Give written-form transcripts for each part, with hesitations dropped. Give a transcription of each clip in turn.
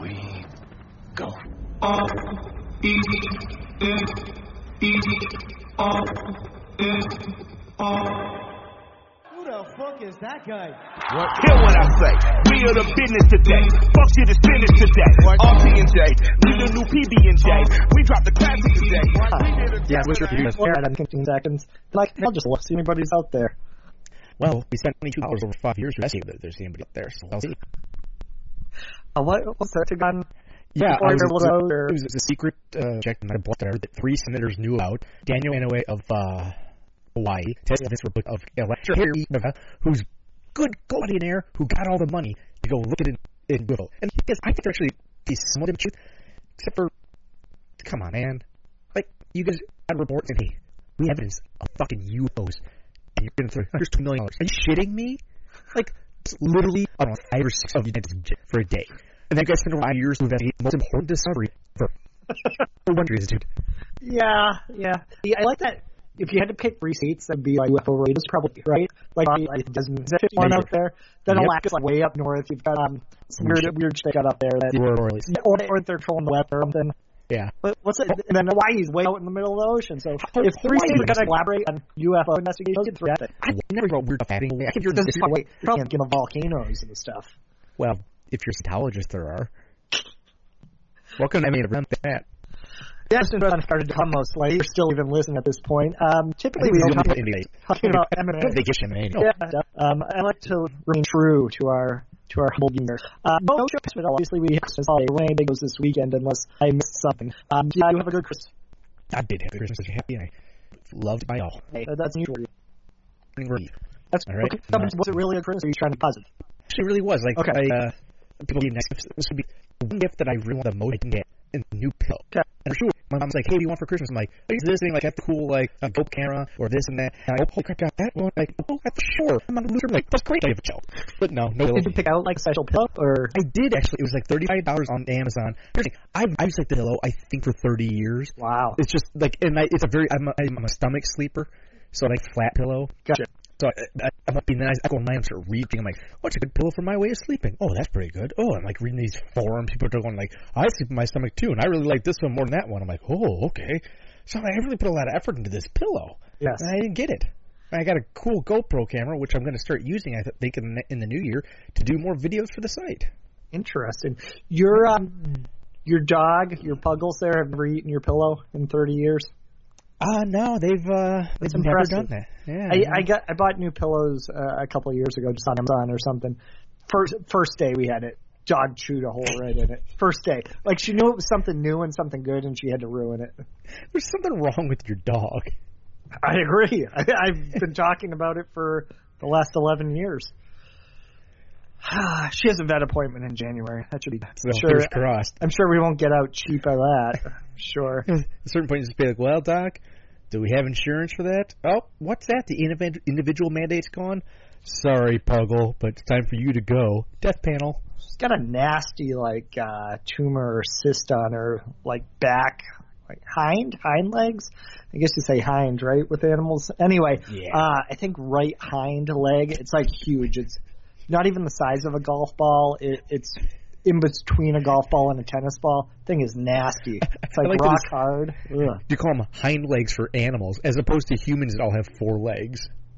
we go. Who the fuck is that guy? What? Hear what I say. We are the business today. Fuck shit is finished today. RT&J, we the new PB&J. We dropped the classic today. Yeah, I wish we could do this. In 15 seconds. Like, I'll just look, see anybody's out there. Well, we spent $22 over 5 years to see if there's anybody up there, so I'll see. What's that again? Yeah, it was a secret check, and I blocked there that 3 senators knew about. Daniel Inouye of Hawaii, Tesla of Electra, who's good billionaire who got all the money to go look at it in UFO. And because I think actually be somewhat of the truth, except for, come on, man. Like, you guys had reports and, hey, we have evidence of fucking UFOs, and you're going to throw, here's $2 million. Are you shitting me? Like, it's literally, I don't know, 5 or 6 of you for a day. And then you guys spend 5 years to investigate the most important discovery for 1 reason, dude. Yeah. I like that. If you had to pick 3 states, that'd be like UFO raiders, probably, right? Like, is there 51 out there? Then Alaska's like way up north. You've got some weird shit got up there. Or they're trolling the weather or something. Yeah. But what's it? And then Hawaii's way out in the middle of the ocean. So if 3 states are going to collaborate on UFO investigations, get 3 at it. I never got weird stuff happening. I think you're just wait. You're probably getting volcanoes and stuff. Well, if you're a cytologist, there are. Welcome to around that. Yeah, since I started to come most late, you're still even listening at this point. Typically, we don't talking about M&A. I like to remain true to our humble humor. No trips, but obviously we have holiday rain goes this weekend unless I missed something. Yeah, you have a good Christmas. I did have a Christmas. Was happy, and I loved my all. Hey, that's unusual. That's all right. Okay. Was it really a Christmas, or are you trying to be positive? Actually, it really was. Like, okay. People gave nice gifts. This would be one gift that I really want the most I can get. A new pillow. Okay. And for sure, my mom's like, hey, what do you want for Christmas? I'm like, oh, this thing, like, I have the cool, like, GoPro camera, or this and that. And I go, holy crap, got that one? Like, oh, that's sure. I'm on the loser. I'm like, that's great. I have a chill. But no. Did you pick out, like, a special pillow, or? I did, actually. It was, like, $35 on Amazon. Here's the thing. I've used, like, the pillow, I think, for 30 years. Wow. It's just, like, and it's a very, I'm a stomach sleeper, so I like flat pillow. Gotcha. So I'm up being nice. I go online and start reading. I'm like, what's a good pillow for my way of sleeping? Oh, that's pretty good. Oh, I'm like reading these forums. People are going like, I sleep in my stomach too, and I really like this one more than that one. I'm like, oh, okay. So I really put a lot of effort into this pillow. Yes. And I didn't get it. I got a cool GoPro camera, which I'm going to start using, I think, in the new year to do more videos for the site. Interesting. Your dog, your puggles there, have never eaten your pillow in 30 years? No, they've never done that. Yeah, I bought new pillows a couple of years ago, just on Amazon or something. First day we had it, dog chewed a hole right in it. First day, like she knew it was something new and something good, and she had to ruin it. There's something wrong with your dog. I agree. I've been talking about it for the last 11 years. She has a vet appointment in January. That should be fingers crossed. I'm sure we won't get out cheap at that. Sure. At a certain point, you just be like, well, Doc, do we have insurance for that? Oh, what's that? The individual mandate's gone? Sorry, Puggle, but it's time for you to go. Death panel. She's got a nasty, like, tumor or cyst on her, like, back, like, hind legs? I guess you say hind, right, with animals? Anyway, yeah. I think right hind leg, it's, like, huge. It's not even the size of a golf ball. It's in between a golf ball and a tennis ball. Thing is nasty. It's like rock hard. Ugh. You call them hind legs for animals, as opposed to humans that all have 4 legs.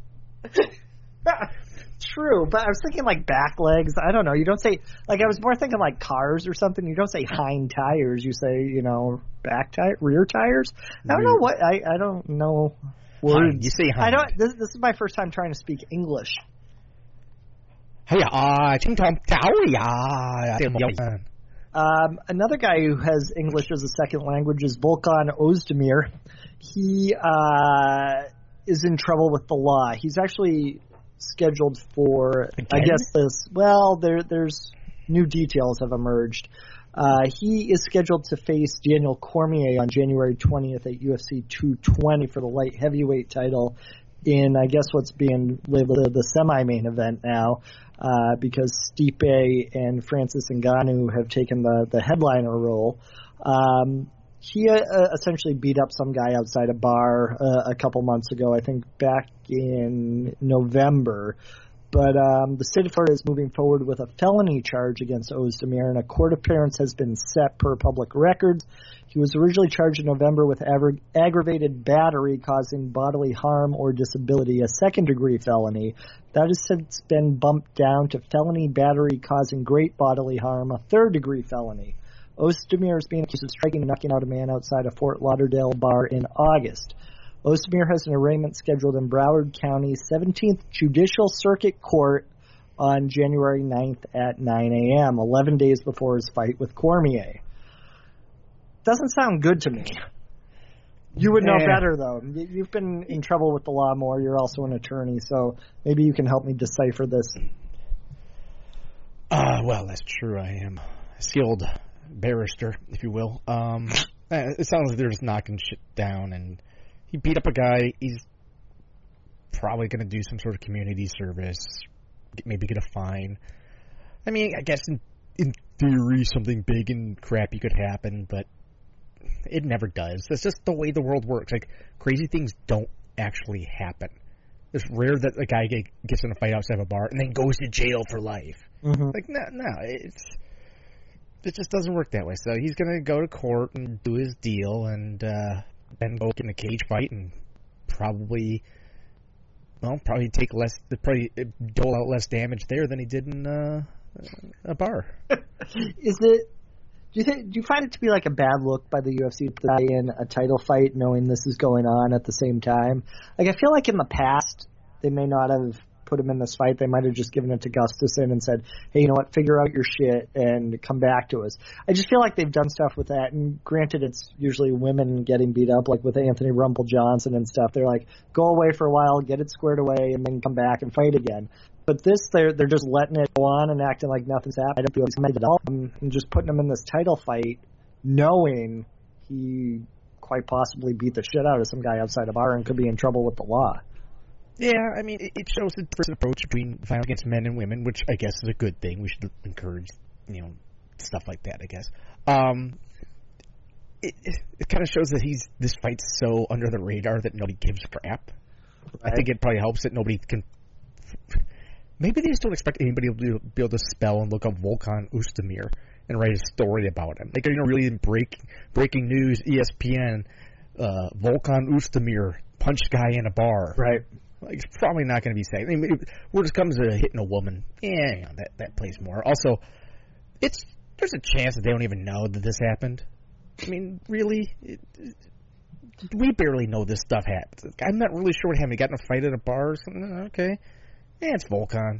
True, but I was thinking like back legs. I don't know. You don't say, like, I was more thinking like cars or something. You don't say hind tires. You say, rear tires. I don't know what. I don't know words. You say hind. I don't. This is my first time trying to speak English. Another guy who has English as a second language is Volkan Ozdemir. He is in trouble with the law. He's actually scheduled for, again? I guess there's new details have emerged. He is scheduled to face Daniel Cormier on January 20th at UFC 220 for the light heavyweight title in, I guess, what's being labeled the semi-main event now, because Stipe and Francis Ngannou have taken the headliner role. He essentially beat up some guy outside a bar a couple months ago, I think back in November. But the state of Florida is moving forward with a felony charge against Ozdemir, and a court appearance has been set per public records. He was originally charged in November with aggravated battery causing bodily harm or disability, a second-degree felony. That has since been bumped down to felony battery causing great bodily harm, a third-degree felony. Ozdemir is being accused of striking and knocking out a man outside a Fort Lauderdale bar in August. Ozdemir has an arraignment scheduled in Broward County's 17th Judicial Circuit Court on January 9th at 9 a.m., 11 days before his fight with Cormier. Doesn't sound good to me. You would know better, though. You've been in trouble with the law more. You're also an attorney, so maybe you can help me decipher this. Well, that's true. I am a skilled barrister, if you will. It sounds like they're just knocking shit down, and he beat up a guy. He's probably going to do some sort of community service, maybe get a fine. I mean, I guess in theory something big and crappy could happen, but it never does. That's just the way the world works. Like, crazy things don't actually happen. It's rare that a guy gets in a fight outside of a bar and then goes to jail for life. Mm-hmm. Like, no, it just doesn't work that way. So he's going to go to court and do his deal and then go get in a cage fight and probably take less, probably dole out less damage there than he did in a bar. Do you find it to be like a bad look by the UFC to put in a title fight knowing this is going on at the same time? Like, I feel like in the past they may not have put him in this fight. They might have just given it to Gustafsson and said, hey, you know what, figure out your shit and come back to us. I just feel like they've done stuff with that, and granted it's usually women getting beat up, like with Anthony Rumble Johnson and stuff. They're like, go away for a while, get it squared away, and then come back and fight again. But this, they're just letting it go on and acting like nothing's happened. I don't feel like it's at all. And just putting him in this title fight, knowing he quite possibly beat the shit out of some guy outside a bar and could be in trouble with the law. Yeah, I mean, it shows a different approach between violence against men and women, which I guess is a good thing. We should encourage, stuff like that, I guess. It kind of shows that this fight's so under the radar that nobody gives a crap. Right. I think it probably helps that nobody can. Maybe they just don't expect anybody to be able to spell and look up Volkan Ozdemir and write a story about him. Like, really breaking news, ESPN, Volkan Ozdemir punched guy in a bar. Right. Like, it's probably not going to be safe. I mean, when it comes to hitting a woman, that plays more. Also, there's a chance that they don't even know that this happened. I mean, really, we barely know this stuff happens. I'm not really sure what happened. He got in a fight at a bar or something. Okay. Yeah, it's Volkan.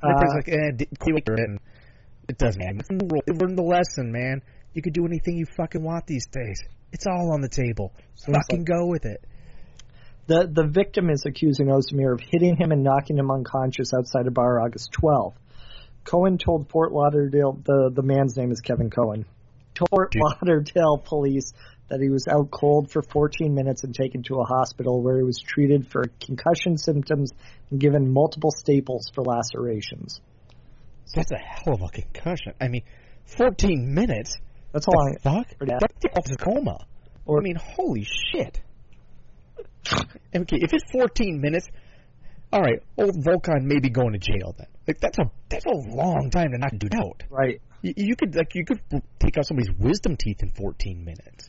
It doesn't happen. Learn the lesson, man. You can do anything you fucking want these days. It's all on the table. Fucking go with it. The victim is accusing Ozdemir of hitting him and knocking him unconscious outside a bar August 12th. Cohen told Fort Lauderdale, the man's name is Kevin Cohen, told Fort Lauderdale police that he was out cold for 14 minutes and taken to a hospital where he was treated for concussion symptoms and given multiple staples for lacerations. That's a hell of a concussion. I mean, 14 minutes? That's a long... Fuck? That's a coma. I mean, holy shit. Okay, if it's 14 minutes, all right, old Volkan may be going to jail then. Like, that's a long time to knock a dude out. Right. You could take out somebody's wisdom teeth in 14 minutes.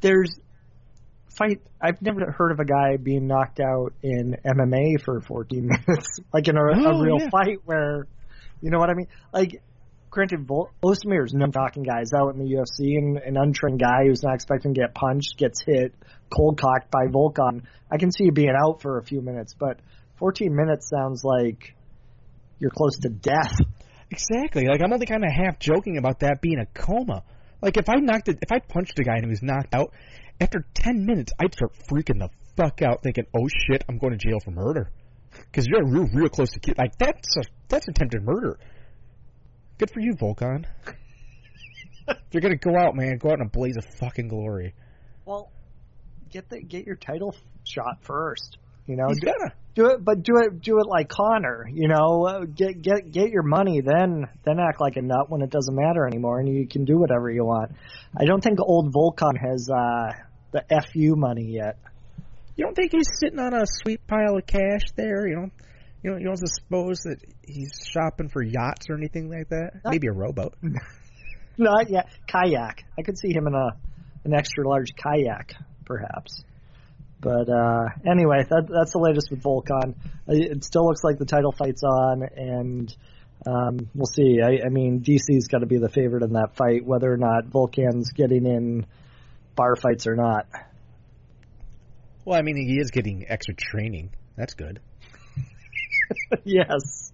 I've never heard of a guy being knocked out in MMA for 14 minutes, like in a real fight where, you know what I mean? Like, granted, Ozdemir is known for knocking guys out in the UFC, and an untrained guy who's not expecting to get punched gets hit cold-cocked by Volkan. I can see you being out for a few minutes, but 14 minutes sounds like you're close to death. Exactly. Like, I'm only kind of half joking about that being a coma. Like, if I punched a guy and he was knocked out, after 10 minutes, I'd start freaking the fuck out thinking, oh shit, I'm going to jail for murder. Because you're real close to kill. Like, that's attempted murder. Good for you, Volkan. If you're going to go out, man, go out in a blaze of fucking glory. Well, get your title shot first. You know, he's gonna do it like Conor. You know, get your money, then act like a nut when it doesn't matter anymore, and you can do whatever you want. I don't think old Volkan has the FU money yet. You don't think he's sitting on a sweet pile of cash there? You don't suppose that he's shopping for yachts or anything like that? Maybe a rowboat. Not yet. Kayak. I could see him in an extra large kayak, perhaps. But anyway, that's the latest with Volkan. It still looks like the title fight's on, and we'll see. I mean, DC's got to be the favorite in that fight, whether or not Volkan's getting in bar fights or not. Well, I mean, he is getting extra training. That's good. Yes.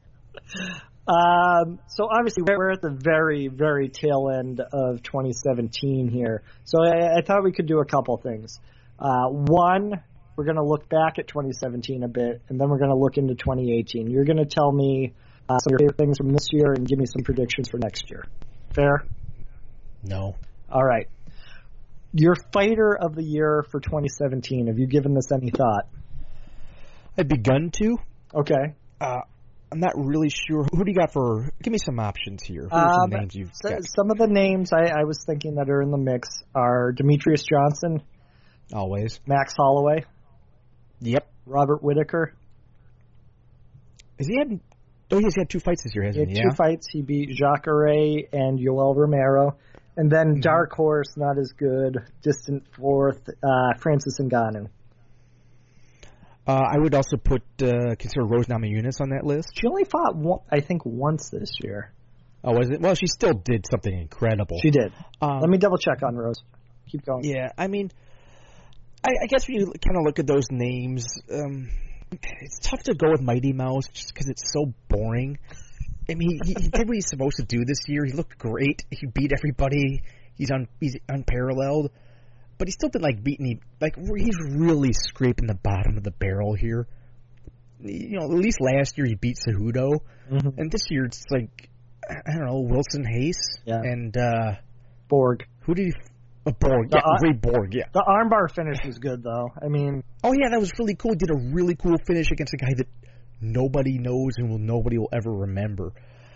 So obviously we're at the very, very tail end of 2017 here. So I thought we could do a couple things. One, we're going to look back at 2017 a bit, and then we're going to look into 2018. You're going to tell me some of your favorite things from this year and give me some predictions for next year. Fair? No. All right. Your fighter of the year for 2017, have you given this any thought? I've begun to. Okay. I'm not really sure. Who do you got for... Give me some options here. Who are some names you've got? Some of the names I was thinking that are in the mix are Demetrius Johnson. Always. Max Holloway. Yep. Robert Whittaker. Has he had... Oh, he's had 2 fights this year, hasn't he? He had 2 fights. He beat Jacare and Yoel Romero. And then dark horse, not as good, distant fourth, Francis Ngannou. I would also consider Rose Namajunas on that list. She only fought, I think, once this year. Oh, was it? Well, she still did something incredible. She did. Let me double check on Rose. Keep going. Yeah, I mean, I guess when you kind of look at those names, it's tough to go with Mighty Mouse just because it's so boring. I mean, he did what he's supposed to do this year. He looked great. He beat everybody. He's unparalleled. But he still didn't he's really scraping the bottom of the barrel here. You know, at least last year he beat Cejudo, and this year it's like, I don't know, Wilson Hayes and Borg. Who did he? Borg, Ray Borg, yeah. The armbar finish was good though. I mean, oh yeah, that was really cool. He did a really cool finish against a guy that nobody knows and nobody will ever remember.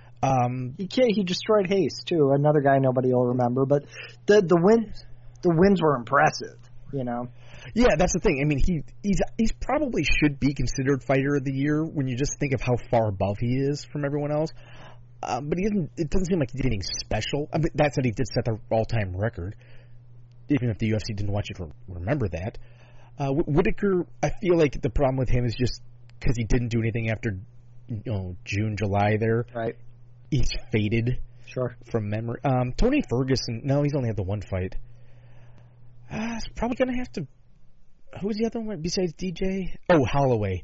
He destroyed Hayes too, another guy nobody will remember. But the wins were impressive, you know. Yeah, that's the thing. I mean, he's probably should be considered fighter of the year when you just think of how far above he is from everyone else. But it doesn't seem like he did anything special. I mean, that said, he did set the all-time record, even if the UFC didn't want you to remember that. Whittaker, I feel like the problem with him is just because he didn't do anything after, June, July there. Right. He's faded. Sure. From memory. Tony Ferguson, no, he's only had the one fight. It's probably going to have to... Who was the other one besides DJ? Oh, Holloway.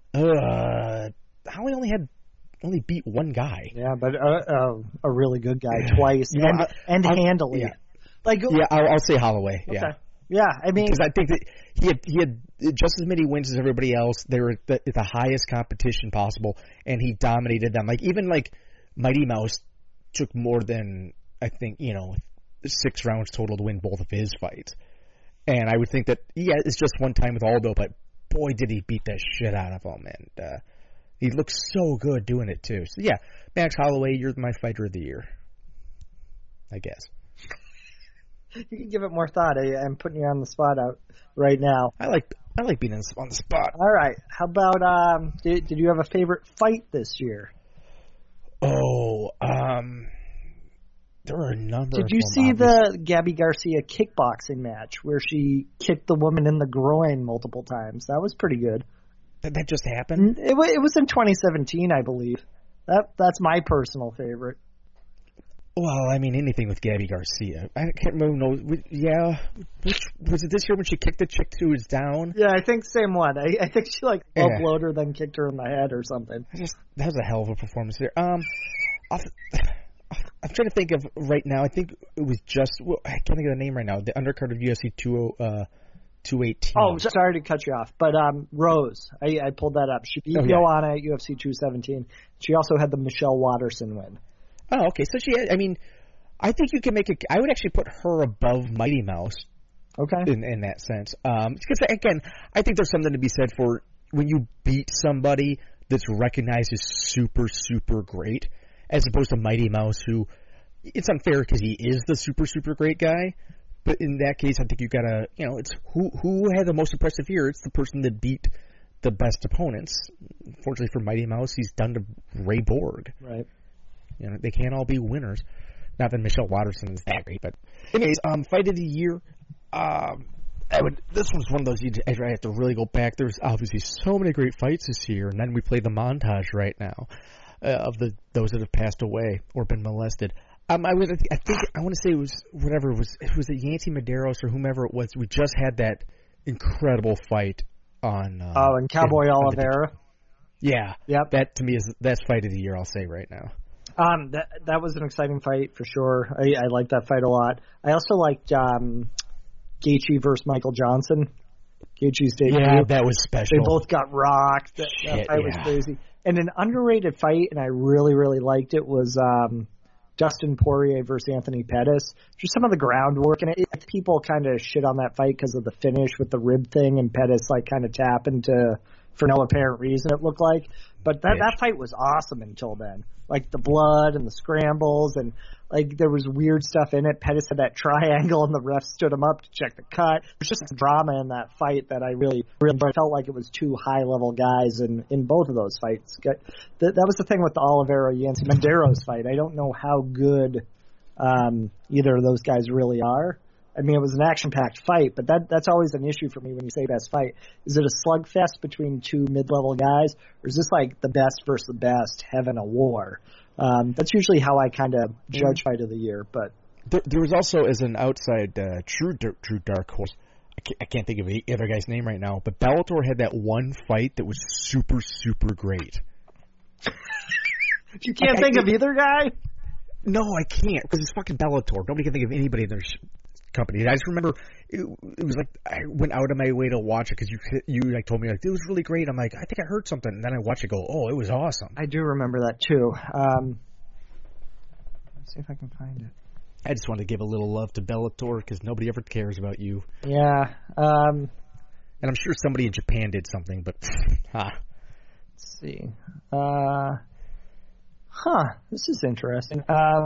Holloway only beat one guy. Yeah, but a really good guy twice and handily. Yeah. I'll say Holloway. Okay. Yeah. Yeah, I mean, because I think that he had just as many wins as everybody else. They were at the highest competition possible, and he dominated them. Even Mighty Mouse took more than, I think, 6 rounds total to win both of his fights. And I would think that, it's just one time with Aldo, but boy, did he beat the shit out of him. And he looks so good doing it, too. So, yeah, Max Holloway, you're my fighter of the year, I guess. You can give it more thought. I'm putting you on the spot out right now. I like being on the spot. All right. How about, did you have a favorite fight this year? Oh, there were a number. Did you see the Gabby Garcia kickboxing match where she kicked the woman in the groin multiple times? That was pretty good. That just happened? It was in 2017, I believe. That's my personal favorite. Well, I mean, anything with Gabby Garcia. I can't remember. Yeah. Was it this year when she kicked the chick who was down? Yeah, I think same one. I think she blowed her, then kicked her in the head or something. That was a hell of a performance there. I'm trying to think of right now. I think it was I can't think of the name right now. The undercard of UFC 218. Oh, sorry to cut you off, but Rose, I pulled that up. She beat Joanna at UFC 217. She also had the Michelle Watterson win. Oh, okay. So I think you can I would actually put her above Mighty Mouse. Okay. In that sense. Because, again, I think there's something to be said for when you beat somebody that's recognized as super, super great, as opposed to Mighty Mouse, who, it's unfair because he is the super, super great guy. But in that case, I think you gotta, it's who had the most impressive year. It's the person that beat the best opponents. Fortunately for Mighty Mouse, he's done to Ray Borg. Right. You know, they can't all be winners. Not that Michelle Watterson is that great, but anyways, fight of the year. This was one of those I have to really go back. There's obviously so many great fights this year, and then we play the montage right now of those that have passed away or been molested. I want to say it was Yancy Medeiros or whomever it was. We just had that incredible fight on. And Cowboy Oliveira. Yeah. Yep. That to me that's fight of the year. I'll say right now. That was an exciting fight for sure. I liked that fight a lot. I also liked Gaethje versus Michael Johnson. Gaethje's debut. Yeah, that was special. They both got rocked. That fight was crazy. And an underrated fight, and I really, really liked it, was Dustin Poirier versus Anthony Pettis. Just some of the groundwork, and people kind of shit on that fight because of the finish with the rib thing, and Pettis kind of tap into for no apparent reason, it looked like. But that fight was awesome until then. The blood and the scrambles and there was weird stuff in it. Pettis had that triangle and the ref stood him up to check the cut. There's just some drama in that fight that I really felt like it was two high level guys in both of those fights. That was the thing with the Oliveira Yancy Medeiros fight. I don't know how good either of those guys really are. I mean, it was an action-packed fight, but that's always an issue for me when you say best fight. Is it a slugfest between two mid-level guys, or is this the best versus the best having a war? That's usually how I kind of judge fight of the year. But there was also, as an outside true dark horse, I can't think of the other guy's name right now, but Bellator had that one fight that was super, super great. You can't think of either guy? No, I can't, because it's fucking Bellator. Nobody can think of anybody in their company. I just remember it was I went out of my way to watch it because you told me it was really great. I'm like, I think I heard something, and then I watched it go, oh, it was awesome. I do remember that too. Let's see if I can find it. I just wanted to give a little love to Bellator because nobody ever cares about you. Yeah. And I'm sure somebody in Japan did something, but Let's see. This is interesting.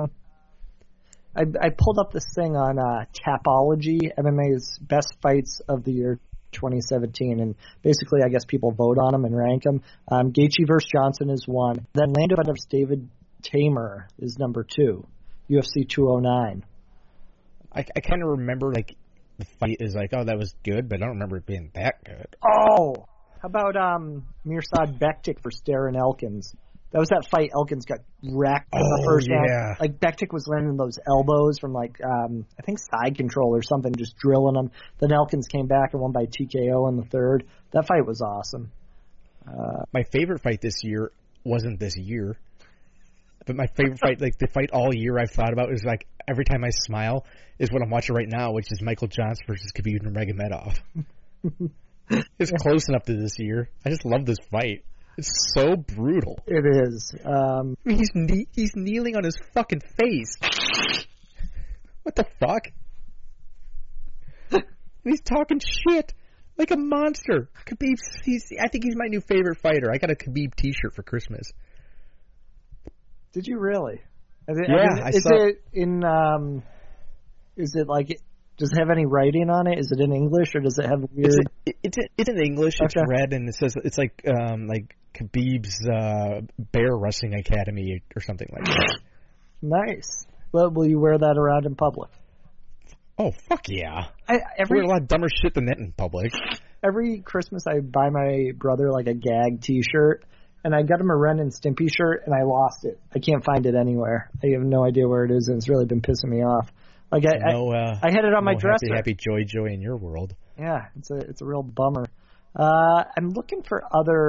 I pulled up this thing on Tapology, MMA's best fights of the year 2017, and basically I guess people vote on them and rank them. Gaethje versus Johnson is one. Then Lando versus David Tamer is number 2, UFC 209. I kind of remember the fight is oh, that was good, but I don't remember it being that good. Oh, how about Mirsad Bektic versus Darren Elkins? That was that fight. Elkins got wrecked in the first round. Bektic was landing those elbows from I think side control or something, just drilling them. Then Elkins came back and won by TKO in the third. That fight was awesome. My favorite fight this year wasn't this year, but my favorite fight, the fight all year I've thought about is every time I smile is what I'm watching right now, which is Michael Johnson versus Khabib Nurmagomedov. It's close enough to this year. I just love this fight. It's so brutal. It is. He's kneeling on his fucking face. What the fuck? And he's talking shit like a monster. Khabib, I think he's my new favorite fighter. I got a Khabib T-shirt for Christmas. Did you really? I saw. It in? Is it does it have any writing on it? Is it in English or does it have weird? It's in English. Okay. It's red and it says it's like Khabib's Bear Wrestling Academy or something like that. Nice. Well, will you wear that around in public? Oh, fuck yeah. I wear a lot of dumber shit than that in public. Every Christmas I buy my brother a gag T-shirt, and I got him a Ren and Stimpy shirt, and I lost it. I can't find it anywhere. I have no idea where it is, and it's really been pissing me off. I had it on my dresser. Happy joy in your world. Yeah, it's a real bummer. I'm looking for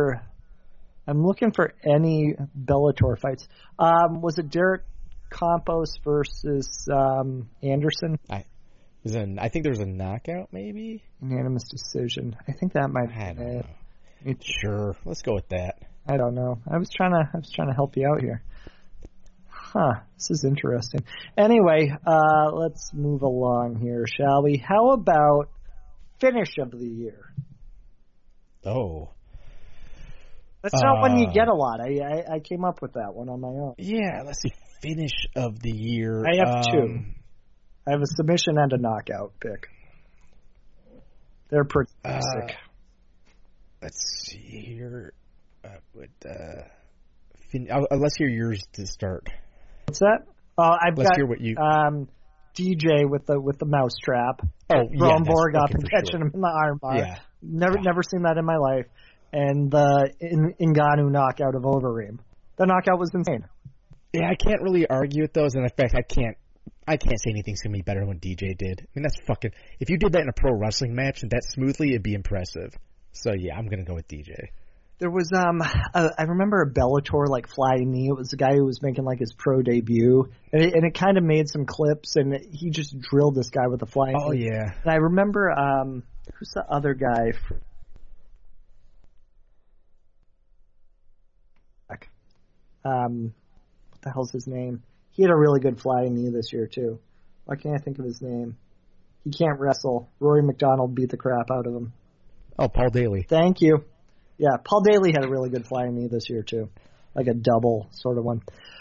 any Bellator fights. Was it Derek Campos versus Anderson? I think there was a knockout, maybe unanimous decision. I think that might. I don't know. Sure, let's go with that. I don't know. I was trying to help you out here. This is interesting. Anyway, let's move along here, shall we? How about finish of the year? Oh. That's not one you get a lot. I came up with that one on my own. Yeah, let's see. Finish of the year. I have 2. I have a submission and a knockout pick. They're pretty sick. let's see here. Let's hear yours to start. What's that? Let's hear what you. DJ with the mousetrap. Oh, yeah, Borg up and catching sure. him in the armbar. Yeah. Never seen that in my life. And the Ngannou knockout of Overeem. The knockout was insane. Yeah, I can't really argue with those, and in fact, I can't say anything's gonna be better than what DJ did. I mean, that's fucking. If you did that in a pro wrestling match and that smoothly, it'd be impressive. So yeah, I'm gonna go with DJ. There was I remember a Bellator like flying knee. It was the guy who was making like his pro debut, and it kind of made some clips, and he just drilled this guy with a flying knee. Oh yeah. And I remember who's the other guy? What the hell's his name? He had a really good flying knee this year too. Why can't I think of his name? He can't wrestle. Rory McDonald beat the crap out of him. Oh, Paul Daly. Thank you. Yeah, Paul Daly had a really good flying knee this year too, like a double sort of one.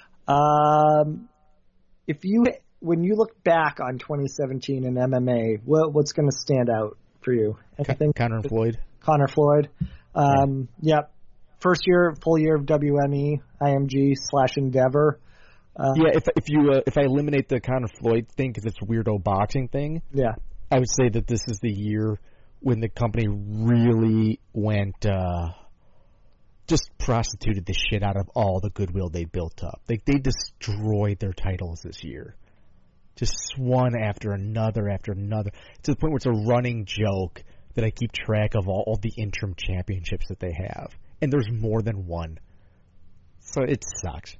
When you look back on 2017 in MMA, what's going to stand out for you? Anything? Conor Floyd. Conor Floyd. Yep. First full year of WME, IMG/Endeavor. Yeah, if I eliminate the Conor Floyd thing because it's a weirdo boxing thing, yeah, I would say that this is the year when the company really went just prostituted the shit out of all the goodwill they built up. They destroyed their titles this year. Just one after another, to the point where it's a running joke that I keep track of all the interim championships that they have. And there's more than one. So it sucks.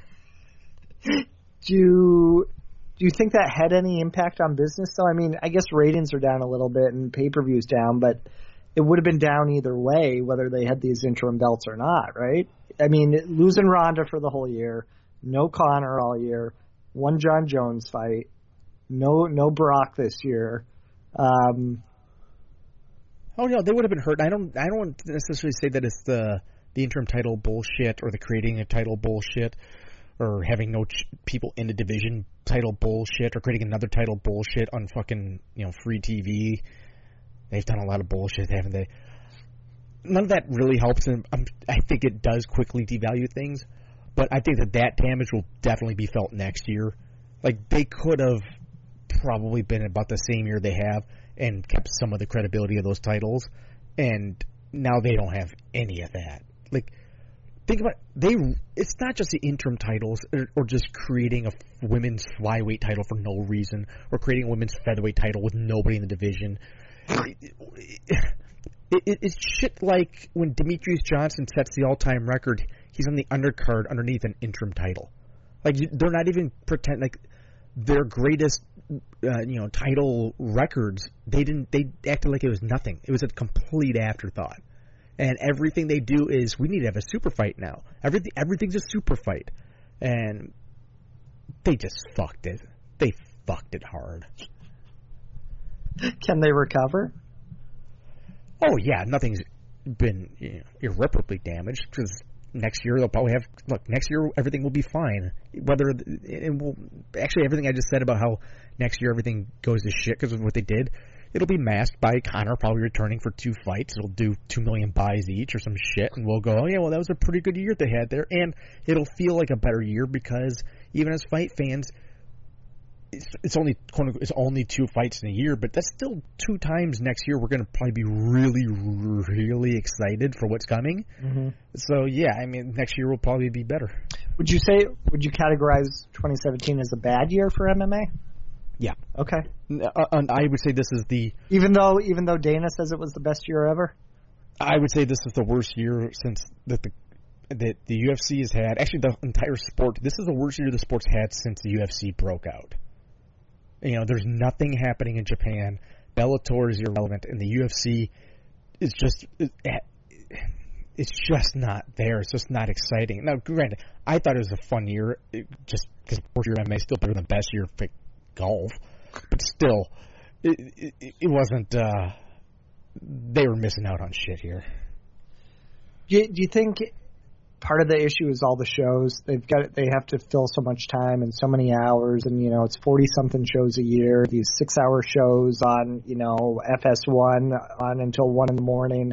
Do you think that had any impact on business, though? I mean, I guess ratings are down a little bit and pay-per-view's down, but it would have been down either way, whether they had these interim belts or not, right? I mean, losing Ronda for the whole year, no Conor all year, one John Jones fight, no Brock this year. Oh no, they would have been hurt. I don't necessarily say that it's the interim title bullshit or the creating a title bullshit or having no people in the division title bullshit or creating another title bullshit on fucking free TV. They've done a lot of bullshit, haven't they? None of that really helps, and I think it does quickly devalue things. But I think that damage will definitely be felt next year. Like, they could have probably been about the same year they have and kept some of the credibility of those titles, and now they don't have any of that. Like, think about it's not just the interim titles or just creating a women's flyweight title for no reason or creating a women's featherweight title with nobody in the division. It's shit like when Demetrius Johnson sets the all-time record, he's on the undercard underneath an interim title. Like, they're not even like their greatest title records, they acted like it was nothing. It was a complete afterthought. And everything they do is, we need to have a super fight now. Everything's a super fight. And they just fucked it. They fucked it hard. Can they recover? Oh, yeah. Nothing's been irreparably damaged because next year they'll probably have... Look, next year everything will be fine. Actually, everything I just said about how next year everything goes to shit because of what they did, it'll be masked by Conor probably returning for 2 fights. It'll do 2 million buys each or some shit, and we'll go, oh, yeah, well, that was a pretty good year they had there. And it'll feel like a better year because even as fight fans, it's only 2 fights in a year, but that's still 2 times next year we're going to probably be really, really excited for what's coming. Mm-hmm. So, yeah, I mean, next year will probably be better. Would you categorize 2017 as a bad year for MMA? Yeah. Okay. I would say this is even though Dana says it was the best year ever. I would say this is the worst year since that the UFC has had. Actually, the entire sport. This is the worst year the sport's had since the UFC broke out. There's nothing happening in Japan. Bellator is irrelevant, and the UFC is just it's just not there. It's just not exciting. Now, granted, I thought it was a fun year, just because worst year MMA is still better than best year for golf, but still, it wasn't. They were missing out on shit here. Do you think part of the issue is all the shows? They have to fill so much time and so many hours, and it's 40-something shows a year. These 6-hour shows on FS1 on until 1 in the morning.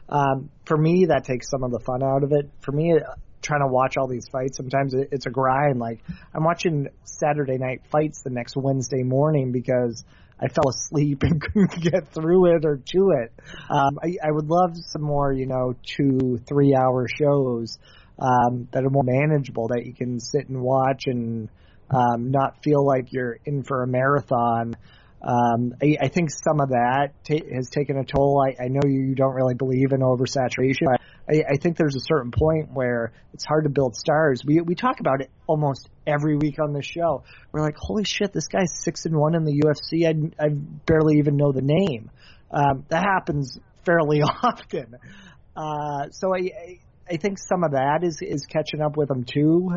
For me, that takes some of the fun out of it. For me, trying to watch all these fights, sometimes it's a grind. Like, I'm watching Saturday night fights the next Wednesday morning because I fell asleep and couldn't get through it or to it. I would love some more, 2-3 hour shows that are more manageable, that you can sit and watch and not feel like you're in for a marathon. I think some of that has taken a toll. I know you don't really believe in oversaturation. I think there's a certain point where it's hard to build stars. We talk about it almost every week on the show. We're like, holy shit, this guy's 6-1 in the UFC. I barely even know the name. That happens fairly often. So I think some of that is catching up with him too.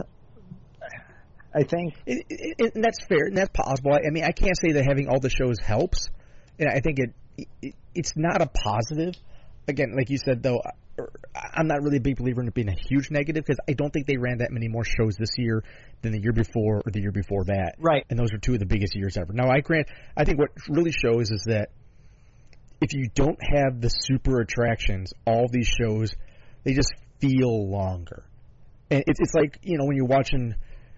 I think. And that's fair, and that's possible. I mean, I can't say that having all the shows helps. And I think it's not a positive. Again, like you said, though, I'm not really a big believer in it being a huge negative because I don't think they ran that many more shows this year than the year before or the year before that. Right. And those are two of the biggest years ever. Now, I think what really shows is that if you don't have the super attractions, all these shows, they just feel longer. And it's like, when you're watching...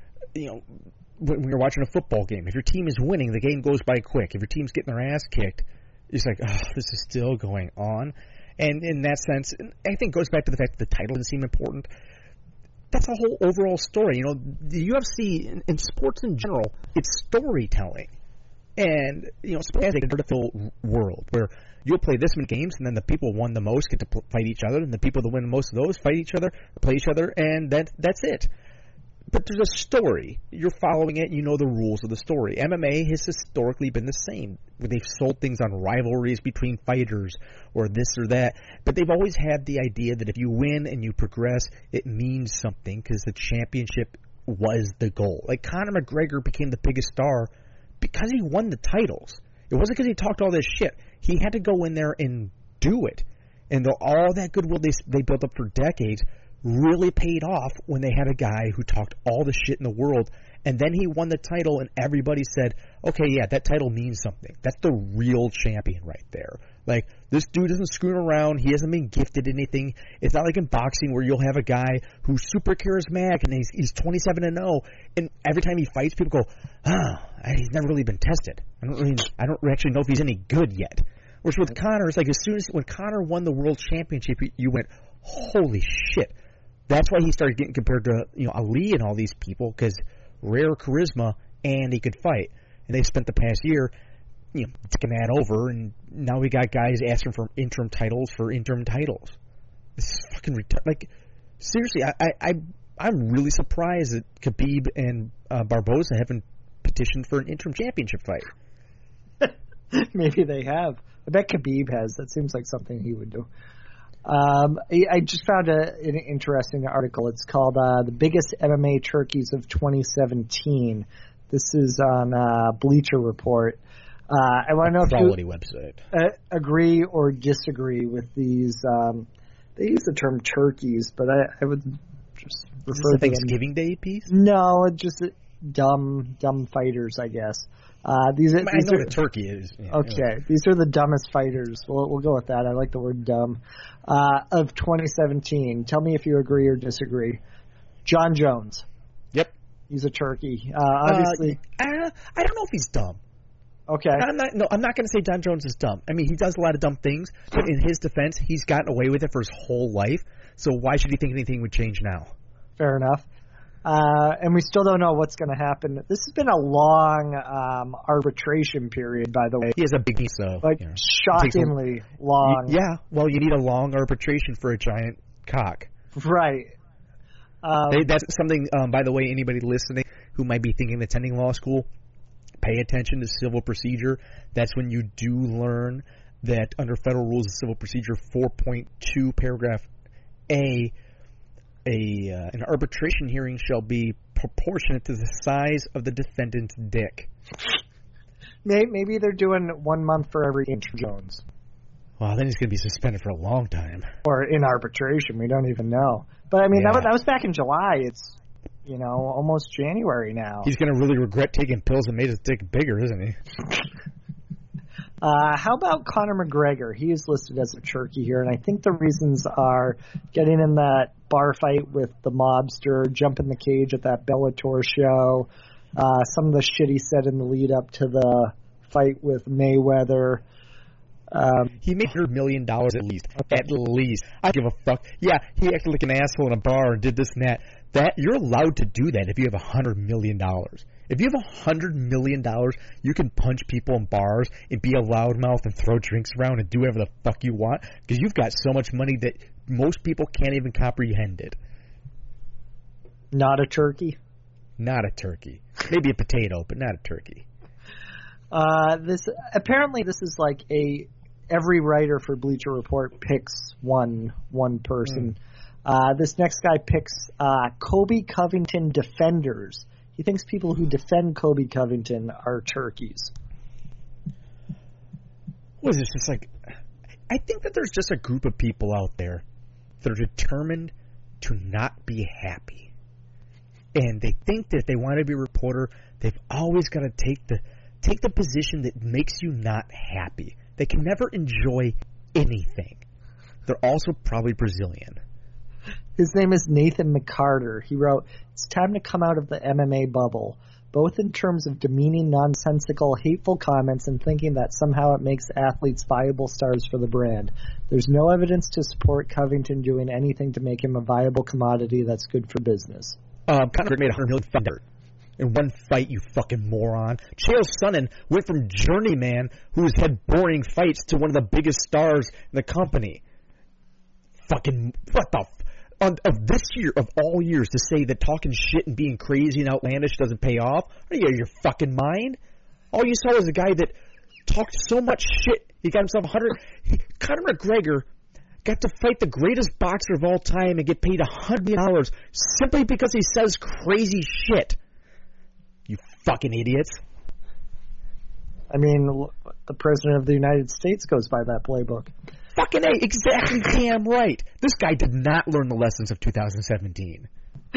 when you're watching a football game, if your team is winning, the game goes by quick. If your team's getting their ass kicked, it's like, oh, this is still going on. And in that sense, I think it goes back to the fact that the title doesn't seem important. That's a whole overall story. The UFC in sports in general, it's storytelling. And, sports has a vertical world where you'll play this many games, and then the people who won the most get to fight each other, and the people that win the most of those fight each other, play each other, and that's it. But there's a story. You're following it. You know the rules of the story. MMA has historically been the same. They've sold things on rivalries between fighters or this or that. But they've always had the idea that if you win and you progress, it means something because the championship was the goal. Like Conor McGregor became the biggest star because he won the titles. It wasn't because he talked all this shit. He had to go in there and do it. And all that goodwill they built up for decades really paid off when they had a guy who talked all the shit in the world, and then he won the title, and everybody said, okay, yeah, that title means something. That's the real champion right there. Like, this dude isn't screwing around. He hasn't been gifted anything. It's not like in boxing where you'll have a guy who's super charismatic, and he's 27-0, and every time he fights, people go, he's never really been tested. I don't actually know if he's any good yet. Whereas with Conor, it's like when Conor won the world championship, you went, holy shit. That's why he started getting compared to Ali and all these people because rare charisma and he could fight. And they spent the past year taking that over, and now we got guys asking for interim titles for interim titles. This is fucking like seriously. I'm really surprised that Khabib and Barboza haven't petitioned for an interim championship fight. Maybe they have. I bet Khabib has. That seems like something he would do. I just found an interesting article. It's called The Biggest MMA Turkeys of 2017. This is on Bleacher Report. I want to know if you website. Agree or disagree with these. They use the term turkeys, but I would just refer to Thanksgiving Day piece? No, just dumb fighters, I guess. I know what a turkey is. Yeah, okay, these are the dumbest fighters. We'll go with that. I like the word dumb. Of 2017. Tell me if you agree or disagree. John Jones. Yep. He's a turkey. Obviously. I don't know if he's dumb. Okay. I'm not going to say John Jones is dumb. I mean, he does a lot of dumb things, but in his defense, he's gotten away with it for his whole life. So why should he think anything would change now? Fair enough. And we still don't know what's going to happen. This has been a long arbitration period, by the way. He has a big so shockingly long. Yeah, well, you need a long arbitration for a giant cock. Right. That's something, by the way, anybody listening who might be thinking of attending law school, pay attention to civil procedure. That's when you do learn that under Federal Rules of Civil Procedure 4.2, paragraph A, an arbitration hearing shall be proportionate to the size of the defendant's dick. Maybe they're doing 1 month for every inch of Jones. Well, then he's going to be suspended for a long time. Or in arbitration, we don't even know. But I mean, that was back in July. It's almost January now. He's going to really regret taking pills that made his dick bigger, isn't he? How about Conor McGregor? He is listed as a turkey here, and I think the reasons are getting in that bar fight with the mobster, jumping the cage at that Bellator show, some of the shit he said in the lead up to the fight with Mayweather. He made $100 million at least. At least. I give a fuck. Yeah, he acted like an asshole in a bar and did this and that. You're allowed to do that if you have $100 million. If you have $100 million, you can punch people in bars and be a loudmouth and throw drinks around and do whatever the fuck you want because you've got so much money that most people can't even comprehend it. Not a turkey? Not a turkey. Maybe a potato, but not a turkey. Apparently this is like every writer for Bleacher Report picks one person. This next guy picks Kobe Covington defenders. He thinks people who defend Kobe Covington are turkeys. What is this? Just like, I think that there's just a group of people out there that are determined to not be happy. And they think that if they want to be a reporter, they've always got to take the position that makes you not happy. They can never enjoy anything. They're also probably Brazilian. His name is Nathan McCarter. He wrote, "It's time to come out of the MMA bubble, both in terms of demeaning, nonsensical, hateful comments and thinking that somehow it makes athletes viable stars for the brand. There's no evidence to support Covington doing anything to make him a viable commodity that's good for business." Conor made $100 million in one fight, you fucking moron. Chael Sonnen went from journeyman, who's had boring fights, to one of the biggest stars in the company. Fucking, what the of this year, of all years, to say that talking shit and being crazy and outlandish doesn't pay off? Are you out of your fucking mind? All you saw was a guy that talked so much shit, he got himself Conor McGregor got to fight the greatest boxer of all time and get paid $100 million simply because he says crazy shit. You fucking idiots. I mean, the President of the United States goes by that playbook. Fucking A, exactly damn right. This guy did not learn the lessons of 2017.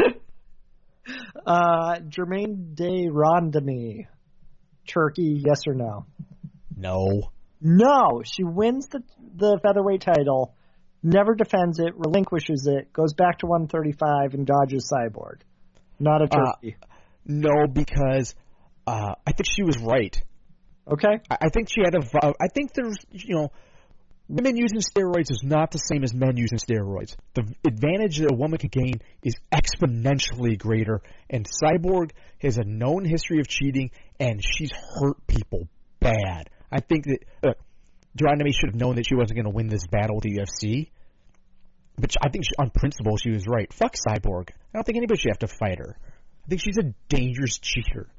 Germaine de Randamie. Turkey, yes or no? No. No. She wins the featherweight title, never defends it, relinquishes it, goes back to 135, and dodges Cyborg. Not a turkey. No, because I think she was right. Okay. I think she had I think there's, women using steroids is not the same as men using steroids. The advantage that a woman can gain is exponentially greater, and Cyborg has a known history of cheating, and she's hurt people bad. I think that Geronimo should have known that she wasn't going to win this battle with the UFC, but I think on principle she was right. Fuck Cyborg. I don't think anybody should have to fight her. I think she's a dangerous cheater.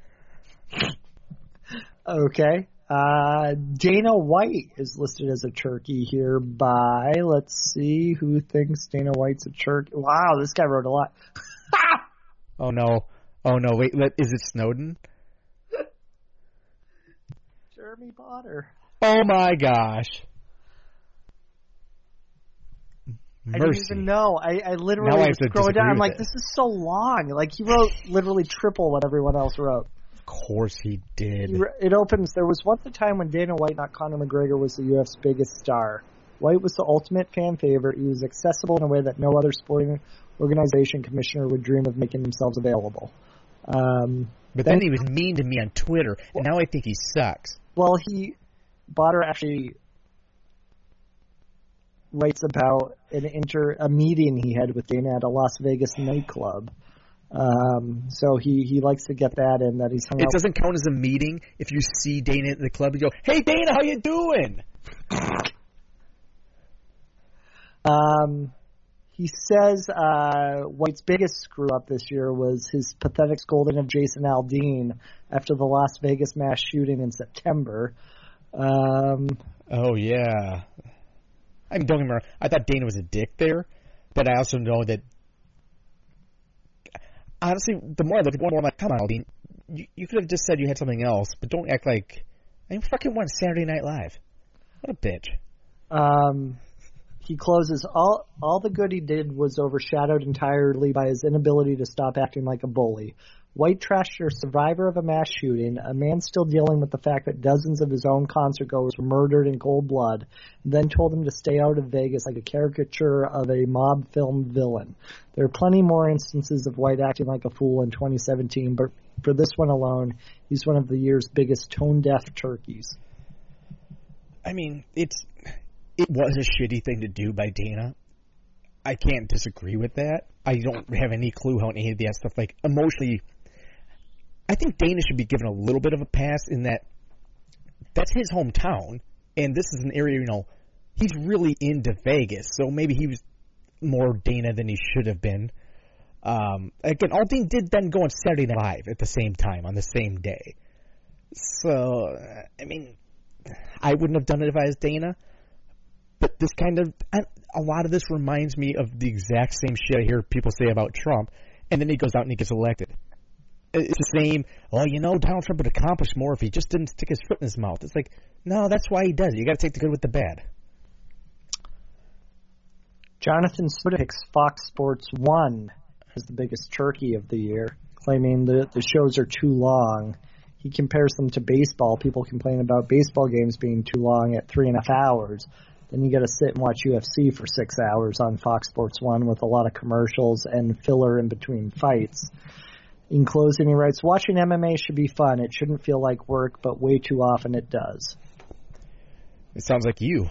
Okay. Dana White is listed as a turkey here by, let's see, who thinks Dana White's a turkey? Wow, this guy wrote a lot. Oh, no. Wait, is it Snowden? Jeremy Potter. Oh, my gosh. Mercy. I didn't even know. I literally was scrolling down. I'm like, this is so long. Like, he wrote literally triple what everyone else wrote. Of course he did. It opens, there was once a time when Dana White, not Conor McGregor, was the UF's biggest star. White was the ultimate fan favorite. He was accessible in a way that no other sporting organization commissioner would dream of making themselves available. But then he was mean to me on Twitter, and now I think he sucks. Well, Potter actually writes about a meeting he had with Dana at a Las Vegas nightclub. So he likes to get that in, that he's hung out. It doesn't count as a meeting if you see Dana at the club and go, "Hey Dana, how you doing?" He says White's biggest screw up this year was his pathetic scolding of Jason Aldean after the Las Vegas mass shooting in September. Oh yeah. I mean, don't get me wrong. I thought Dana was a dick there, but I also know that. Honestly, the more I look at it, I'm like, come on, Aldean. You could have just said you had something else, but don't act like I fucking won Saturday Night Live. What a bitch. He closes, all the good he did was overshadowed entirely by his inability to stop acting like a bully. White trashed a survivor of a mass shooting, a man still dealing with the fact that dozens of his own concertgoers were murdered in cold blood, and then told him to stay out of Vegas like a caricature of a mob film villain. There are plenty more instances of White acting like a fool in 2017, but for this one alone, he's one of the year's biggest tone-deaf turkeys. I mean, it was a shitty thing to do by Dana. I can't disagree with that. I don't have any clue how any of that stuff, like, emotionally, I think Dana should be given a little bit of a pass in that that's his hometown, and this is an area, he's really into Vegas, so maybe he was more Dana than he should have been. Again, Aldean did then go on Saturday Night Live at the same time, on the same day. So, I mean, I wouldn't have done it if I was Dana, but this a lot of this reminds me of the exact same shit I hear people say about Trump, and then he goes out and he gets elected. It's the same, Donald Trump would accomplish more if he just didn't stick his foot in his mouth. It's like, no, that's why he does it. You got to take the good with the bad. Jonathan Soda picks Fox Sports 1 as the biggest turkey of the year, claiming the shows are too long. He compares them to baseball. People complain about baseball games being too long at 3.5 hours. Then you got to sit and watch UFC for 6 hours on Fox Sports 1 with a lot of commercials and filler in between fights. In closing, he writes, watching MMA should be fun. It shouldn't feel like work, but way too often it does. It sounds like you.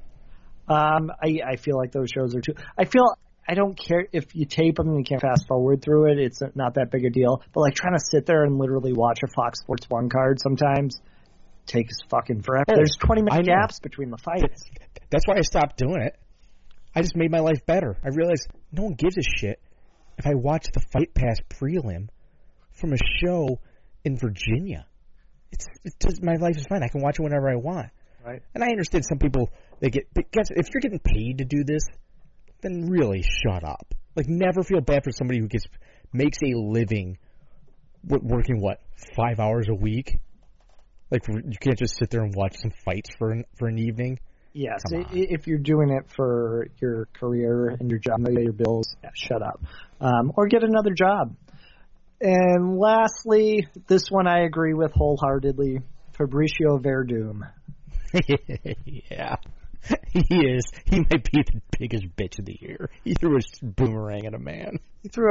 I feel like those shows are too... I don't care if you tape them and you can't fast forward through it. It's not that big a deal. But like trying to sit there and literally watch a Fox Sports 1 card sometimes takes fucking forever. There's 20-minute gaps between the fights. That's why I stopped doing it. I just made my life better. I realized no one gives a shit if I watch the Fight Pass prelim from a show in Virginia. My life is fine. I can watch it whenever I want. Right. And I understand some people, if you're getting paid to do this, then really shut up. Like, never feel bad for somebody who makes a living working, 5 hours a week? You can't just sit there and watch some fights for an evening? Yes, if you're doing it for your career and your job, your bills, shut up. Or get another job. And lastly, this one I agree with wholeheartedly, Fabricio Verdum. Yeah, he is. He might be the biggest bitch of the year. He threw a boomerang at a man.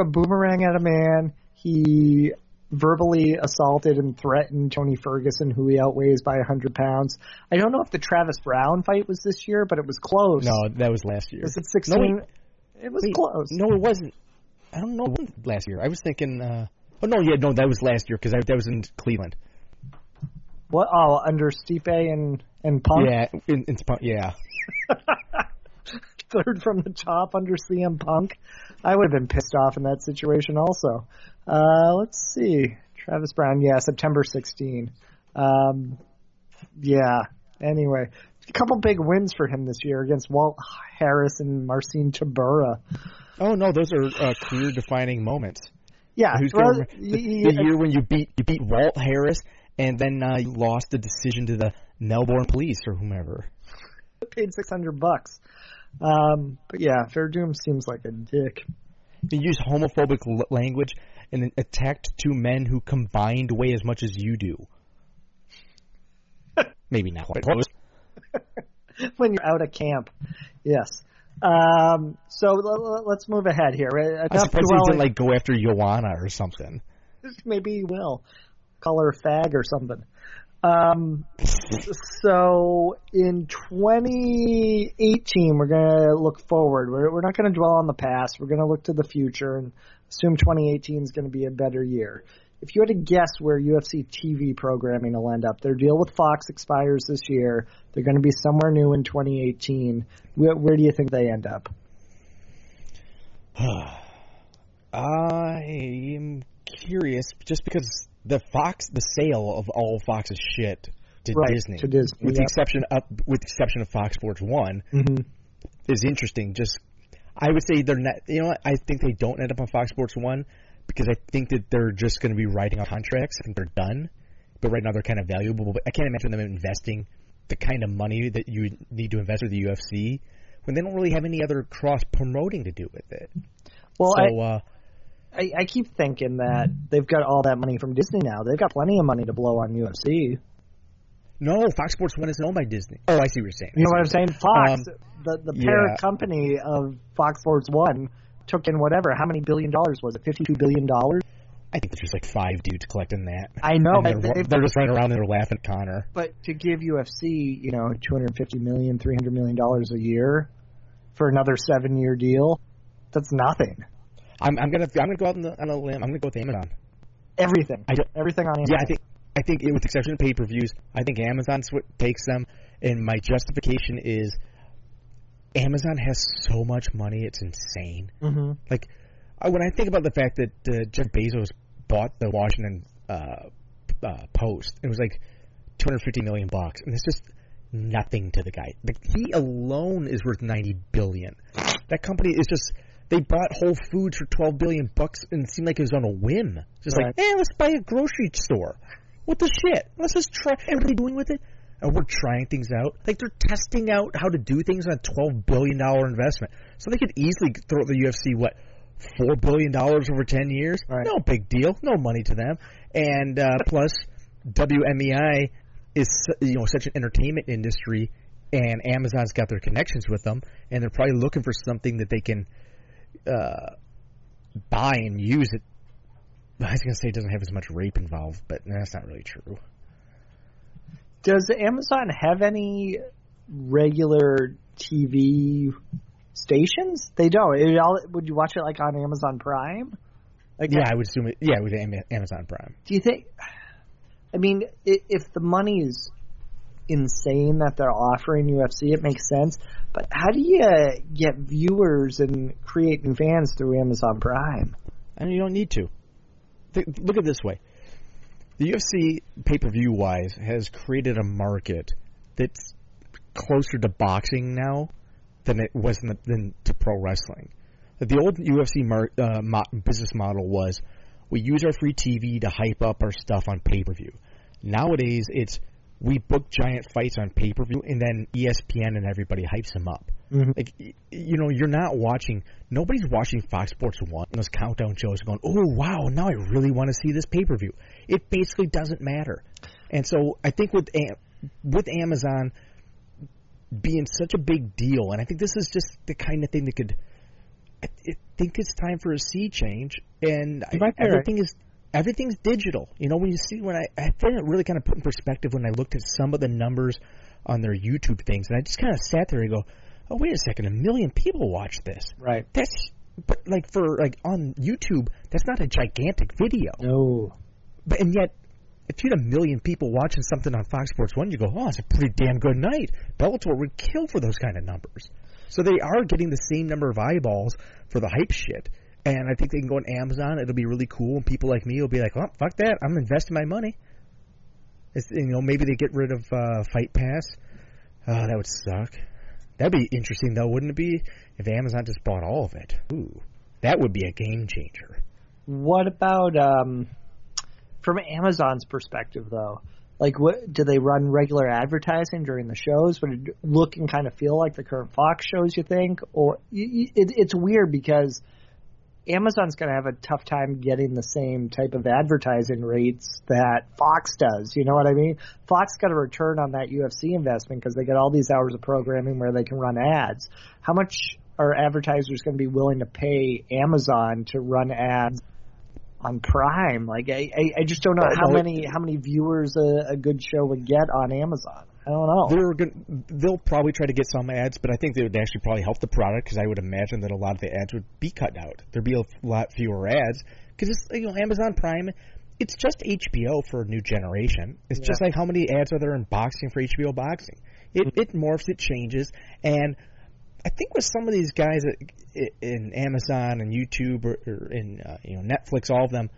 He verbally assaulted and threatened Tony Ferguson, who he outweighs by 100 pounds. I don't know if the Travis Brown fight was this year, but it was close. No, that was last year. Was it 16? No, it was close. No, it wasn't. I don't know. It wasn't last year. I was thinking... that was last year because that was in Cleveland. What? Oh, under Stipe and Punk? Yeah, in Punk, yeah. Third from the top under CM Punk. I would have been pissed off in that situation also. Let's see. Travis Brown, September 16. Anyway, a couple big wins for him this year against Walt Harris and Marcin Tybura. Oh, no, those are career-defining moments. Yeah, the year when you beat Walt Harris, and then you lost the decision to the Melbourne Police or whomever. Paid $600. But yeah, Verdum seems like a dick. He used homophobic language and attacked two men who combined weigh as much as you do. Maybe not quite close. When you're out of camp, yes. So let's move ahead here. I suppose he didn't go after Joanna or something. Maybe he will. Call her a fag or something. So in 2018, we're going to look forward. We're not going to dwell on the past. We're going to look to the future and assume 2018 is going to be a better year. If you had to guess where UFC TV programming will end up, their deal with Fox expires this year. They're going to be somewhere new in 2018. Where do you think they end up? I am curious, just because the sale of all Fox's shit to Disney, with the exception of Fox Sports 1, is interesting. I would say they're not. You know what? I think they don't end up on Fox Sports 1 because I think that they're just going to be writing on contracts. I think they're done, but right now they're kind of valuable. But I can't imagine them investing the kind of money that you need to invest with the UFC when they don't really have any other cross promoting to do with it. Well, I keep thinking that they've got all that money from Disney now. They've got plenty of money to blow on UFC. No, Fox Sports 1 isn't owned by Disney. Oh, I see what you're saying. You know what I'm saying? Fox, the parent company of Fox Sports 1, took in whatever. How many $1 billion was it? $52 billion? I think there's like 5 dudes collecting that. I know. They're just running around and they're laughing at Connor. But to give UFC, $250 million, $300 million a year for another 7-year deal, that's nothing. I'm gonna go out on a limb. I'm gonna go with Amazon. Everything on Amazon. Yeah, I think with the exception of pay-per-views, I think Amazon's what takes them. And my justification is Amazon has so much money, it's insane. Mm-hmm. Like when I think about the fact that Jeff Bezos bought the Washington Post, it was like $250 million, and it's just nothing to the guy. Like, he alone is worth $90 billion. That company is just. They bought Whole Foods for $12 billion, and it seemed like it was on a whim. Just right. like, let's buy a grocery store. What the shit? Let's just try. And what are they doing with it? And we're trying things out. Like, they're testing out how to do things on a $12 billion investment. So they could easily throw the UFC, $4 billion over 10 years? Right. No big deal. No money to them. And plus, WMEI is such an entertainment industry, and Amazon's got their connections with them, and they're probably looking for something that they can buy and use it. I was going to say it doesn't have as much rape involved, but that's not really true. Does Amazon have any regular TV stations? They don't. Would you watch it like on Amazon Prime? I would assume it. Yeah, with Amazon Prime. Do you think? I mean, if the money is insane that they're offering UFC, it makes sense. But how do you get viewers and create new fans through Amazon Prime? And you don't need to. Look at it this way. The UFC, pay-per-view wise, has created a market that's closer to boxing now than it was than to pro wrestling. The old UFC business model was we use our free TV to hype up our stuff on pay-per-view. Nowadays, it's we book giant fights on pay-per-view, and then ESPN and everybody hypes them up. Mm-hmm. Like, you're not watching. Nobody's watching Fox Sports 1 and those countdown shows going, oh, wow, now I really want to see this pay-per-view. It basically doesn't matter. And so I think with Amazon being such a big deal, and I think this is just the kind of thing that could – I think it's time for a sea change, and everything's digital. When you see I find it really kind of put in perspective when I looked at some of the numbers on their YouTube things, and I just kind of sat there and go, oh, wait a second, 1 million people watch this. Right. But on YouTube, that's not a gigantic video. No. And yet, if you had 1 million people watching something on Fox Sports 1, you go, oh, it's a pretty damn good night. Bellator would kill for those kind of numbers. So they are getting the same number of eyeballs for the hype shit. And I think they can go on Amazon. It'll be really cool. And people like me will be like, oh, fuck that. I'm investing my money. Maybe they get rid of Fight Pass. Oh, that would suck. That'd be interesting, though, wouldn't it be? If Amazon just bought all of it. Ooh, that would be a game changer. What about from Amazon's perspective, though? Like, do they run regular advertising during the shows? Would it look and kind of feel like the current Fox shows, you think? Or it's weird because Amazon's going to have a tough time getting the same type of advertising rates that Fox does. You know what I mean? Fox got a return on that UFC investment because they get all these hours of programming where they can run ads. How much are advertisers going to be willing to pay Amazon to run ads on Prime? Like, I just don't know how many viewers a good show would get on Amazon. I don't know. They'll probably try to get some ads, but I think they would actually probably help the product because I would imagine that a lot of the ads would be cut out. There'd be a lot fewer ads because Amazon Prime, it's just HBO for a new generation. It's just like how many ads are there in boxing for HBO boxing. It morphs, it changes, and I think with some of these guys in Amazon and YouTube or in Netflix, all of them,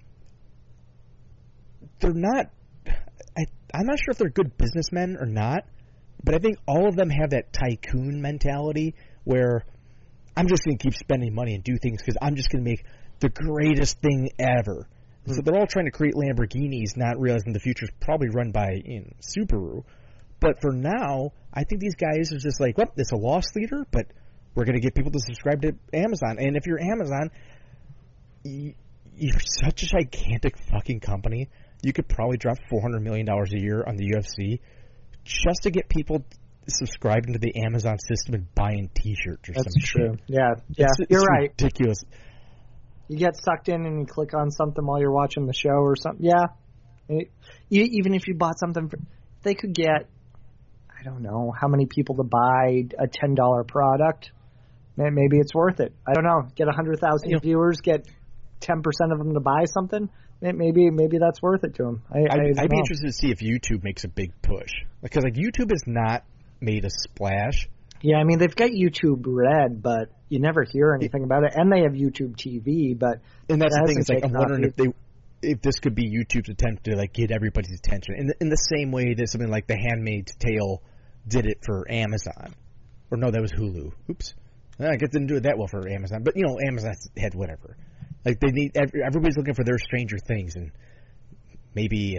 they're not. I'm not sure if they're good businessmen or not, but I think all of them have that tycoon mentality where I'm just going to keep spending money and do things because I'm just going to make the greatest thing ever. Mm-hmm. So they're all trying to create Lamborghinis, not realizing the future is probably run by Subaru. But for now, I think these guys are just like, well, it's a loss leader, but we're going to get people to subscribe to Amazon. And if you're Amazon, you're such a gigantic fucking company. You could probably drop $400 million a year on the UFC just to get people subscribing to the Amazon system and buying T-shirts or That's some true. shit. Yeah, It's you're right. Ridiculous. You get sucked in and you click on something while you're watching the show or something. Yeah. Even if you bought something, they could get, I don't know, how many people to buy a $10 product. Maybe it's worth it. I don't know. Get 100,000 viewers, get 10% of them to buy something. Maybe that's worth it to them. I'd be interested to see if YouTube makes a big push. Because YouTube has not made a splash. Yeah, I mean, they've got YouTube Red, but you never hear anything about it. And they have YouTube TV, but and that's the thing. It's like I'm wondering if this could be YouTube's attempt to like get everybody's attention in the same way that something like The Handmaid's Tale did it for Amazon. Or no, that was Hulu. Oops. I guess didn't do it that well for Amazon. But, Amazon had whatever. Like, they need everybody's looking for their Stranger Things. And maybe,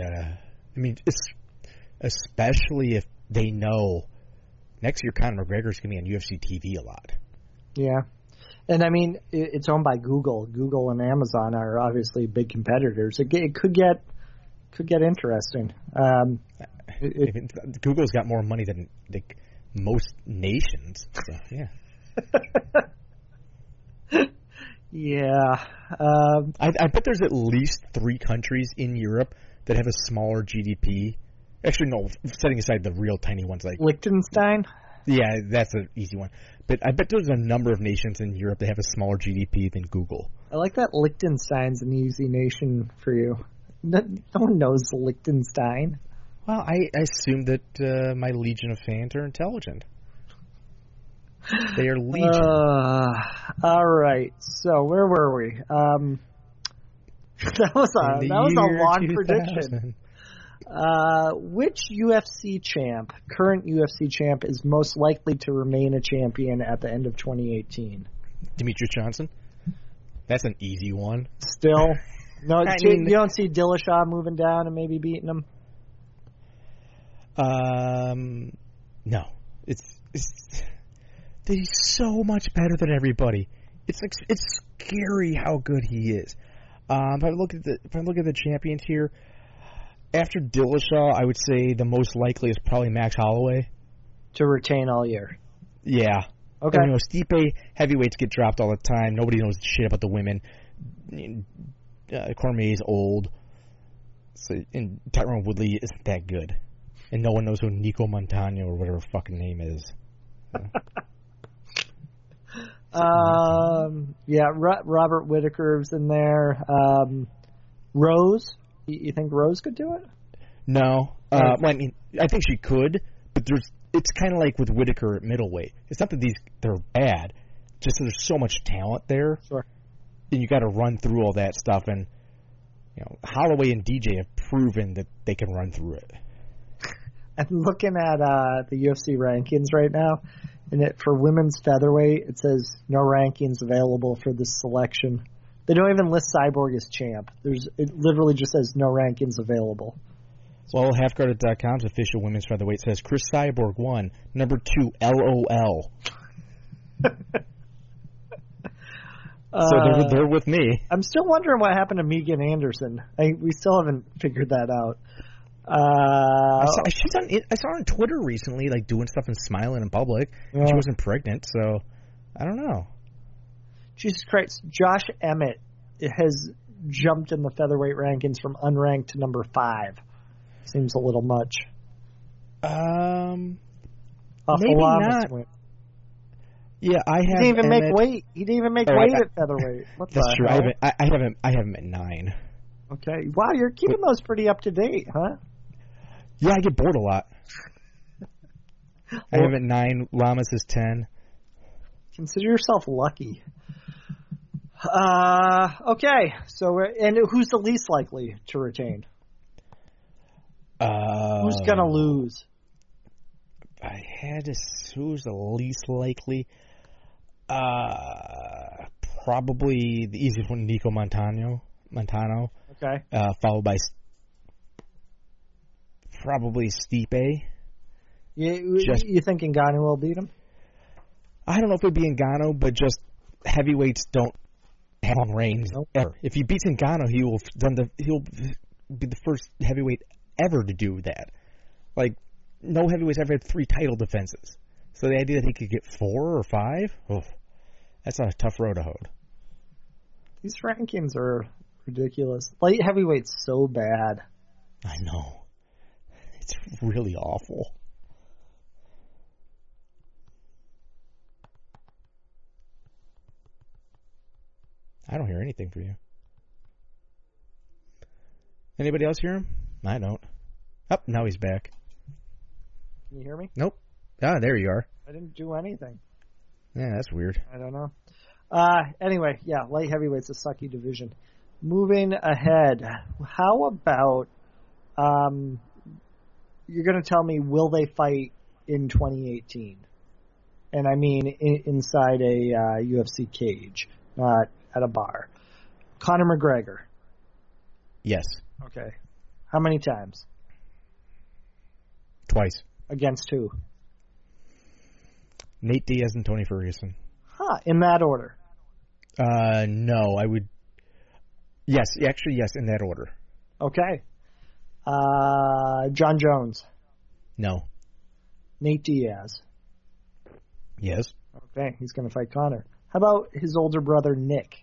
especially if they know next year Conor McGregor's going to be on UFC TV a lot. Yeah. And, I mean, it's owned by Google. Google and Amazon are obviously big competitors. It could get interesting. Google's got more money than most nations. So, yeah. Yeah. I bet there's at least 3 countries in Europe that have a smaller GDP. Actually, no, setting aside the real tiny ones like Liechtenstein? Yeah, that's an easy one. But I bet there's a number of nations in Europe that have a smaller GDP than Google. I like that Liechtenstein's an easy nation for you. No one knows Liechtenstein. Well, I assume that my legion of fans are intelligent. They are legion. All right. So where were we? That was a long 2000. prediction. Which current UFC champ, is most likely to remain a champion at the end of 2018? Demetrius Johnson. That's an easy one. Still, no. You don't see Dillashaw moving down and maybe beating him. No. He's so much better than everybody. It's scary how good he is. If I look at the champions here, after Dillashaw, I would say the most likely is probably Max Holloway to retain all year. Yeah. Okay. And, Stipe heavyweights get dropped all the time. Nobody knows shit about the women. Cormier's old, and Tyron Woodley isn't that good, and no one knows who Nico Montano or whatever fucking name is. Yeah, Robert Whittaker's in there. Rose, you think Rose could do it? No. Well, I think she could, but it's kind of like with Whittaker at middleweight. It's not that they're bad, just that there's so much talent there. Sure. And you got to run through all that stuff, and Holloway and DJ have proven that they can run through it. I'm looking at the UFC rankings right now, and for women's featherweight, it says no rankings available for this selection. They don't even list Cyborg as champ. It literally just says no rankings available. Well, Halfguarded.com's official women's featherweight says Chris Cyborg 1, number 2, LOL. So they're with me. I'm still wondering what happened to Megan Anderson. We still haven't figured that out. I saw her on Twitter recently, like doing stuff and smiling in public. Yeah. She wasn't pregnant, so I don't know. Jesus Christ, Josh Emmett has jumped in the featherweight rankings from unranked to number 5. Seems a little much. Maybe not. Yeah, I have. He didn't even make weight. He didn't even make weight at featherweight. That's true. Hell? I have him at 9. Okay. Wow, you're keeping those pretty up to date, huh? Yeah, I get bored a lot. I have at 9. Lamas is 10. Consider yourself lucky. Okay. So, and who's the least likely to retain? Who's gonna lose? I had to. Who's the least likely? Probably the easiest one, Nico Montano. Okay. Followed by probably Stipe. You think Ngannou will beat him? I don't know if it'd be Ngannou, but just heavyweights don't have long reigns ever. If he beats Ngannou, he'll be the first heavyweight ever to do that. Like, no heavyweight's ever had 3 title defenses. So the idea that he could get 4 or 5, that's not a tough road to hold. These rankings are ridiculous. Light heavyweight's so bad. I know. It's really awful. I don't hear anything from you. Anybody else hear him? I don't. Oh, now he's back. Can you hear me? Nope. Ah, there you are. I didn't do anything. Yeah, that's weird. I don't know. Anyway, yeah, light heavyweight's a sucky division. Moving ahead, how about you're going to tell me, will they fight in 2018? And I mean inside a UFC cage, not at a bar. Conor McGregor. Yes. Okay. How many times? Twice. Against who? Nate Diaz and Tony Ferguson. Huh, in that order? No, I would... Yes, actually, yes, in that order. Okay. John Jones. No. Nate Diaz. Yes. Okay, he's going to fight Conor. How about his older brother, Nick?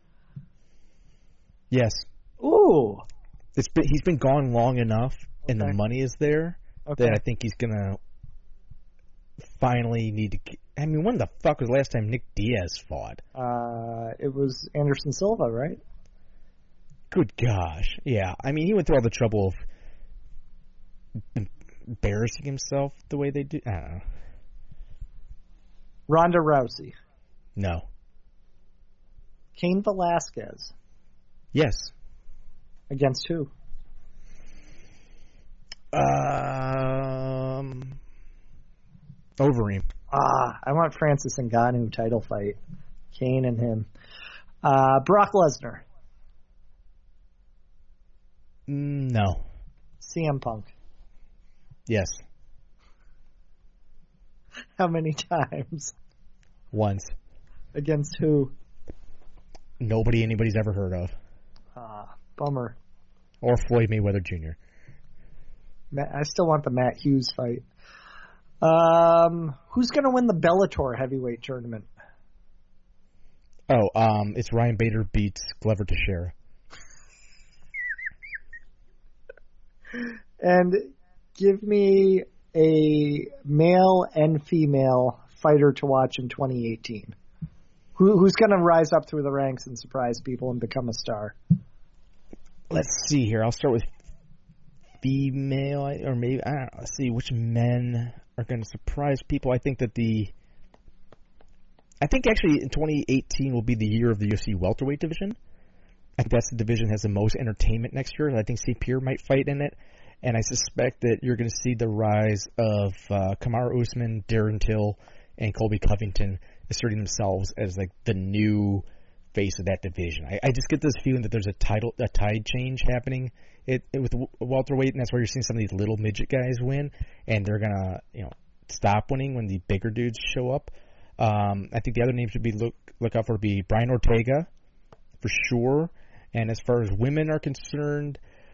Yes. Ooh. He's been gone long enough, and the money is there, that I think he's going to finally need to... I mean, when the fuck was the last time Nick Diaz fought? It was Anderson Silva, right? Good gosh. Yeah. I mean, he went through all the trouble of embarrassing himself the way they do. I don't know. Ronda Rousey. No. Cain Velasquez. Yes. Against who? Overeem. I want Francis Ngannou title fight. Cain and him. Brock Lesnar. No. CM Punk. Yes. How many times? Once. Against who? Nobody anybody's ever heard of. Bummer. Or Floyd Mayweather Jr. I still want the Matt Hughes fight. Who's going to win the Bellator heavyweight tournament? It's Ryan Bader beats Glover Teixeira. And give me a male and female fighter to watch in 2018. Who's going to rise up through the ranks and surprise people and become a star? Let's see here. I'll start with female, or maybe, I don't know. Let's see which men are going to surprise people. I think actually in 2018 will be the year of the UFC welterweight division. I think that's the division that has the most entertainment next year. I think St. Pierre might fight in it. And I suspect that you're going to see the rise of Kamaru Usman, Darren Till, and Colby Covington asserting themselves as like the new face of that division. I just get this feeling that there's a tide change happening with welterweight, and that's why you're seeing some of these little midget guys win, and they're gonna stop winning when the bigger dudes show up. I think the other names should be look out for would be Brian Ortega for sure. And as far as women are concerned,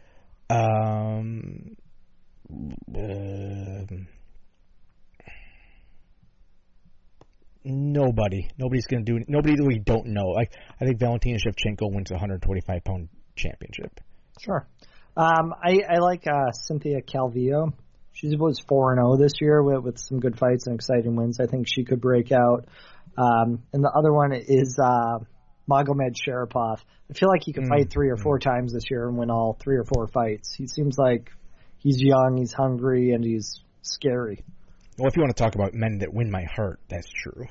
Nobody's going to do it. Nobody that we don't know. Like, I think Valentina Shevchenko wins a 125-pound championship. Sure. I like Cynthia Calvillo. She was 4-0 this year with some good fights and exciting wins. I think she could break out. And the other one is Magomed Sharapov. I feel like he could fight 3 or 4 times this year and win all 3 or 4 fights. He seems like he's young, he's hungry, and he's scary. Well, if you want to talk about men that win my heart, that's true.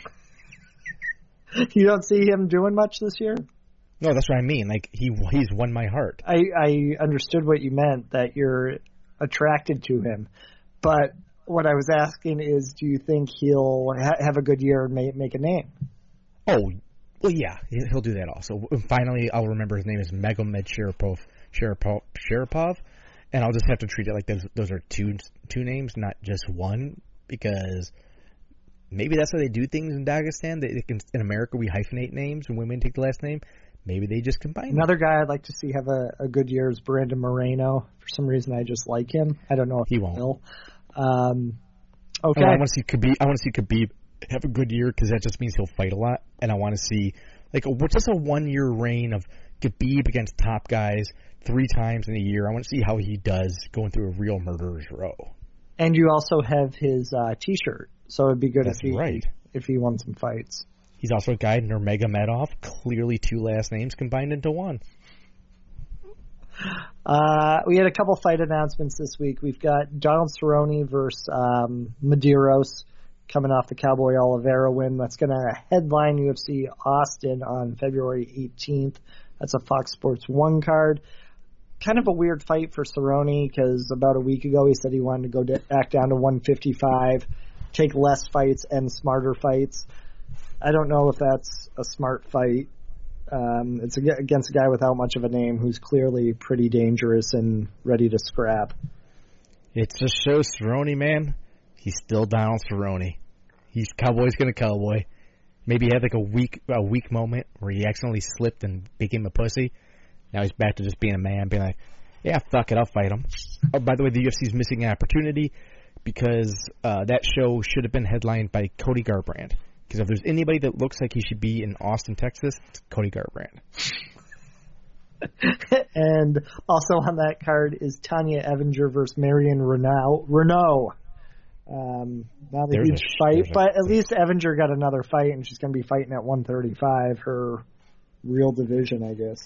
You don't see him doing much this year? No, that's what I mean. Like, he's won my heart. I understood what you meant, that you're attracted to him. But what I was asking is, do you think he'll have a good year and make a name? Oh, well, yeah. He'll do that also. Finally, I'll remember his name is Magomed Sharapov. And I'll just have to treat it like those are two names, not just one, because maybe that's how they do things in Dagestan. In America, we hyphenate names and women take the last name. Maybe they just combine Another guy I'd like to see have a good year is Brandon Moreno. For some reason, I just like him. I don't know if he won't. Will. Okay. I want to see Khabib have a good year because that just means he'll fight a lot. And I want to see what's just a 1 year reign of Khabib against top guys 3 times in a year. I want to see how he does going through a real murderer's row. And you also have his T-shirt, so it'd be good if he won some fights. He's also a guy, Nurmagomedov, clearly 2 last names combined into one. We had a couple fight announcements this week. We've got Donald Cerrone versus Medeiros coming off the Cowboy Oliveira win. That's going to headline UFC Austin on February 18th. That's a Fox Sports 1 card. Kind of a weird fight for Cerrone because about a week ago he said he wanted to go back down to 155, take less fights and smarter fights. I don't know if that's a smart fight. It's against a guy without much of a name who's clearly pretty dangerous and ready to scrap. It just shows Cerrone, man. He's still Donald Cerrone. He's Cowboy's gonna cowboy. Maybe he had a weak moment where he accidentally slipped and became a pussy. Now he's back to just being a man, being like, yeah, fuck it, I'll fight him. Oh, by the way, the UFC's missing an opportunity because that show should have been headlined by Cody Garbrandt. Because if there's anybody that looks like he should be in Austin, Texas, it's Cody Garbrandt. And also on that card is Tanya Evinger versus Marion Renault. Not a huge fight, but at least Evinger got another fight, and she's going to be fighting at 135, her real division, I guess.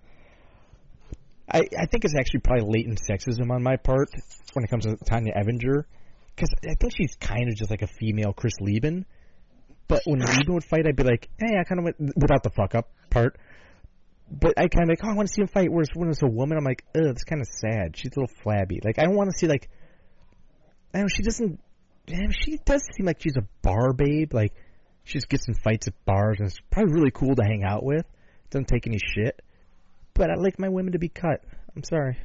I think it's actually probably latent sexism on my part when it comes to Tanya Evinger, because I think she's kind of just like a female Chris Lieben. But when Lieben would fight, I'd be like, hey, I kind of went without the fuck up part. But I kind of like, I want to see him fight. Whereas when it's a woman, I'm like, ugh, that's kind of sad. She's a little flabby. Like, I don't want to see I don't know, she does seem like she's a bar babe. Like, she just gets in fights at bars, and it's probably really cool to hang out with. Doesn't take any shit. But I like my women to be cut. I'm sorry.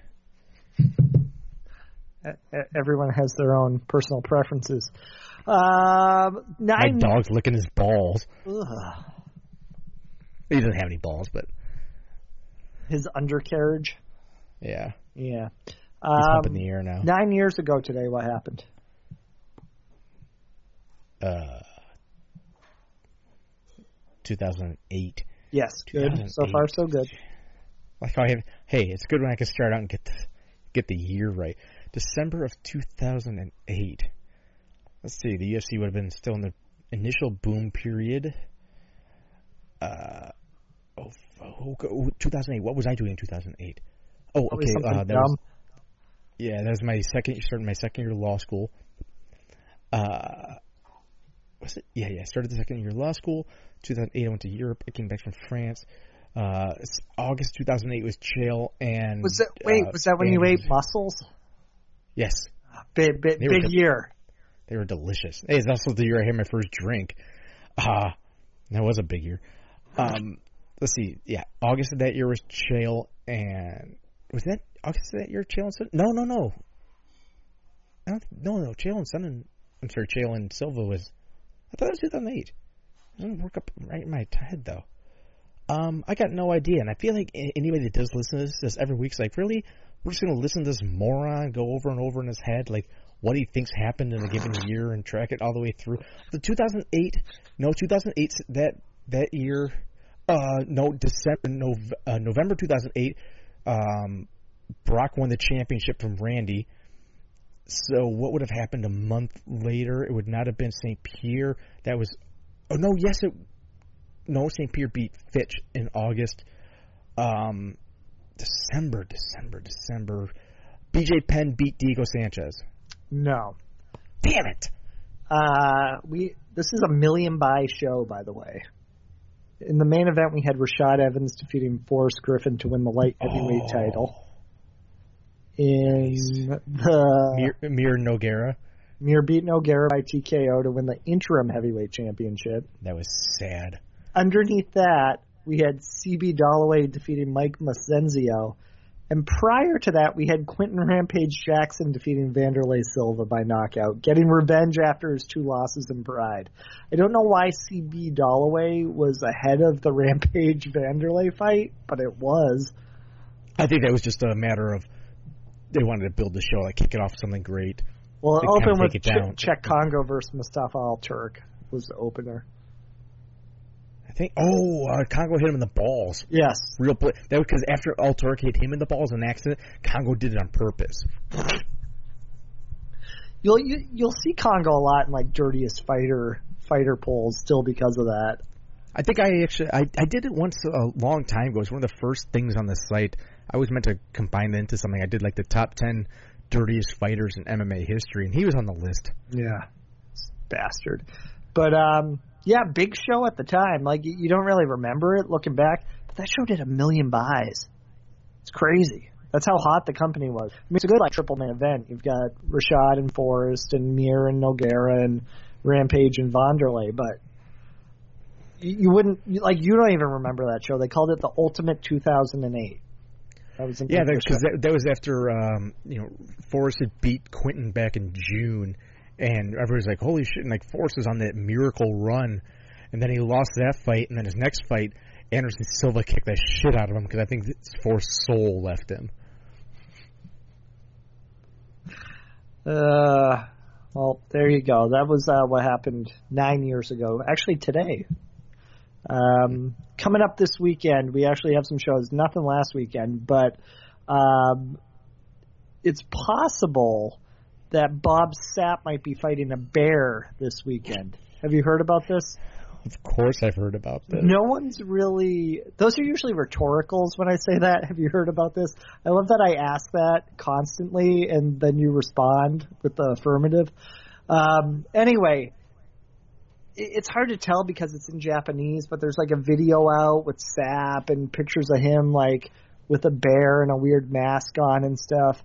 Everyone has their own personal preferences. My dog's licking his balls. Ugh. He doesn't have any balls, but his undercarriage. Yeah. Yeah. He's up in the air now. 9 years ago today, what happened? 2008. Yes, good. So far, so good. Like hey, it's good when I can start out and get the year right. December of 2008. Let's see, the UFC would have been still in the initial boom period. 2008. What was I doing in 2008? Oh, okay. That was my second year of law school. Was it? Yeah. I started the second year of law school. 2008, I went to Europe. I came back from France. August 2008 was Chael and... Was that when you ate mussels? Yes. Big year. They were delicious. Hey, it's also the year I had my first drink. That was a big year. Let's see. Yeah, August of that year was Chael and... Was that August of that year, Chael and Sutton? No. No, Chael and Sutton... I'm sorry, Chael and Silva was... I thought it was 2008. It doesn't work up right in my head, though. I got no idea, and I feel like anybody that does listen to this every week's like, really? We're just going to listen to this moron go over and over in his head, like, what he thinks happened in a given year and track it all the way through. The 2008, that year, November 2008, Brock won the championship from Randy. So what would have happened a month later? It would not have been St. Pierre. That was... Oh, no, yes, St. Pierre beat Fitch in August. December. BJ Penn beat Diego Sanchez. No. Damn it! This is a million buy show, by the way. In the main event, we had Rashad Evans defeating Forrest Griffin to win the light heavyweight title. In the Mir Nogueira. Mir beat Nogueira by TKO to win the interim heavyweight championship. That was sad. Underneath that, we had CB Dollaway defeating Mike Massenzio And prior to that, we had Quentin Rampage Jackson defeating Vanderlei Silva by knockout, getting revenge after his 2 losses in Pride. I don't know why CB Dollaway was ahead of the Rampage Vanderlei fight, but it was. I think that was just a matter of they wanted to build the show, like kick it off with something great. Well, it opened with Czech Congo versus Mustafa Al-Turk was the opener. I think. Congo hit him in the balls. Yes. Real play. That was because after Al-Turk hit him in the balls in an accident, Congo did it on purpose. You'll see Congo a lot in like dirtiest fighter polls still because of that. I think I did it once a long time ago. It was one of the first things on the site. I was meant to combine that into something. I did like the top 10 dirtiest fighters in MMA history, and he was on the list. Yeah. Bastard. But, yeah, big show at the time. Like, you don't really remember it looking back, but that show did 1 million buys. It's crazy. That's how hot the company was. I mean, it's a good, like, triple main event. You've got Rashad and Forrest and Mir and Nogueira and Rampage and Vanderlei, but you wouldn't, like, you don't even remember that show. They called it the Ultimate 2008. That was because that was after, Forrest had beat Quentin back in June. And everybody's like, holy shit, and like Forrest was on that miracle run. And then he lost that fight, and then his next fight, Anderson Silva kicked the shit out of him because I think Forrest's soul left him. Well, there you go. That was what happened 9 years ago. Actually, today. Coming up this weekend, we actually have some shows. Nothing last weekend, but it's possible that Bob Sapp might be fighting a bear this weekend. Have you heard about this? Of course I've heard about this. No one's really... Those are usually rhetoricals when I say that. Have you heard about this? I love that I ask that constantly, and then you respond with the affirmative. Anyway, it's hard to tell because it's in Japanese, but there's like a video out with Sapp and pictures of him like with a bear and a weird mask on and stuff.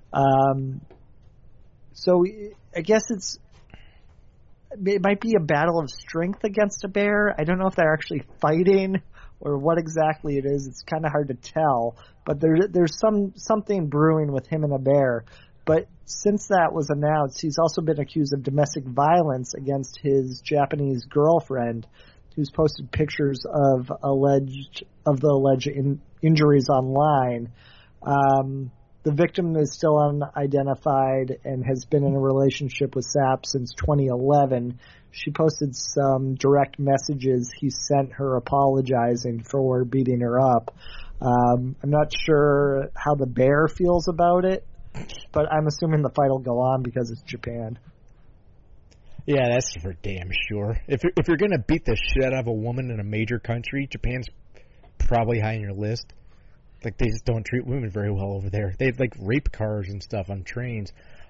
So I guess it might be a battle of strength against a bear. I don't know if they're actually fighting or what exactly it is. It's kind of hard to tell. But there's something brewing with him and a bear. But since that was announced, he's also been accused of domestic violence against his Japanese girlfriend, who's posted pictures of the alleged injuries online. The victim is still unidentified and has been in a relationship with Sapp since 2011. She posted some direct messages he sent her apologizing for beating her up. I'm not sure how the bear feels about it, but I'm assuming the fight will go on because it's Japan. Yeah, that's for damn sure. If you're going to beat the shit out of a woman in a major country, Japan's probably high on your list. Like, they just don't treat women very well over there. They have, like, rape cars and stuff on trains.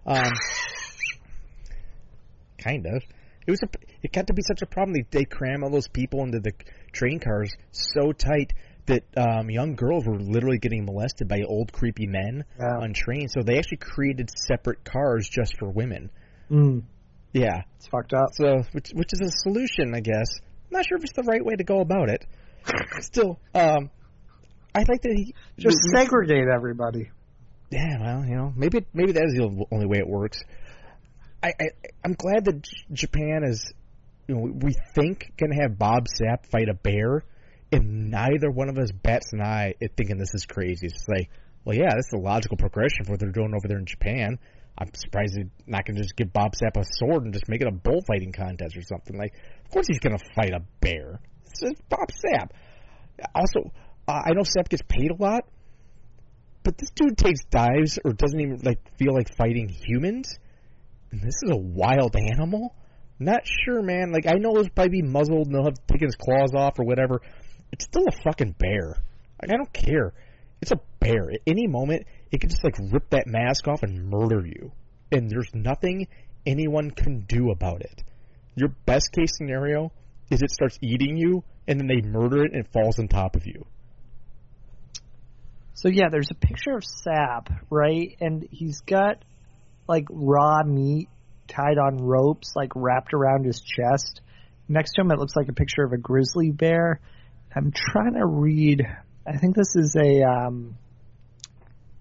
Kind of. It got to be such a problem. They cram all those people into the train cars so tight that young girls were literally getting molested by old, creepy men on trains. So they actually created separate cars just for women. Mm. Yeah. It's fucked up. So, which is a solution, I guess. I'm not sure if it's the right way to go about it. Still, I think that he just segregate everybody. Yeah, well, maybe that is the only way it works. I'm glad that Japan is, we think gonna have Bob Sapp fight a bear, and neither one of us bats an eye at thinking this is crazy. It's like, well, yeah, that's the logical progression for what they're doing over there in Japan. I'm surprised they're not gonna just give Bob Sapp a sword and just make it a bullfighting contest or something. Like, of course he's gonna fight a bear. It's Bob Sapp. Also, I know Sapp gets paid a lot, but this dude takes dives or doesn't even feel like fighting humans. And this is a wild animal. Not sure, man. Like, I know it'll probably be muzzled and they'll have taken his claws off or whatever. It's still a fucking bear. Like, I don't care. It's a bear. At any moment, it could just rip that mask off and murder you. And there's nothing anyone can do about it. Your best case scenario is it starts eating you and then they murder it and it falls on top of you. So, yeah, there's a picture of Sapp, right? And he's got, raw meat tied on ropes, wrapped around his chest. Next to him, it looks like a picture of a grizzly bear. I'm trying to read. I think this is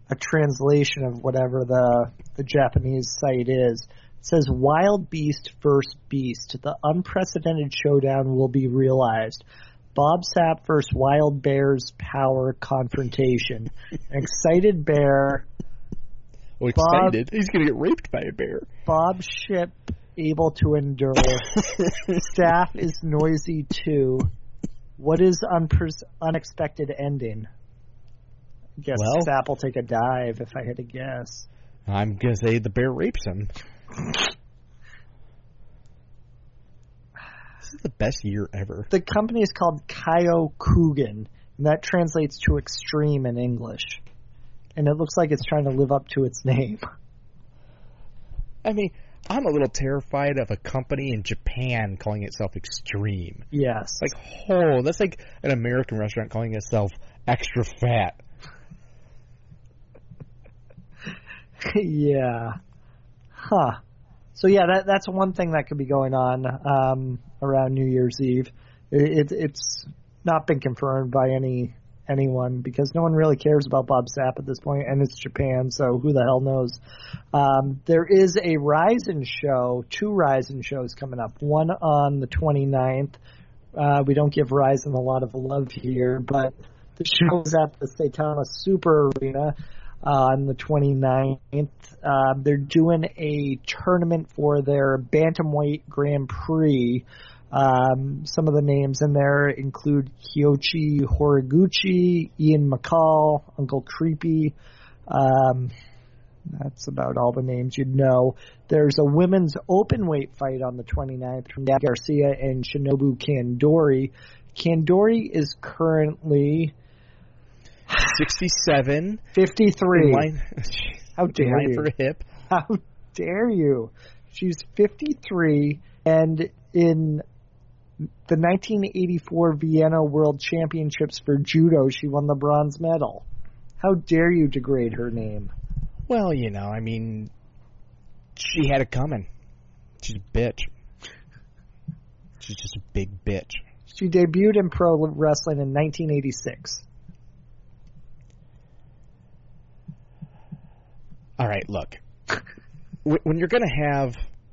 a translation of whatever the Japanese site is. It says, Wild Beast versus Beast. The unprecedented showdown will be realized. Bob Sapp versus Wild Bear's power confrontation. An excited bear. Well, excited? He's going to get raped by a bear. Bob's ship able to endure. Staff is noisy too. What is unexpected ending? I guess Sapp will take a dive if I had to guess. I'm going to say the bear rapes him. This is the best year ever. The company is called Kyokugen, and that translates to extreme in English. And it looks like it's trying to live up to its name. I mean, I'm a little terrified of a company in Japan calling itself Extreme. Yes. Like, that's like an American restaurant calling itself Extra Fat. Yeah. Huh. So, yeah, that's one thing that could be going on around New Year's Eve. It's not been confirmed by anyone because no one really cares about Bob Sapp at this point, and it's Japan, so who the hell knows. There is a Ryzen show, 2 Ryzen shows coming up, one on the 29th. We don't give Ryzen a lot of love here, but the show is at the Saitama Super Arena on the 29th. They're doing a tournament for their Bantamweight Grand Prix. Some of the names in there include Kyoichi Horiguchi, Ian McCall, Uncle Creepy. That's about all the names you'd know. There's a women's openweight fight on the 29th from Gab Garcia and Shinobu Kandori. Kandori is currently 67. 53. How dare line you? For a hip. How dare you? She's 53, and in the 1984 Vienna World Championships for judo, she won the bronze medal. How dare you degrade her name? Well, I mean, she had it coming. She's a bitch. She's just a big bitch. She debuted in pro wrestling in 1986. All right, look. When you're going to have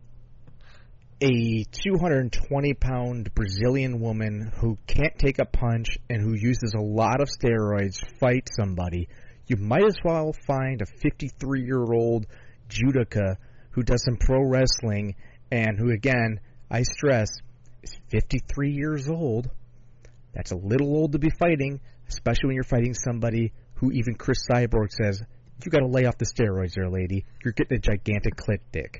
a 220-pound Brazilian woman who can't take a punch and who uses a lot of steroids fight somebody, you might as well find a 53-year-old judoka who does some pro wrestling and who, again, I stress, is 53 years old. That's a little old to be fighting, especially when you're fighting somebody who even Chris Cyborg says, you got to lay off the steroids there, lady. You're getting a gigantic clit dick.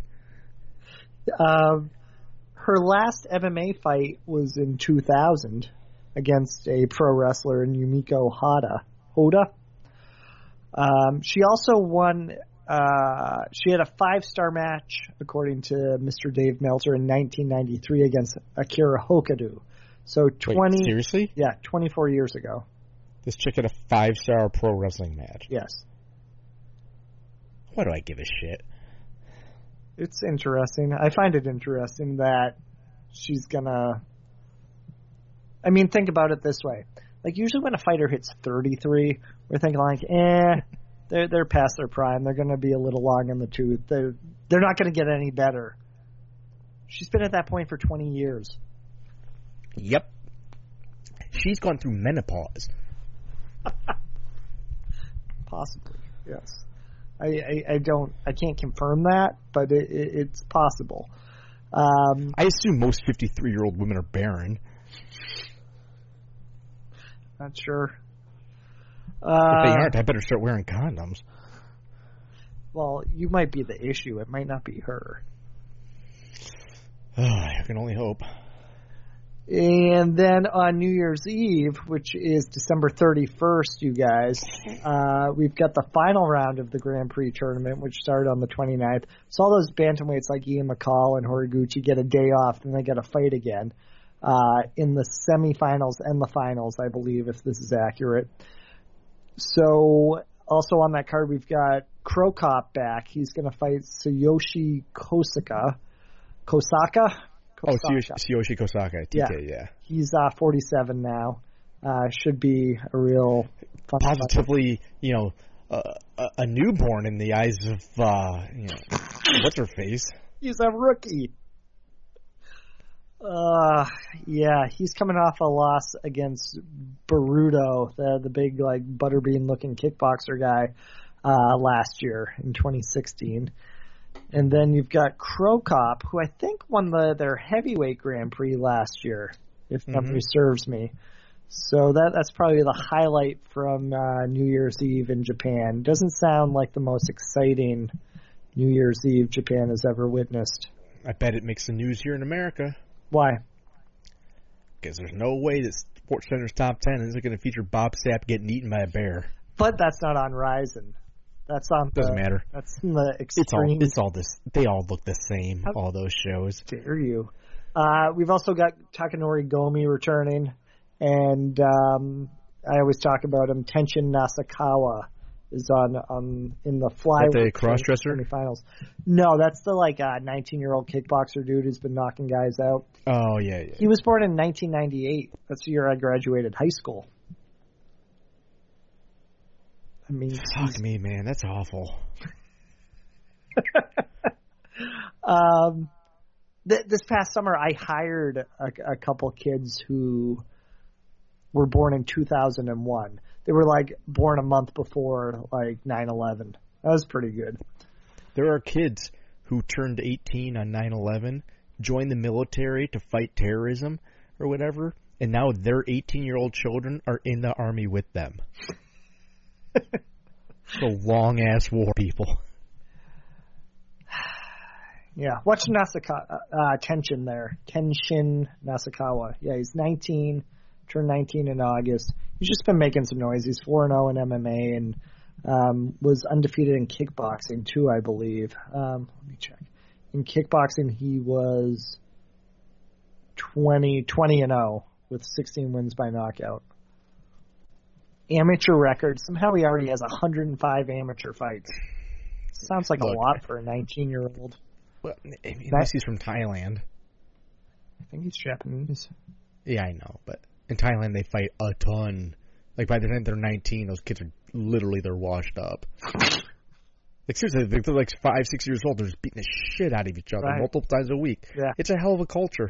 Her last MMA fight was in 2000 against a pro wrestler in Yumiko Hoda. She also won. She had a 5-star match, according to Mr. Dave Meltzer, in 1993 against Akira Hokuto. So 20. Wait, seriously? Yeah, 24 years ago. This chick had a 5-star pro wrestling match. Yes. Why do I give a shit? It's interesting. I find it interesting that she's gonna... I mean, think about it this way. Like, usually when a fighter hits 33, we're thinking like, they're past their prime. They're gonna be a little long in the tooth. They're not gonna get any better. She's been at that point for 20 years. Yep. She's gone through menopause. Possibly, yes. I can't confirm that, but it's possible. I assume most 53-year-old women are barren. Not sure. If they aren't, I better start wearing condoms. Well, you might be the issue. It might not be her. I can only hope. And then on New Year's Eve, which is December 31st, you guys, we've got the final round of the Grand Prix tournament, which started on the 29th. So all those bantamweights like Ian McCall and Horiguchi get a day off, then they got to fight again in the semifinals and the finals, I believe, if this is accurate. So also on that card, we've got Krokop back. He's going to fight Tsuyoshi Kosaka. Tsuyoshi Kosaka, TK, yeah. He's 47 now. Should be a real fun positively, a newborn in the eyes of what's her face. He's a rookie. Yeah, he's coming off a loss against Baruto, the big butterbean looking kickboxer guy, last year in 2016. And then you've got Crow Cop, who I think won their heavyweight Grand Prix last year, if memory serves me. So that's probably the highlight from New Year's Eve in Japan. Doesn't sound like the most exciting New Year's Eve Japan has ever witnessed. I bet it makes the news here in America. Why? Because there's no way that SportsCenter's Top 10 isn't going to feature Bob Sapp getting eaten by a bear. But that's not on Ryzen. That's on. Doesn't matter. That's in the extreme. It's all this. They all look the same. All those shows. Dare you? We've also got Takanori Gomi returning, and I always talk about him. Tenshin Nasukawa is on in the flyweight. The cross-dresser? Semifinals. No, that's the 19-year-old kickboxer dude who's been knocking guys out. Oh yeah. He was born in 1998. That's the year I graduated high school. I mean, fuck me, man. That's awful. This past summer, I hired a couple kids who were born in 2001. They were born a month before 9/11. That was pretty good. There are kids who turned 18 on 9/11, joined the military to fight terrorism or whatever, and now their 18-year-old children are in the army with them. It's a long-ass war, people. Yeah, watch Tenshin there. Tenshin Nasukawa. Yeah, he's 19, turned 19 in August. He's just been making some noise. He's 4-0 in MMA and was undefeated in kickboxing, too, I believe. Let me check. In kickboxing, he was 20-0 with 16 wins by knockout. Amateur record. Somehow he already has 105 amateur fights. Sounds like a lot for a 19-year-old. Well, unless he's from Thailand. I think he's Japanese. Yeah, I know, but in Thailand they fight a ton. By the time they're 19, those kids are they're washed up. Seriously, they're 5-6 years old. They're just beating the shit out of each other multiple times a week. Yeah. It's a hell of a culture.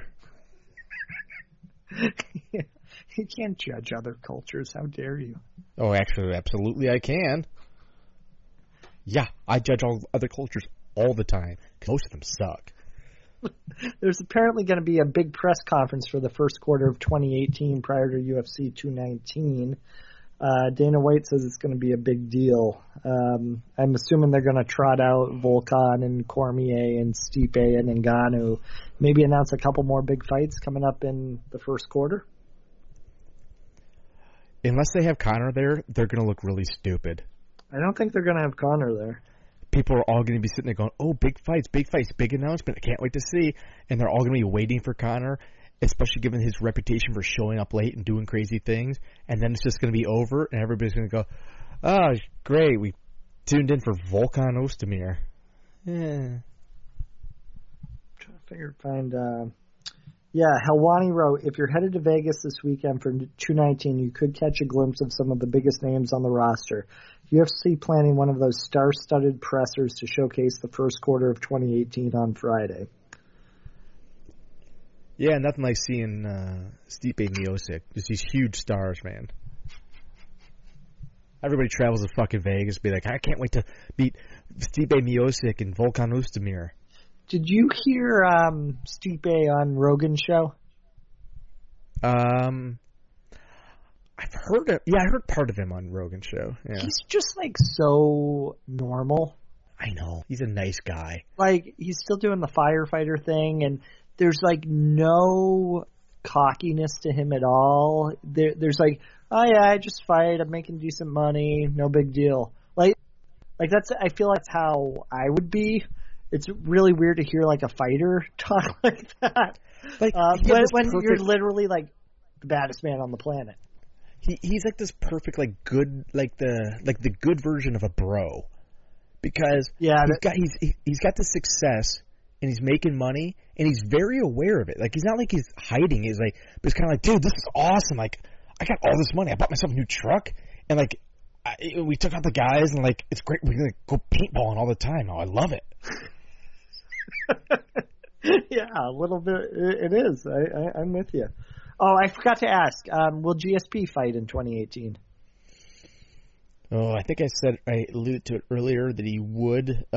You can't judge other cultures. How dare you? Oh, actually, absolutely I can. Yeah, I judge all other cultures all the time. Most of them suck. There's apparently going to be a big press conference for the first quarter of 2018 prior to UFC 219. Dana White says it's going to be a big deal. I'm assuming they're going to trot out Volkan and Cormier and Stipe and Ngannou. Maybe announce a couple more big fights coming up in the first quarter. Unless they have Conor there, they're going to look really stupid. I don't think they're going to have Conor there. People are all going to be sitting there going, oh, big fights, big announcement. I can't wait to see. And they're all going to be waiting for Conor, especially given his reputation for showing up late and doing crazy things. And then it's just going to be over, and everybody's going to go, oh, great, we tuned in for Volkan Ozdemir. Yeah. I'm trying to find... Yeah, Helwani wrote, if you're headed to Vegas this weekend for 219, you could catch a glimpse of some of the biggest names on the roster. UFC planning one of those star-studded pressers to showcase the first quarter of 2018 on Friday. Yeah, nothing like seeing Stipe Miocic. Just these huge stars, man. Everybody travels to fucking Vegas, be like, I can't wait to beat Stipe Miocic and Volkan Ozdemir. Did you hear Stipe on Rogan's show? I've heard it. Yeah, I heard part of him on Rogan's show. Yeah. He's just so normal. I know. He's a nice guy. He's still doing the firefighter thing, and there's no cockiness to him at all. There's oh yeah, I just fight. I'm making decent money. No big deal. That's. I feel that's how I would be. It's really weird to hear a fighter talk like that. When you're literally the baddest man on the planet. He's this perfect good the good version of a bro, because he's got the success and he's making money and he's very aware of it. He's not he's hiding. He's but it's kind of dude, this is awesome. I got all this money. I bought myself a new truck and we took out the guys, and like it's great. We're gonna go paintballing all the time. Oh, I love it. Yeah, a little bit. It is. I'm with you. Oh, I forgot to ask. Will GSP fight in 2018? Oh, I think I alluded to it earlier that he would.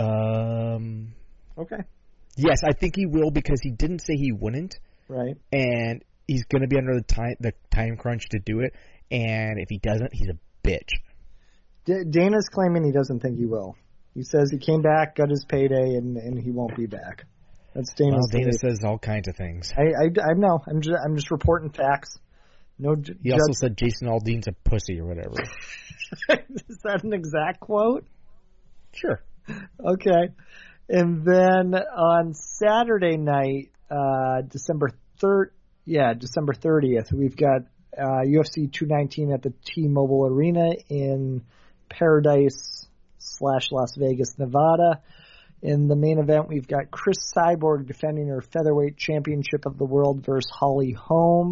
Okay. Yes, I think he will because he didn't say he wouldn't. Right. And he's going to be under the time crunch to do it. And if he doesn't, he's a bitch. Dana's claiming he doesn't think he will. He says he came back, got his payday, and he won't be back. That's Dana's. Well, Dana says all kinds of things. I know. I'm just reporting facts. No. He also said Jason Aldean's a pussy or whatever. Is that an exact quote? Sure. Okay. And then on Saturday night, December 30th, we've got UFC 219 at the T-Mobile Arena in Paradise/Las Vegas, Nevada. In the main event, we've got Chris Cyborg defending her featherweight championship of the world versus Holly Holm.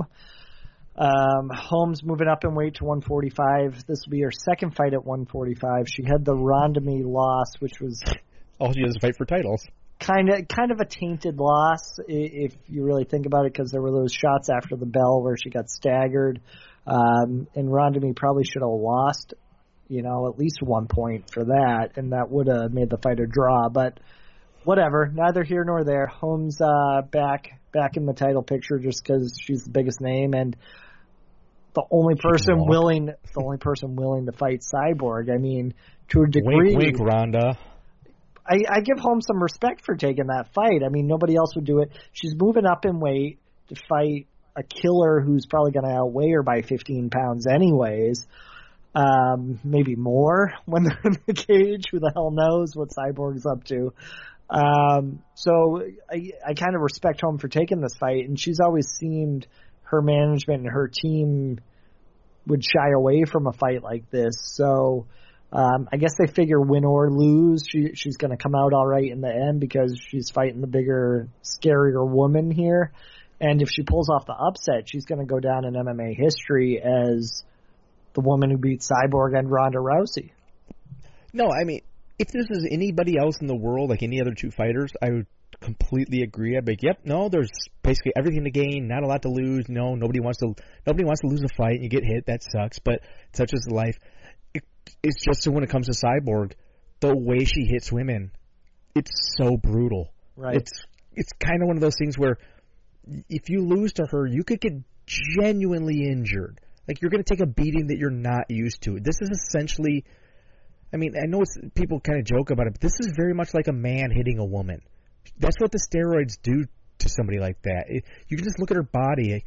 Holmes moving up in weight to 145. This will be her second fight at 145. She had the Rondemy loss, which was all she does is fight for titles. Kind of a tainted loss if you really think about it, because there were those shots after the bell where she got staggered, and Rondemy probably should have lost, at least 1 point for that, and that would have made the fight a draw. But whatever, neither here nor there. Holmes back in the title picture just because she's the biggest name and the only person willing to fight Cyborg. I mean, to a degree. Wink, wink, Rhonda. I give Holmes some respect for taking that fight. I mean, nobody else would do it. She's moving up in weight to fight a killer who's probably going to outweigh her by 15 pounds anyways. Maybe more when they're in the cage. Who the hell knows what Cyborg's up to? So I kind of respect Holmes for taking this fight, and she's always seemed her management and her team would shy away from a fight like this. So I guess they figure win or lose, she's going to come out all right in the end because she's fighting the bigger, scarier woman here. And if she pulls off the upset, she's going to go down in MMA history as the woman who beat Cyborg and Ronda Rousey. No, I mean, if this is anybody else in the world, like any other two fighters, I would completely agree. I'd be like, yep, no, there's basically everything to gain, not a lot to lose. No, nobody wants to lose a fight and you get hit. That sucks, but such is life. It's just so when it comes to Cyborg, the way she hits women, it's so brutal. Right. It's kind of one of those things where if you lose to her, you could get genuinely injured. Like, you're going to take a beating that you're not used to. This is essentially, I mean, I know people kind of joke about it, but this is very much like a man hitting a woman. That's what the steroids do to somebody like that. You can just look at her body.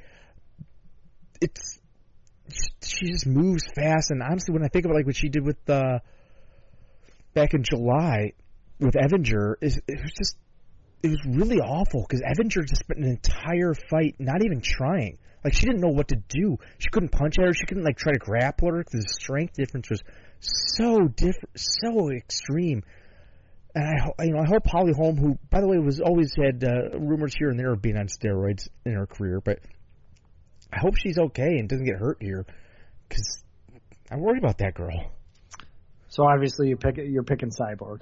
She just moves fast, and honestly, when I think about like what she did with back in July with Evinger, it was really awful because Evinger just spent an entire fight not even trying. Like, she didn't know what to do. She couldn't punch at her. She couldn't like try to grapple her because the strength difference was so different, so extreme. And I hope Holly Holm, who by the way was always had rumors here and there of being on steroids in her career, but I hope she's okay and doesn't get hurt here because I'm worried about that girl. So obviously you're picking Cyborg.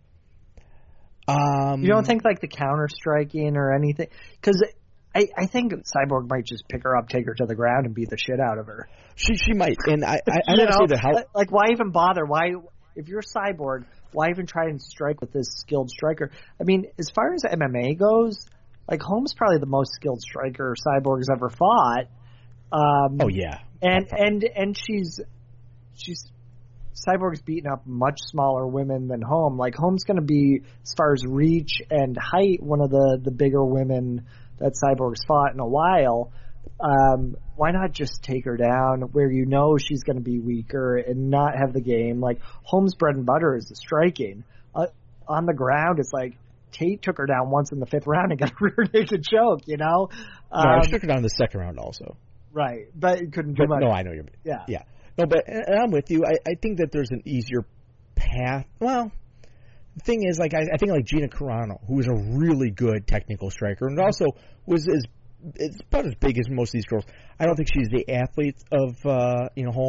You don't think like the counter striking or anything? Because I think Cyborg might just pick her up, take her to the ground, and beat the shit out of her. She might, and I don't see that. How like why even bother? Why if you're Cyborg, why even try and strike with this skilled striker? I mean, as far as MMA goes, like Holmes probably the most skilled striker Cyborg's ever fought. Oh yeah, and she's Cyborg's beating up much smaller women than Holmes. Like Holmes going to be, as far as reach and height, one of the bigger women that Cyborg's fought in a while. Why not just take her down where you know she's going to be weaker and not have the game? Like Holmes' bread and butter is the striking. On the ground, it's like Tate took her down once in the 5th round and got a rear naked choke. You know, no, she took her down in the 2nd round also. Right, but it couldn't do much. No, I know you're. Yeah. No, but I'm with you. I think that there's an easier path. Well, the thing is, like I think like Gina Carano, who was a really good technical striker, and also was it's about as big as most of these girls. I don't think she's the athlete of Holm,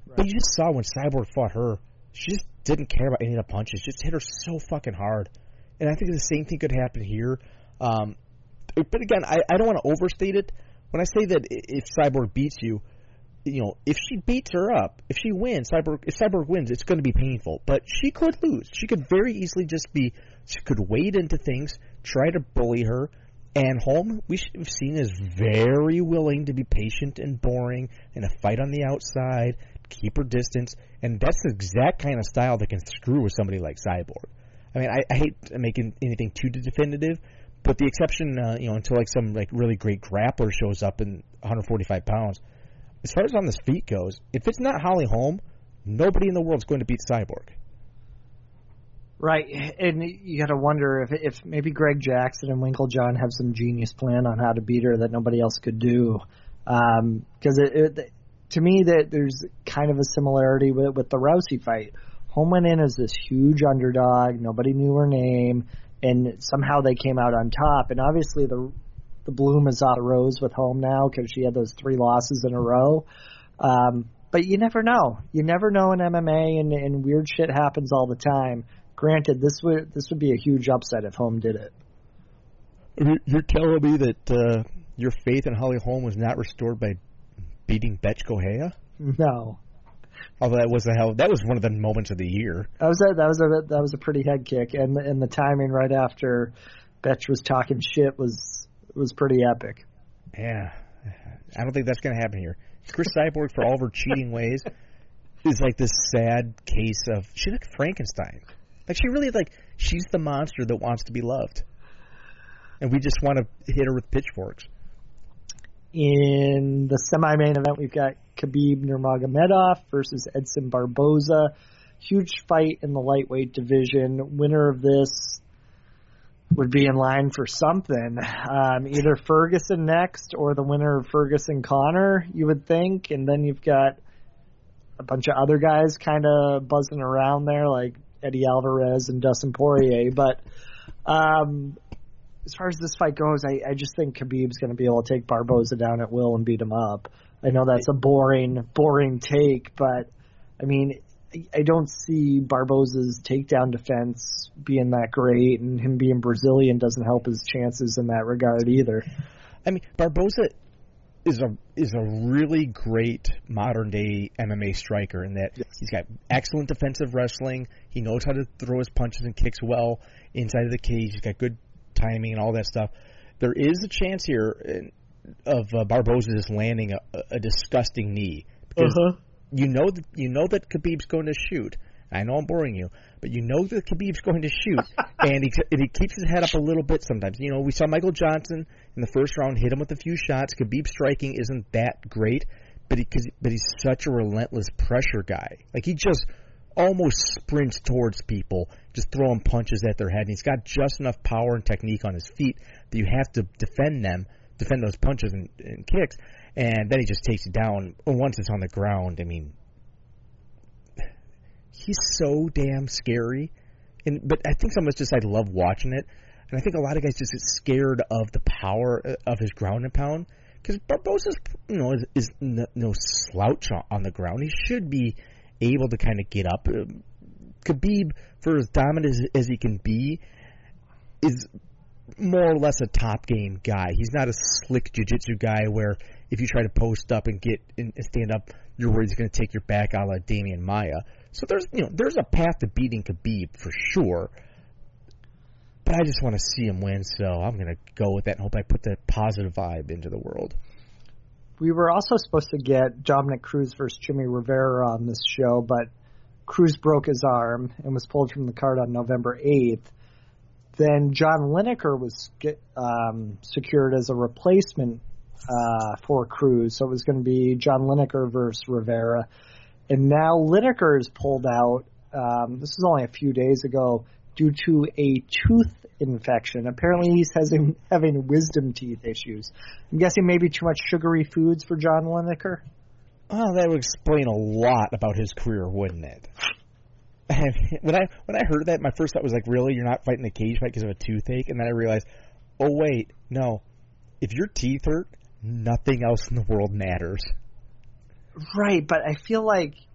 But you just saw when Cyborg fought her, she just didn't care about any of the punches. Just hit her so fucking hard. And I think the same thing could happen here. But again, I don't want to overstate it. When I say that if Cyborg beats you, if she beats her up, if she wins, if Cyborg wins, it's going to be painful. But she could lose. She could very easily she could wade into things, try to bully her. And Holm, we've seen, is very willing to be patient and boring in a fight on the outside, keep her distance. And that's the exact kind of style that can screw with somebody like Cyborg. I mean, I hate making anything too definitive, but the exception, until like some like really great grappler shows up in 145 pounds. As far as on the feet goes, if it's not Holly Holm, nobody in the world is going to beat Cyborg. Right, and you got to wonder if maybe Greg Jackson and Winklejohn have some genius plan on how to beat her that nobody else could do. Because to me, that there's kind of a similarity with the Rousey fight. Holm went in as this huge underdog. Nobody knew her name, and somehow they came out on top. And obviously, the bloom is off the rose with Holm now because she had those 3 losses in a row. But you never know. You never know in MMA, and weird shit happens all the time. Granted, this would be a huge upset if Holm did it. You're telling me that your faith in Holly Holm was not restored by beating Betch Correia? No. Although that was one of the moments of the year. That was a pretty head kick, and the timing right after Betch was talking shit was pretty epic. Yeah, I don't think that's going to happen here. Chris Cyborg, for all of her cheating ways, is like this sad case of she's like Frankenstein. Like she's the monster that wants to be loved, and we just want to hit her with pitchforks. In the semi-main event, we've got Khabib Nurmagomedov versus Edson Barboza. Huge fight in the lightweight division. Winner of this would be in line for something. Either Ferguson next or the winner of Ferguson-Conor, you would think. And then you've got a bunch of other guys kind of buzzing around there, like Eddie Alvarez and Dustin Poirier. But as far as this fight goes, I just think Khabib's going to be able to take Barboza down at will and beat him up. I know that's a boring take, but, I mean, I don't see Barboza's takedown defense being that great, and him being Brazilian doesn't help his chances in that regard either. I mean, Barboza is a really great modern-day MMA striker in that he's got excellent defensive wrestling. He knows how to throw his punches and kicks well inside of the cage. He's got good timing and all that stuff. There is a chance here of Barboza just landing a disgusting knee because you know that Khabib's going to shoot. I know I'm boring you, but you know that Khabib's going to shoot, and he keeps his head up a little bit sometimes. We saw Michael Johnson in the first round hit him with a few shots. Khabib striking isn't that great, but he's such a relentless pressure guy. Like he just almost sprints towards people, just throwing punches at their head. And he's got just enough power and technique on his feet that you have to defend those punches and kicks, and then he just takes it down. Once it's on the ground, I mean, he's so damn scary. But I think some of us just love watching it, and I think a lot of guys just get scared of the power of his ground and pound because Barboza's is no slouch on the ground. He should be able to kind of get up. Khabib, for as dominant as he can be, is more or less a top game guy. He's not a slick jiu-jitsu guy where if you try to post up and get and stand up, you're worried he's going to take your back a la Damian Maia. So there's a path to beating Khabib for sure. But I just want to see him win, so I'm going to go with that and hope I put that positive vibe into the world. We were also supposed to get Dominic Cruz versus Jimmy Rivera on this show, but Cruz broke his arm and was pulled from the card on November 8th. Then John Lineker was secured as a replacement for Cruz, so it was going to be John Lineker versus Rivera. And now Lineker is pulled out. This was only a few days ago due to a tooth infection. Apparently he's having wisdom teeth issues. I'm guessing maybe too much sugary foods for John Lineker? Oh, that would explain a lot about his career, wouldn't it? When I heard that, my first thought was like, really? You're not fighting a cage fight because of a toothache? And then I realized, oh, wait, no. If your teeth hurt, nothing else in the world matters. Right, but I feel like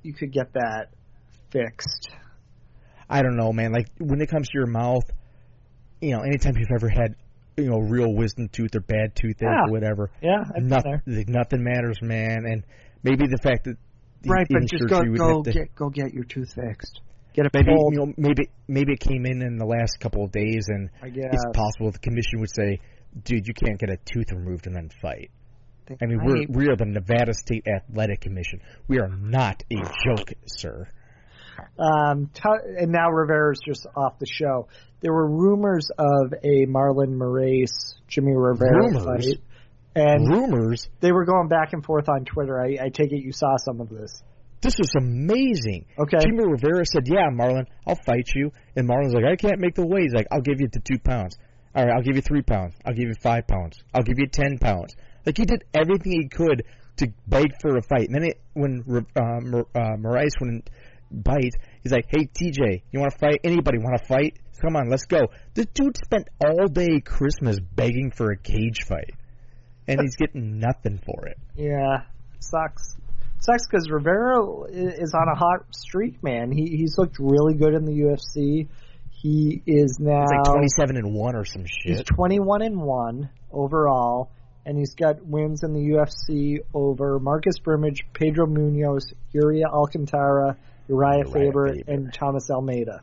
you could get that fixed? I don't know, man. Like, when it comes to your mouth, anytime you've ever had, real wisdom tooth or bad toothache or whatever. Yeah, nothing matters, man. And maybe the fact that but just go get your tooth fixed. Get it maybe pulled. maybe it came in the last couple of days, and it's possible the commission would say, "Dude, you can't get a tooth removed and then fight." I mean, we are the Nevada State Athletic Commission. We are not a joke, sir. And now Rivera's just off the show. There were rumors of a Marlon Moraes, Jimmy Rivera fight. And rumors? They were going back and forth on Twitter. I take it you saw some of this. This is amazing. Okay. Jimmy Rivera said, "Yeah, Marlon, I'll fight you." And Marlon's like, "I can't make the weight." He's like, "I'll give you the 2 pounds. All right, I'll give you 3 pounds. I'll give you 5 pounds. I'll give you 10 pounds. Like, he did everything he could to beg for a fight. And then when Moraes wouldn't bite, he's like, "Hey, TJ, you want to fight? Anybody want to fight? Come on, let's go." This dude spent all day Christmas begging for a cage fight. And he's getting nothing for it. Yeah, sucks. Sucks because Rivera is on a hot streak, man. He's looked really good in the UFC. He is now... He's like 27-1 or some shit. He's 21-1 overall, and he's got wins in the UFC over Marcus Brimage, Pedro Munoz, Uriah Alcantara, Uriah Faber, and Thomas Almeida.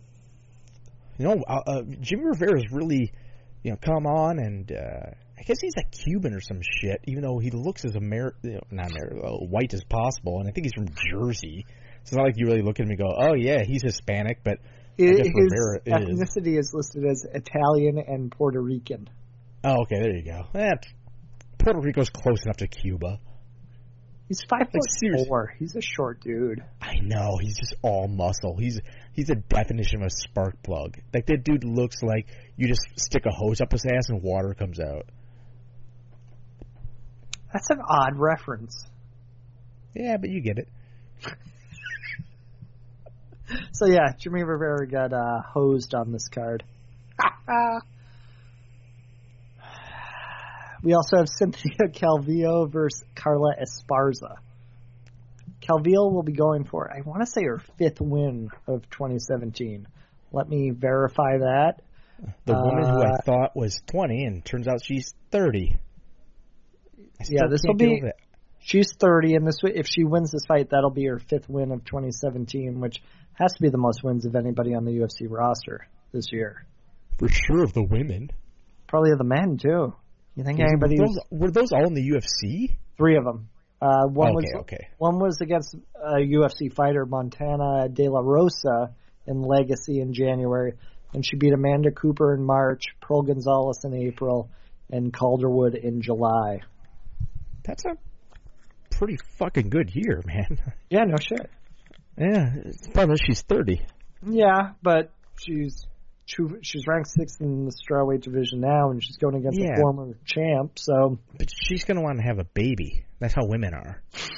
Jimmy Rivera's really, come on, and I guess he's a Cuban or some shit, even though he looks as white as possible, and I think he's from Jersey. So it's not like you really look at him and go, "Oh yeah, he's Hispanic," but his ethnicity is listed as Italian and Puerto Rican. Oh, okay, there you go. Puerto Rico's close enough to Cuba. He's 5'4". He's a short dude. I know. He's just all muscle. He's a definition of a spark plug. Like, that dude looks like you just stick a hose up his ass and water comes out. That's an odd reference. Yeah, but you get it. So yeah, Jimmy Rivera got hosed on this card. We also have Cynthia Calvillo versus Carla Esparza. Calvillo will be going for, I want to say, her 5th win of 2017. Let me verify that. The woman who I thought was 20, and turns out she's 30. Yeah, this will be... She's 30, and if she wins this fight, that'll be her 5th win of 2017, which has to be the most wins of anybody on the UFC roster this year. For sure, of the women. Probably of the men, too. You think anybody... Were those all in the UFC? 3 of them. One One was against a UFC fighter, Montana De La Rosa, in Legacy in January, and she beat Amanda Cooper in March, Pearl Gonzalez in April, and Calderwood in July. That's a pretty fucking good year, man. Yeah, no shit. Yeah, it's probably she's 30. Yeah, but she's ranked 6th in the strawweight division now, and she's going against a former champ. So, but she's going to want to have a baby. That's how women are.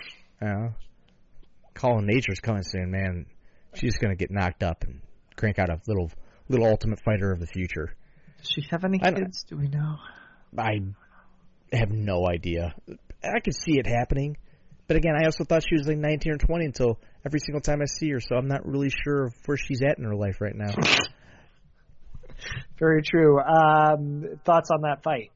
Colin Nature's coming soon, man. She's going to get knocked up and crank out a little Ultimate Fighter of the future. Does she have any kids? Do we know? I have no idea. I could see it happening. But again, I also thought she was like 19 or 20 until every single time I see her, so I'm not really sure of where she's at in her life right now. Very true. Thoughts on that fight?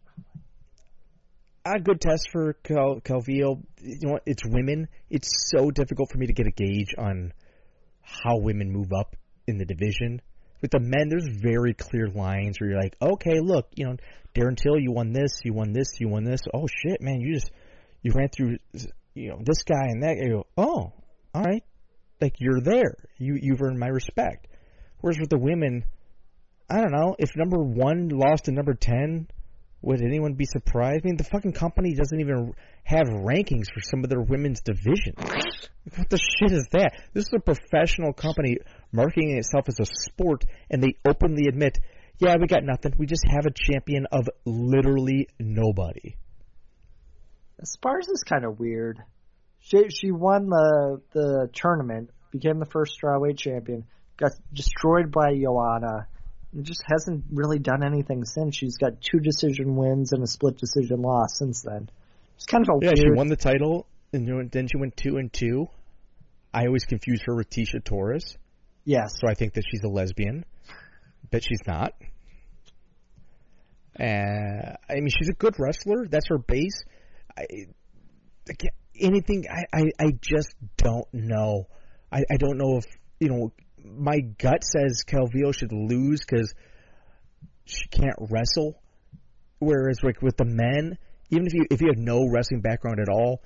A good test for Calvillo. You know what? It's women. It's so difficult for me to get a gauge on how women move up in the division. With the men, there's very clear lines where you're like, okay, look, Darren Till, you won this, you won this, you won this. Oh shit, man, you ran through, this guy and that. You go, oh, all right, like you're there. You've earned my respect. Whereas with the women, I don't know, if number 1 lost to number 10, would anyone be surprised? I mean, the fucking company doesn't even have rankings for some of their women's divisions. What the shit is that? This is a professional company marketing itself as a sport, and they openly admit, yeah, we got nothing. We just have a champion of literally nobody. Esparza's kind of weird. She won the tournament, became the first strawweight champion, got destroyed by Joanna, and just hasn't really done anything since. She's got 2 decision wins and a split decision loss since then. It's kind of a weird... she won the title, and then she went 2-2. I always confuse her with Tisha Torres. Yes. So I think that she's a lesbian, but she's not. I mean, she's a good wrestler. That's her base. I just don't know. I don't know if, my gut says Calvillo should lose because she can't wrestle. Whereas, like, with the men, even if you have no wrestling background at all,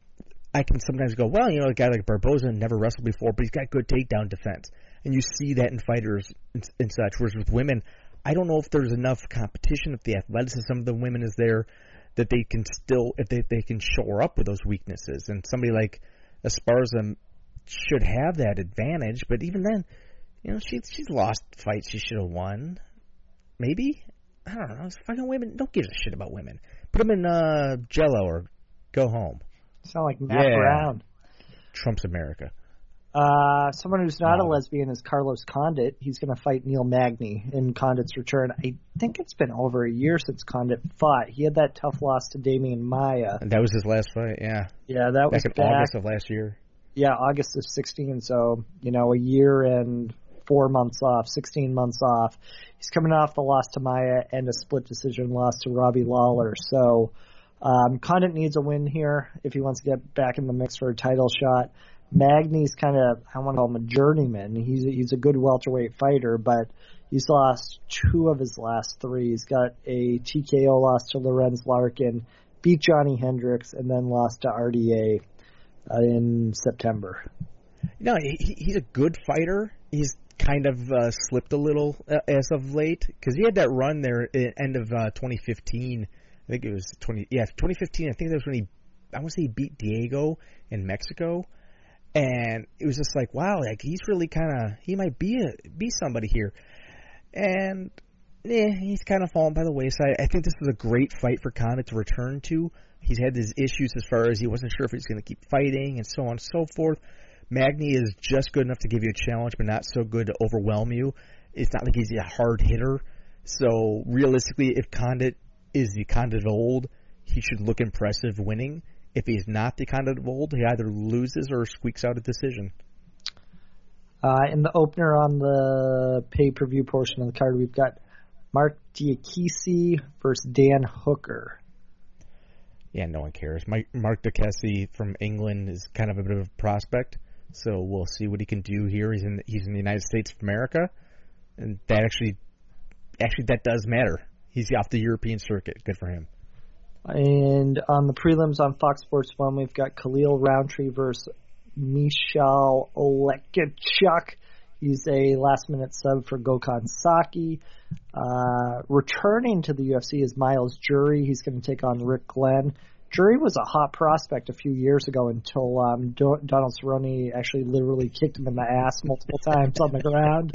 I can sometimes go, well, a guy like Barboza never wrestled before, but he's got good takedown defense. And you see that in fighters and such. Whereas with women, I don't know if there's enough competition, if the athleticism of the women is there, that they can still, if they can shore up with those weaknesses. And somebody like Esparza should have that advantage. But even then, she's lost fights she should have won. Maybe? I don't know. Fucking women don't give a shit about women. Put them in Jello or go home. Sound like Matt Brown. Trump's America. Someone who's not a lesbian is Carlos Condit. He's going to fight Neil Magny in Condit's return. I think it's been over a year since Condit fought. He had that tough loss to Damian Maia. And that was his last fight, yeah. Yeah, that was back in August of last year. Yeah, August of 16. So, a year and 4 months off, 16 months off. He's coming off the loss to Maia and a split decision loss to Robbie Lawler. So, Condit needs a win here if he wants to get back in the mix for a title shot. Magny's kind of, I want to call him a journeyman. He's a good welterweight fighter, but he's lost 2 of his last 3. He's got a TKO loss to Lorenz Larkin, beat Johnny Hendricks, and then lost to RDA in September. He's a good fighter. He's kind of slipped a little as of late because he had that run there at the end of 2015. I think it was 2015. I think that was when he beat Diego in Mexico. And it was just like, wow, like he's really he might be somebody here. And he's kind of fallen by the wayside. I think this is a great fight for Condit to return to. He's had his issues as far as he wasn't sure if he's going to keep fighting and so on and so forth. Magny is just good enough to give you a challenge, but not so good to overwhelm you. It's not like he's a hard hitter. So realistically, if Condit is the Condit of old, he should look impressive winning. If he's not the Condit of old, he either loses or squeaks out a decision. In the opener on the pay-per-view portion of the card, we've got Mark Diakisi versus Dan Hooker. Yeah, no one cares. Mark Diakisi from England is kind of a bit of a prospect, so we'll see what he can do here. He's in the United States of America, and that actually that does matter. He's off the European circuit. Good for him. And on the prelims on Fox Sports 1, we've got Khalil Roundtree versus Michal Oleksiejczuk. He's a last-minute sub for Gokhan Saki. Returning to the UFC is Miles Jury. He's going to take on Rick Glenn. Jury was a hot prospect a few years ago until Donald Cerrone actually literally kicked him in the ass multiple times on the ground.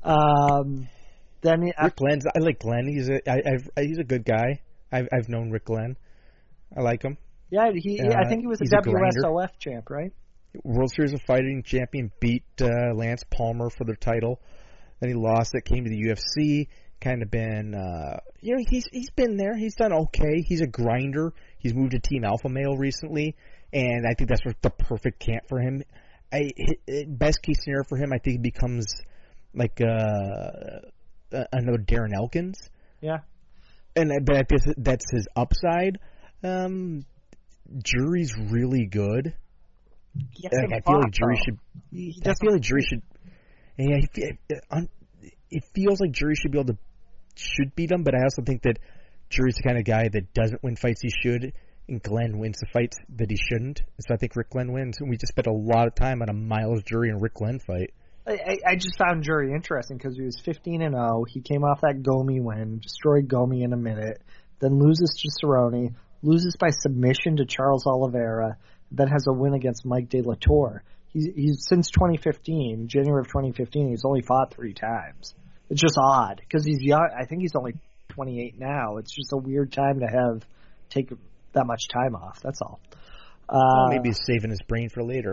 Rick Glenn, I like Glenn. He's a good guy. I've known Rick Glenn. I like him. Yeah, I think he was a WSOF champ, right? World Series of Fighting champion, beat Lance Palmer for the title. Then he lost it, came to the UFC. Kind of been, he's been there. He's done okay. He's a grinder. He's moved to Team Alpha Male recently, and I think that's the perfect camp for him. Best case scenario for him, I think he becomes like another Darren Elkins. Yeah. But I guess that's his upside. Jury's really good. I feel like Jury should. Yeah, it feels like Jury should beat him, but I also think that Jury's the kind of guy that doesn't win fights he should, and Glenn wins the fights that he shouldn't. So I think Rick Glenn wins. And we just spent a lot of time on a Miles Jury and Rick Glenn fight. I just found Jury interesting because he was 15-0. He came off that Gomi win, destroyed Gomi in a minute, then loses to Cerrone, loses by submission to Charles Oliveira, then has a win against Mike De La Torre. He's since 2015, January of 2015, he's only fought 3 times. It's just odd because he's young. I think he's only 28 now. It's just a weird time to take that much time off. That's all. Maybe he's saving his brain for later.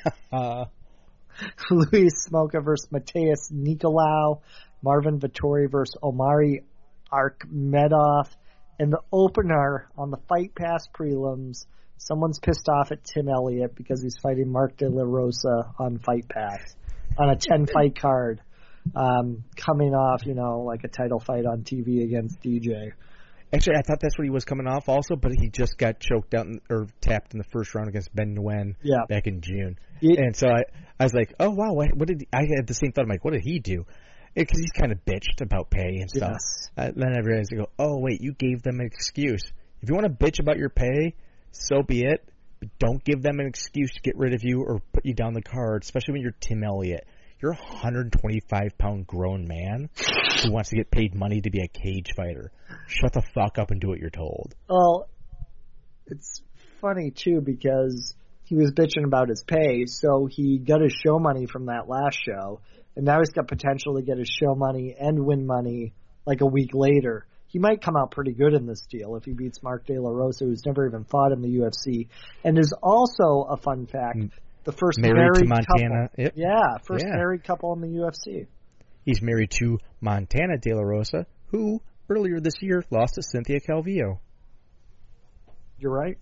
Luis Smoka versus Mateus Nicolau, Marvin Vettori versus Omari Akhmedov, and the opener on the Fight Pass prelims, Someone's pissed off at Tim Elliott because he's fighting Mark De La Rosa on Fight Pass on a 10-fight card, coming off, like a title fight on TV against DJ. Actually, I thought that's what he was coming off also, but he just got choked out or tapped in the first round against Ben Nguyen back in June. And so I was like, oh, wow, what did I had the same thought. I'm like, what did he do? Because he's kind of bitched about pay and stuff. Yes. Then I realized, I go, oh, wait, you gave them an excuse. If you want to bitch about your pay, so be it. But don't give them an excuse to get rid of you or put you down the card, especially when you're Tim Elliott. You're a 125-pound grown man who wants to get paid money to be a cage fighter. Shut the fuck up and do what you're told. Well, it's funny, too, because he was bitching about his pay, so he got his show money from that last show, and now he's got potential to get his show money and win money like a week later. He might come out pretty good in this deal if he beats Mark De La Rosa, who's never even fought in the UFC. And is also a fun fact, the first married to Montana. couple. Yep. Yeah, first married couple in the UFC. He's married to Montana De La Rosa, who earlier this year lost to Cynthia Calvillo. You're right.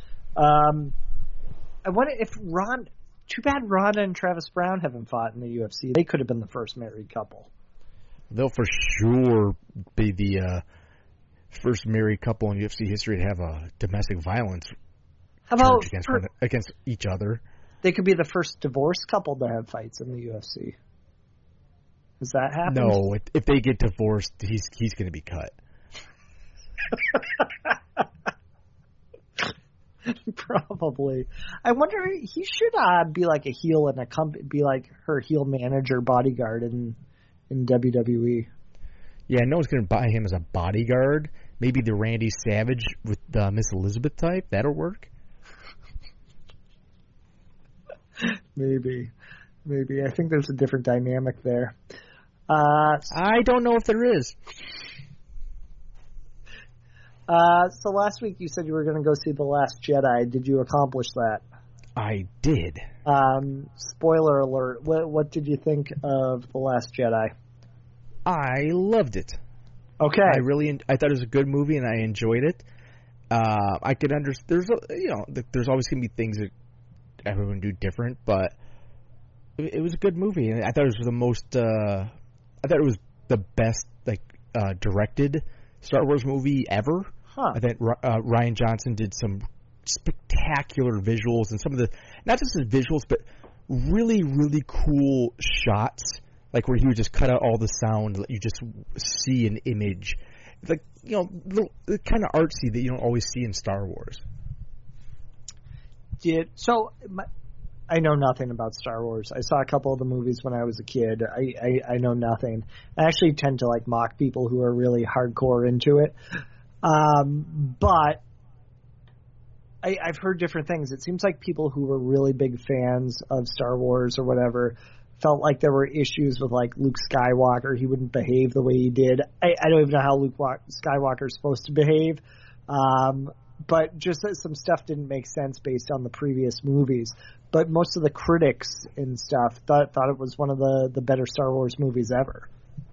I wonder if too bad Ronda and Travis Brown haven't fought in the UFC. They could have been the first married couple. They'll for sure be the first married couple in UFC history to have a domestic violence charge against each other. They could be the first divorced couple to have fights in the UFC. Has that happened? No, if they get divorced, he's going to be cut. Probably. I wonder, he should be like a heel in a company, be like her heel manager bodyguard in WWE. Yeah, no one's going to buy him as a bodyguard. Maybe the Randy Savage with Miss Elizabeth type. That'll work. Maybe. I think there's a different dynamic there. I don't know if there is. So last week you said you were going to go see The Last Jedi. Did you accomplish that? I did. Spoiler alert. What did you think of The Last Jedi? I loved it. Okay. I thought it was a good movie and I enjoyed it. I could understand. There's always going to be things that everyone do different, but it was a good movie, and I thought it was it was the best directed Star Wars movie ever. Huh. I think Rian Johnson did some spectacular visuals, and some of the not just his visuals, but really, really cool shots, like where he would just cut out all the sound, you just see an image, like the kind of artsy that you don't always see in Star Wars. I know nothing about Star Wars. I saw a couple of the movies when I was a kid. I know nothing. I actually tend to mock people who are really hardcore into it. But I've heard different things. It seems like people who were really big fans of Star Wars or whatever felt like there were issues with Luke Skywalker. He wouldn't behave the way he did. I don't even know how Luke Skywalker is supposed to behave. But just that some stuff didn't make sense based on the previous movies. But most of the critics and stuff thought it was one of the better Star Wars movies ever.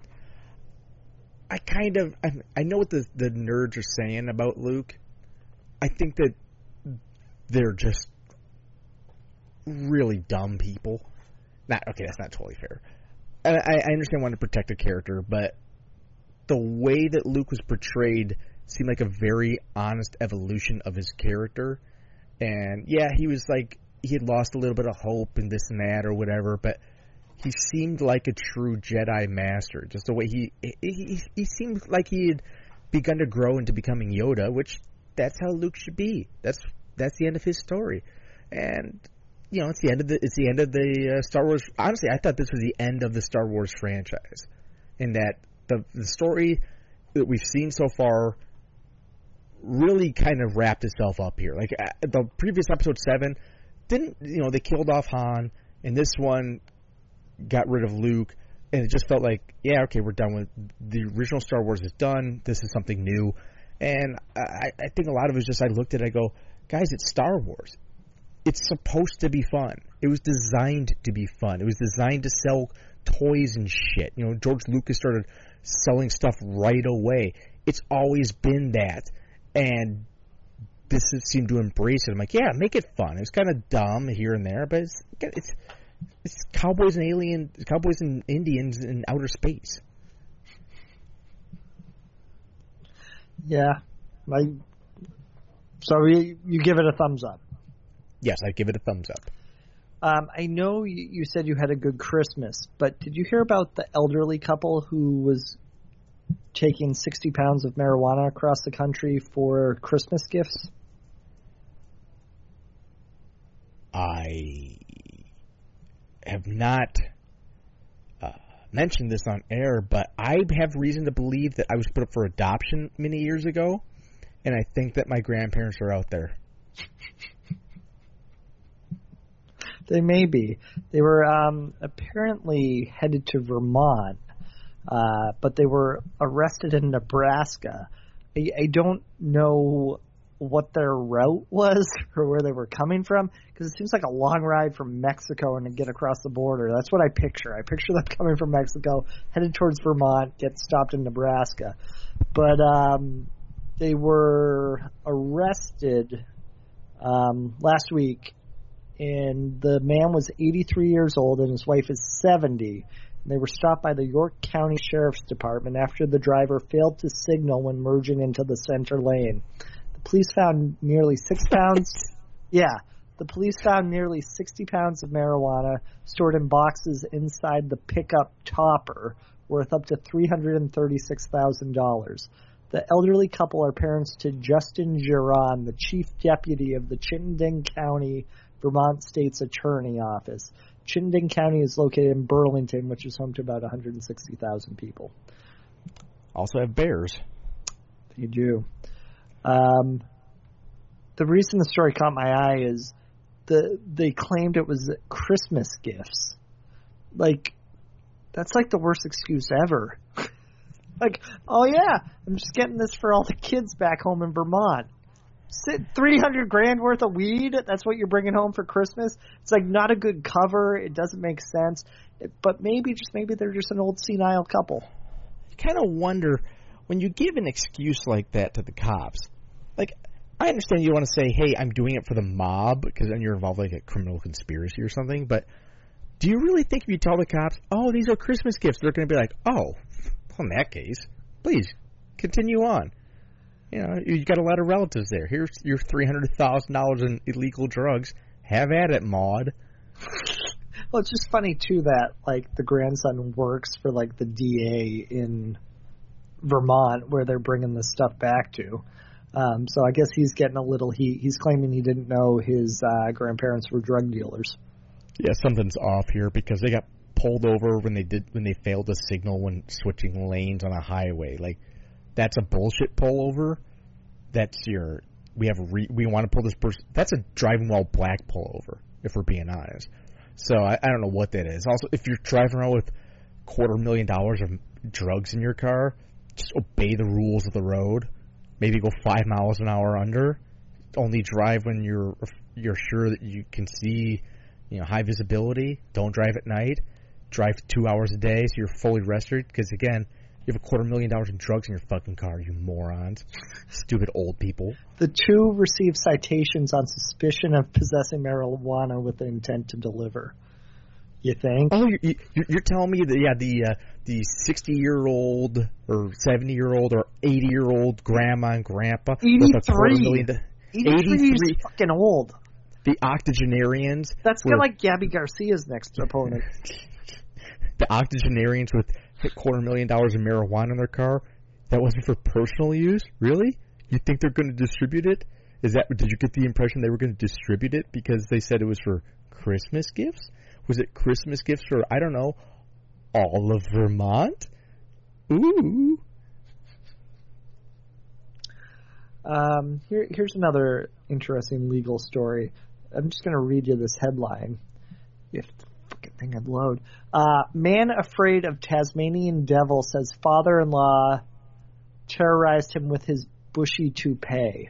I know what the nerds are saying about Luke. I think that they're just really dumb people. That's not totally fair. I understand wanting to protect a character, but the way that Luke was portrayed seemed like a very honest evolution of his character. And yeah, he was he had lost a little bit of hope and this and that or whatever, but he seemed like a true Jedi master. Just the way he seemed like he had begun to grow into becoming Yoda, which that's how Luke should be. That's the end of his story. And it's the end of the Star Wars. Honestly, I thought this was the end of the Star Wars franchise, in that the story that we've seen so far really kind of wrapped itself up here. The previous episode 7 didn't, they killed off Han, and this one got rid of Luke, and it just felt like, yeah, okay, we're done with the original Star Wars is done. This is something new. And I think a lot of it was just, I looked at it, I go, guys, it's Star Wars. It's supposed to be fun. It was designed to be fun. It was designed to sell toys and shit. George Lucas started selling stuff right away. It's always been that. And businesses seem to embrace it. I'm like, yeah, make it fun. It's kind of dumb here and there, but it's cowboys and Indians in outer space. Yeah. So you give it a thumbs up? Yes, I give it a thumbs up. I know you said you had a good Christmas, but did you hear about the elderly couple who was taking 60 pounds of marijuana across the country for Christmas gifts? I have not mentioned this on air, but I have reason to believe that I was put up for adoption many years ago, and I think that my grandparents are out there. They may be. They were apparently headed to Vermont, but they were arrested in Nebraska. I don't know what their route was or where they were coming from, because it seems like a long ride from Mexico and to get across the border. That's what I picture. I picture them coming from Mexico, headed towards Vermont, get stopped in Nebraska. But they were arrested last week, and the man was 83 years old and his wife is 70. They were stopped by the York County Sheriff's Department after the driver failed to signal when merging into the center lane. The police found nearly 6 pounds. Yeah, the police found nearly 60 pounds of marijuana stored in boxes inside the pickup topper, worth up to $336,000. The elderly couple are parents to Justin Giron, the chief deputy of the Chittenden County, Vermont State's Attorney Office. Chittenden County is located in Burlington, which is home to about 160,000 people. Also have bears. They do. The reason the story caught my eye is they claimed it was Christmas gifts. Like, that's like the worst excuse ever. Like, oh yeah, I'm just getting this for all the kids back home in Vermont. $300,000 worth of weed, that's what you're bringing home for Christmas? It's like not a good cover. It doesn't make sense. But maybe they're just an old senile couple. You kind of wonder, when you give an excuse like that to the cops, like, I understand you want to say, hey, I'm doing it for the mob, because then you're involved in like a criminal conspiracy or something, but do you really think if you tell the cops, oh, these are Christmas gifts, they're going to be like, oh, well, in that case, please, continue on. You know, you got a lot of relatives there. Here's your $300,000 in illegal drugs. Have at it, Maud. Well, it's just funny, too, that, like, the grandson works for, like, the DA in Vermont where they're bringing this stuff back to. So I guess he's getting a little heat. He's claiming he didn't know his grandparents were drug dealers. Yeah, something's off here because they got pulled over when they failed to signal when switching lanes on a highway. Like, that's a bullshit pullover. That's we want to pull this person. That's a driving while black pullover, if we're being honest. So I don't know what that is. Also, if you're driving around with $250,000 of drugs in your car, just obey the rules of the road. Maybe go 5 miles an hour under. Only drive when you're sure that you can see, high visibility. Don't drive at night. Drive 2 hours a day so you're fully rested. Because again, you have $250,000 in drugs in your fucking car, you morons. Stupid old people. The two received citations on suspicion of possessing marijuana with the intent to deliver. You think? Oh, you're telling me that, the 60-year-old or 70-year-old or 80-year-old grandma and grandpa 83. 83 is fucking old. The octogenarians. That's kind of like Gabby Garcia's next opponent. The octogenarians with $250,000 in marijuana in their car, that wasn't for personal use? Really? You think they're going to distribute it? Did you get the impression they were going to distribute it because they said it was for Christmas gifts? Was it Christmas gifts for, I don't know, all of Vermont? Ooh. Here's another interesting legal story. I'm just going to read you this headline. If the fucking thing would load. Man afraid of Tasmanian devil says father-in-law terrorized him with his bushy toupee.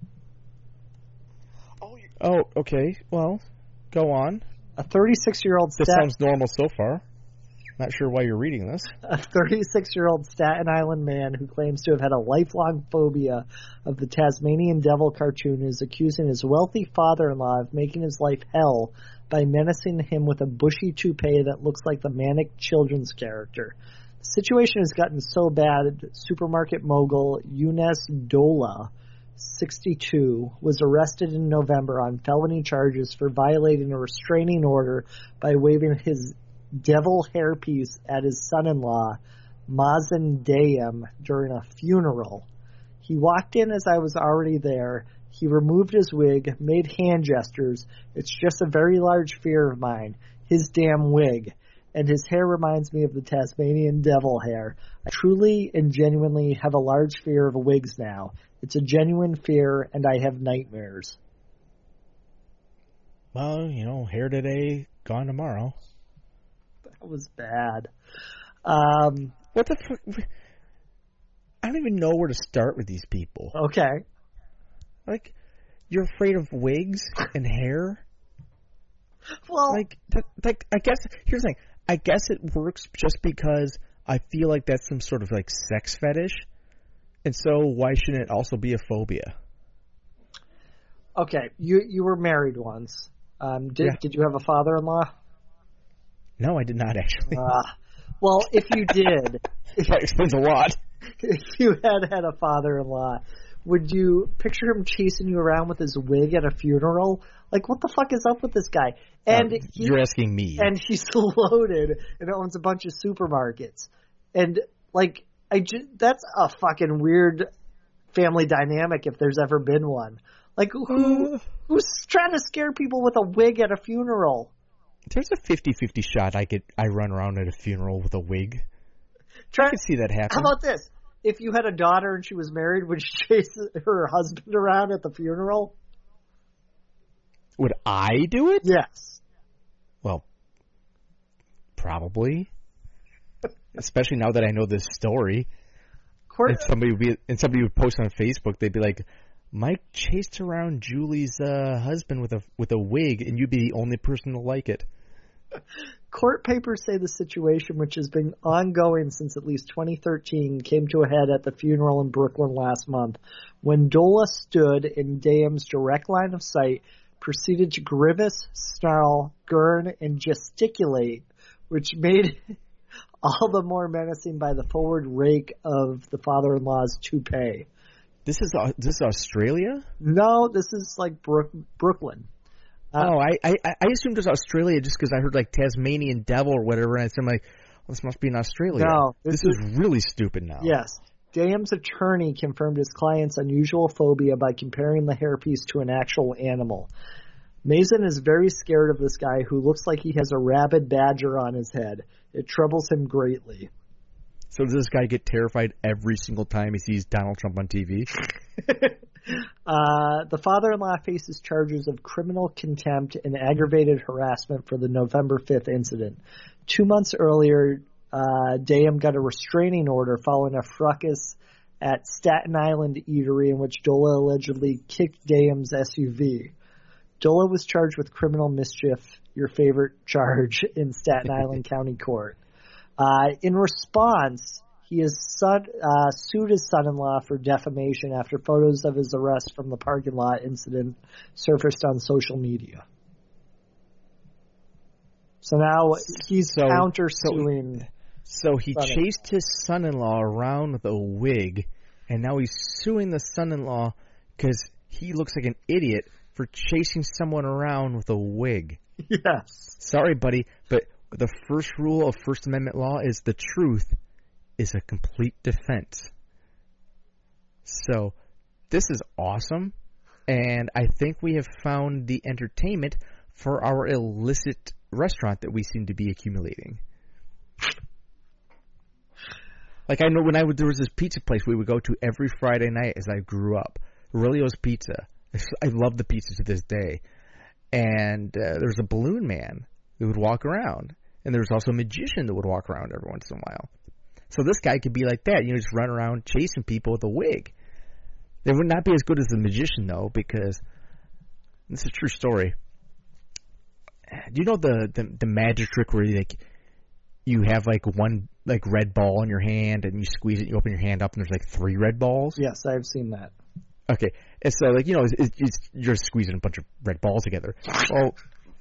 Oh, okay. Well, go on. A 36-year-old This sounds normal so far. Not sure why you're reading this. A 36-year-old Staten Island man who claims to have had a lifelong phobia of the Tasmanian Devil cartoon is accusing his wealthy father-in-law of making his life hell by menacing him with a bushy toupee that looks like the manic children's character. The situation has gotten so bad, supermarket mogul Younes Dola, 62, was arrested in November on felony charges for violating a restraining order by waving his devil hairpiece at his son-in-law, Mazen Dayem, during a funeral. He walked in as I was already there. He removed his wig, made hand gestures. It's just a very large fear of mine, his damn wig. And his hair reminds me of the Tasmanian devil hair. I truly and genuinely have a large fear of wigs now. It's a genuine fear, and I have nightmares. Well, hair today, gone tomorrow. That was bad. What the fuck? I don't even know where to start with these people. Okay. Like, you're afraid of wigs and hair? Well, I guess, here's the thing. I guess it works just because I feel like that's some sort of, sex fetish. And so why shouldn't it also be a phobia? Okay, you were married once. Did you have a father-in-law? No, I did not, actually. Well, if you did... That explains a lot. If you had a father-in-law, would you picture him chasing you around with his wig at a funeral? Like, what the fuck is up with this guy? And you're asking me. And he's loaded and owns a bunch of supermarkets. And, that's a fucking weird family dynamic if there's ever been one. Like, who's trying to scare people with a wig at a funeral? There's a 50-50 shot I run around at a funeral with a wig. I could see that happen. How about this? If you had a daughter and she was married, would you chase her husband around at the funeral? Would I do it? Yes. Well, probably. Especially now that I know this story. And somebody would post on Facebook, they'd be like, Mike chased around Julie's husband with a wig, and you'd be the only person to like it. Court papers say the situation, which has been ongoing since at least 2013, came to a head at the funeral in Brooklyn last month, when Dola stood in Dayem's direct line of sight, proceeded to grimace, snarl, gurn, and gesticulate, which made all the more menacing by the forward rake of the father-in-law's toupee. This is Australia? No, this is Brooklyn. I assumed it was Australia just because I heard Tasmanian devil or whatever, and I'm like, well, this must be in Australia. No, this is really stupid now. Yes. Dayem's attorney confirmed his client's unusual phobia by comparing the hairpiece to an actual animal. Mason is very scared of this guy who looks like he has a rabid badger on his head. It troubles him greatly. So does this guy get terrified every single time he sees Donald Trump on TV? The father-in-law faces charges of criminal contempt and aggravated harassment for the November 5th incident. 2 months earlier, Dayem got a restraining order following a fracas at Staten Island Eatery in which Dola allegedly kicked Dayem's SUV. Dola was charged with criminal mischief, your favorite charge, in Staten Island County Court. In response, he has sued his son-in-law for defamation after photos of his arrest from the parking lot incident surfaced on social media. So now he's countersuing. So he chased his son-in-law around with a wig, and now he's suing the son-in-law because he looks like an idiot for chasing someone around with a wig. Yes. Sorry, buddy, but the first rule of First Amendment law is the truth is a complete defense. So this is awesome, and I think we have found the entertainment for our illicit restaurant that we seem to be accumulating. I know there was this pizza place we would go to every Friday night as I grew up, Aurelio's Pizza. I love the pizza to this day. And there's a balloon man who would walk around. And there's also a magician that would walk around every once in a while. So this guy could be like that. Just run around chasing people with a wig. It would not be as good as the magician, though, because this is a true story. Do you know the magic trick where you you have like one like red ball in your hand, and you squeeze it, you open your hand up, and there's like 3 red balls. Yes, I've seen that. Okay, it's like you're squeezing a bunch of red balls together. Well,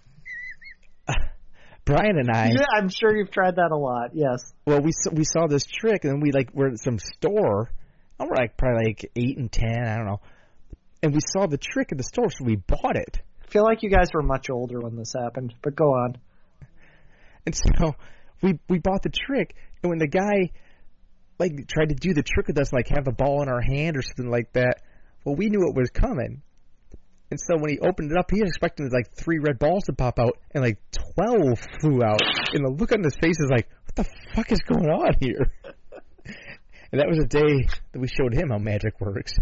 Brian and I. Yeah, I'm sure you've tried that a lot. Yes. Well, we saw this trick, and then we're at some store. And we're like probably like 8 and 10, I don't know. And we saw the trick in the store, so we bought it. I feel like you guys were much older when this happened, but go on. And so we bought the trick, and when the guy like tried to do the trick with us, like have the ball in our hand or something like that, well, we knew it was coming. And so when he opened it up, he was expecting like 3 red balls to pop out, and like 12 flew out. And the look on his face is like, what the fuck is going on here? And that was a day that we showed him how magic works.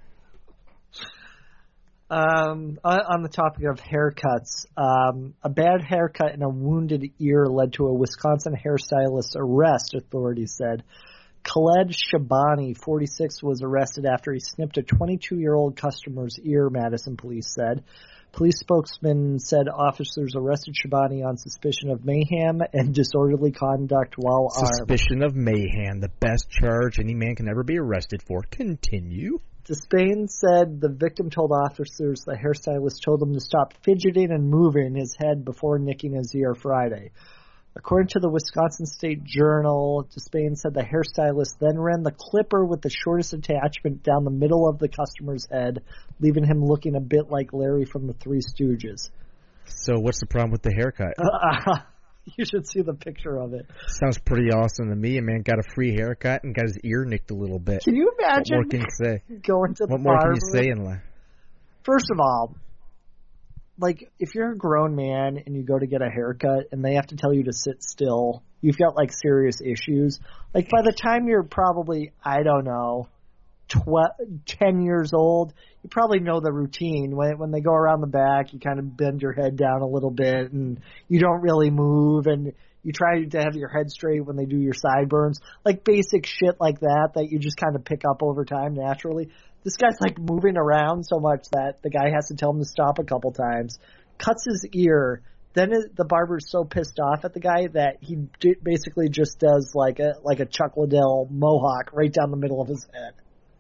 On the topic of haircuts, a bad haircut and a wounded ear led to a Wisconsin hairstylist's arrest, authorities said. Khaled Shabani, 46, was arrested after he snipped a 22-year-old customer's ear, Madison police said. Police spokesman said officers arrested Shabani on suspicion of mayhem and disorderly conduct while armed. Suspicion of mayhem, the best charge any man can ever be arrested for. Continue. Despain said the victim told officers the hairstylist told him to stop fidgeting and moving his head before nicking his ear Friday. According to the Wisconsin State Journal, Despain said the hairstylist then ran the clipper with the shortest attachment down the middle of the customer's head, leaving him looking a bit like Larry from the Three Stooges. So what's the problem with the haircut? You should see the picture of it. Sounds pretty awesome to me. A man got a free haircut and got his ear nicked a little bit. Can you imagine what more can you say? Going to the What more barber? can you say in life? First of all, like, if you're a grown man and you go to get a haircut and they have to tell you to sit still, you've got, like, serious issues. Like, by the time you're probably, I don't know, 10 years old, you probably know the routine. When they go around the back, you kind of bend your head down a little bit and you don't really move, and you try to have your head straight when they do your sideburns. Like, basic shit like that you just kind of pick up over time naturally. This guy's, like, moving around so much that the guy has to tell him to stop a couple times. Cuts his ear. Then the barber's so pissed off at the guy that he basically just does like a Chuck Liddell mohawk right down the middle of his head.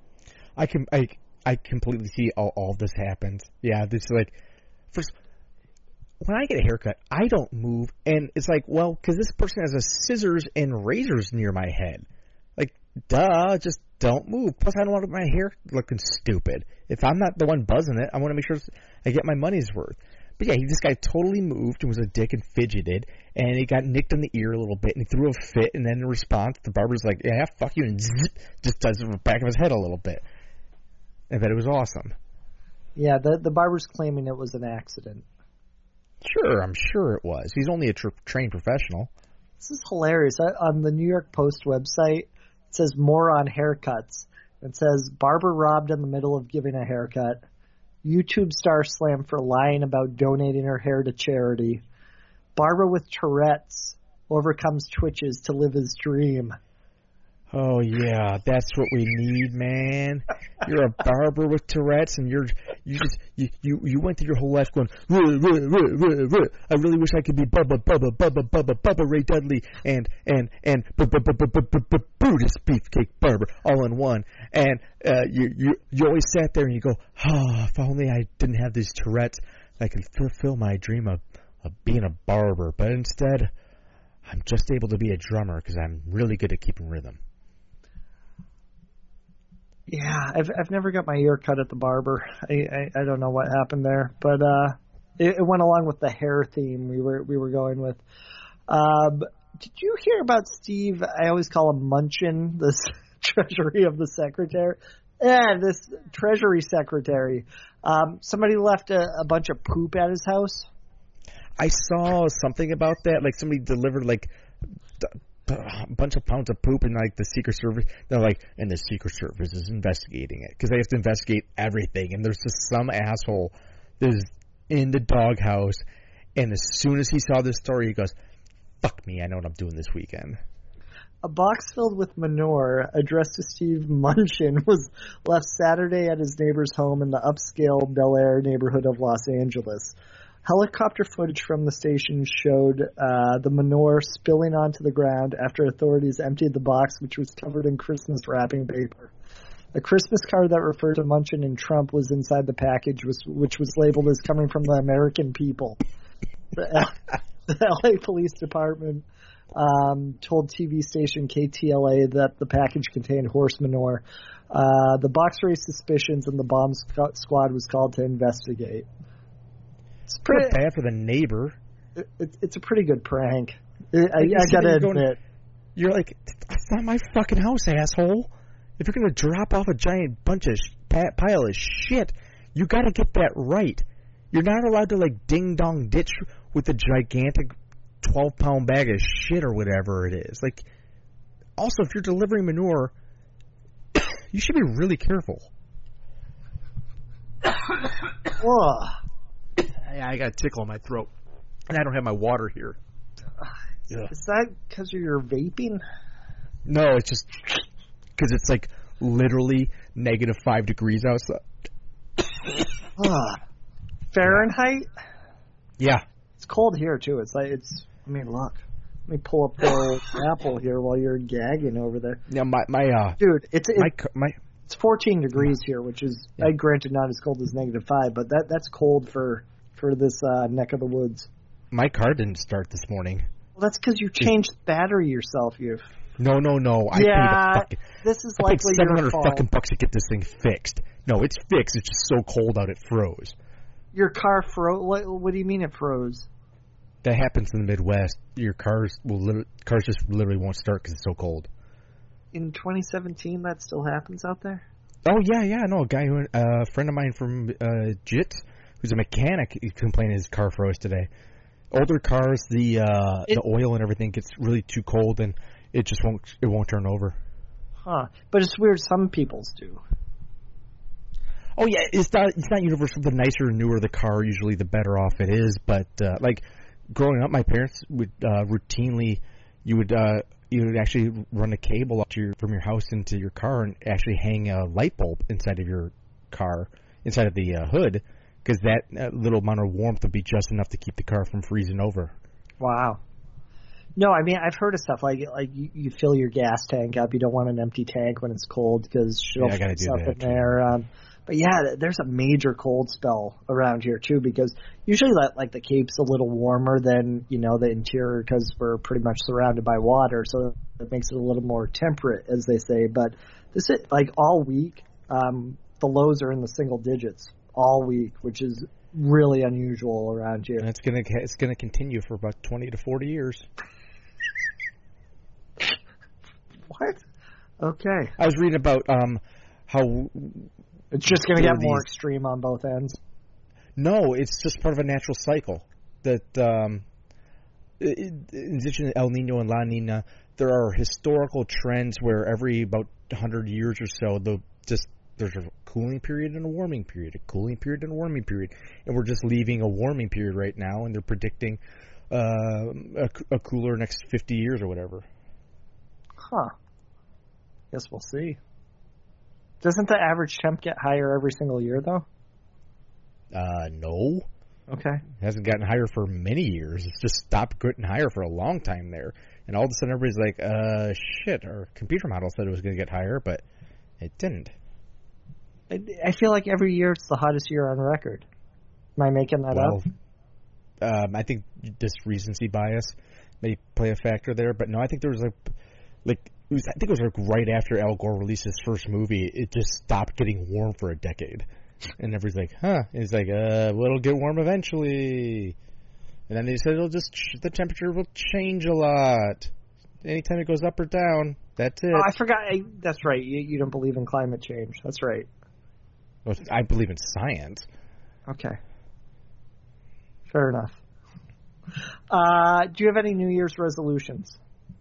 I completely see all of this happens. Yeah, this is like, first, when I get a haircut, I don't move, and it's like, well, because this person has a scissors and razors near my head. Like, duh, just don't move. Plus, I don't want my hair looking stupid. If I'm not the one buzzing it, I want to make sure I get my money's worth. But yeah, this guy totally moved and was a dick and fidgeted, and he got nicked in the ear a little bit, and he threw a fit, and then in response, the barber's like, yeah, fuck you, and just does it in the back of his head a little bit. I bet it was awesome. Yeah, the barber's claiming it was an accident. Sure, I'm sure it was. He's only a trained professional. This is hilarious. On the New York Post website, it says more on haircuts. It says, barber robbed in the middle of giving a haircut. YouTube star slammed for lying about donating her hair to charity. Barber with Tourette's overcomes twitches to live his dream. Oh yeah, that's what we need, man. You're a barber with Tourette's, and you went through your whole life going, ruh, ruh, ruh, ruh, ruh. I really wish I could be Bubba Ray Dudley and Brutus Beefcake Barber all in one. And you always sat there and you go, if only I didn't have these Tourette's, I could fulfill my dream of being a barber. But instead, I'm just able to be a drummer because I'm really good at keeping rhythm. Yeah, I've never got my ear cut at the barber. I don't know what happened there, but it went along with the hair theme we were going with. Did you hear about Steve? I always call him Munchin, this Treasury of the Secretary. Yeah, this Treasury Secretary. Somebody left a bunch of poop at his house. I saw something about that. Like somebody delivered like a bunch of pounds of poop, and like the Secret Service, they're like, and the Secret Service is investigating it because they have to investigate everything. And there's just some asshole that's in the doghouse, and as soon as he saw this story, he goes, "Fuck me, I know what I'm doing this weekend." A box filled with manure addressed to Steve Munchin was left Saturday at his neighbor's home in the upscale Bel Air neighborhood of Los Angeles. Helicopter footage from the station showed the manure spilling onto the ground after authorities emptied the box, which was covered in Christmas wrapping paper. A Christmas card that referred to Munchin and Trump was inside the package, which was labeled as coming from the American people. The LA Police Department told TV station KTLA that the package contained horse manure. The box raised suspicions, and the bomb squad was called to investigate. It's pretty bad for the neighbor. It's a pretty good prank. I gotta admit. You're like, that's not my fucking house, asshole. If you're gonna drop off a giant bunch of pile of shit, you gotta get that right. You're not allowed to like ding dong ditch with a gigantic 12-pound bag of shit or whatever it is. Like, also, if you're delivering manure, you should be really careful. I got a tickle in my throat, and I don't have my water here. Is that because of your vaping? No, it's just because it's like literally -5 degrees outside. Fahrenheit? Yeah. It's cold here too. Look. Let me pull up the apple here while you're gagging over there. Yeah, dude, it's 14 degrees here, which is, granted, not as cold as -5, but that's cold for this neck of the woods. My car didn't start this morning. Well, that's because you changed the battery yourself. No. This is I likely paid your $700 fault. fucking bucks to get this thing fixed. No, it's fixed. It's just so cold out it froze. Your car froze? What do you mean it froze? That happens in the Midwest. Your cars just literally won't start because it's so cold. In 2017, that still happens out there? Oh yeah. I know a friend of mine from JIT, who's a mechanic, he complained his car froze today. Older cars, the oil and everything gets really too cold and it just won't turn over. Huh? But it's weird. Some people's do. Oh yeah, it's not universal. The nicer and newer the car, usually the better off it is. But like growing up, my parents would routinely you would actually run a cable up from your house into your car and actually hang a light bulb inside of your car, inside of the hood, because that little amount of warmth would be just enough to keep the car from freezing over. Wow. No, I mean, I've heard of stuff like you fill your gas tank up. You don't want an empty tank when it's cold because shit'll freeze up in there. But yeah, there's a major cold spell around here too, because usually the Cape's a little warmer than the interior because we're pretty much surrounded by water, so it makes it a little more temperate, as they say. But this is all week. The lows are in the single digits all week, which is really unusual around here. And it's gonna continue for about 20 to 40 years. What? Okay. I was reading about how it's just going to get more extreme on both ends. No, it's just part of a natural cycle. That in addition to El Nino and La Nina, there are historical trends where every about 100 years or so, there's a cooling period and a warming period, a cooling period and a warming period, and we're just leaving a warming period right now, and they're predicting a cooler next 50 years or whatever. Huh. Guess we'll see. Doesn't the average temp get higher every single year, though? No. Okay. It hasn't gotten higher for many years. It's just stopped getting higher for a long time there. And all of a sudden everybody's like, shit, our computer model said it was going to get higher, but it didn't. I feel like every year it's the hottest year on record. Am I making that up? I think this recency bias may play a factor there, but no, I think there was I think it was right after Al Gore released his first movie, it just stopped getting warm for a decade. And everybody's like, huh? And it's like, well, it'll get warm eventually. And then they said the temperature will change a lot. Anytime it goes up or down, that's it. Oh, I forgot. That's right. You don't believe in climate change. That's right. Well, I believe in science. Okay. Fair enough. Do you have any New Year's resolutions?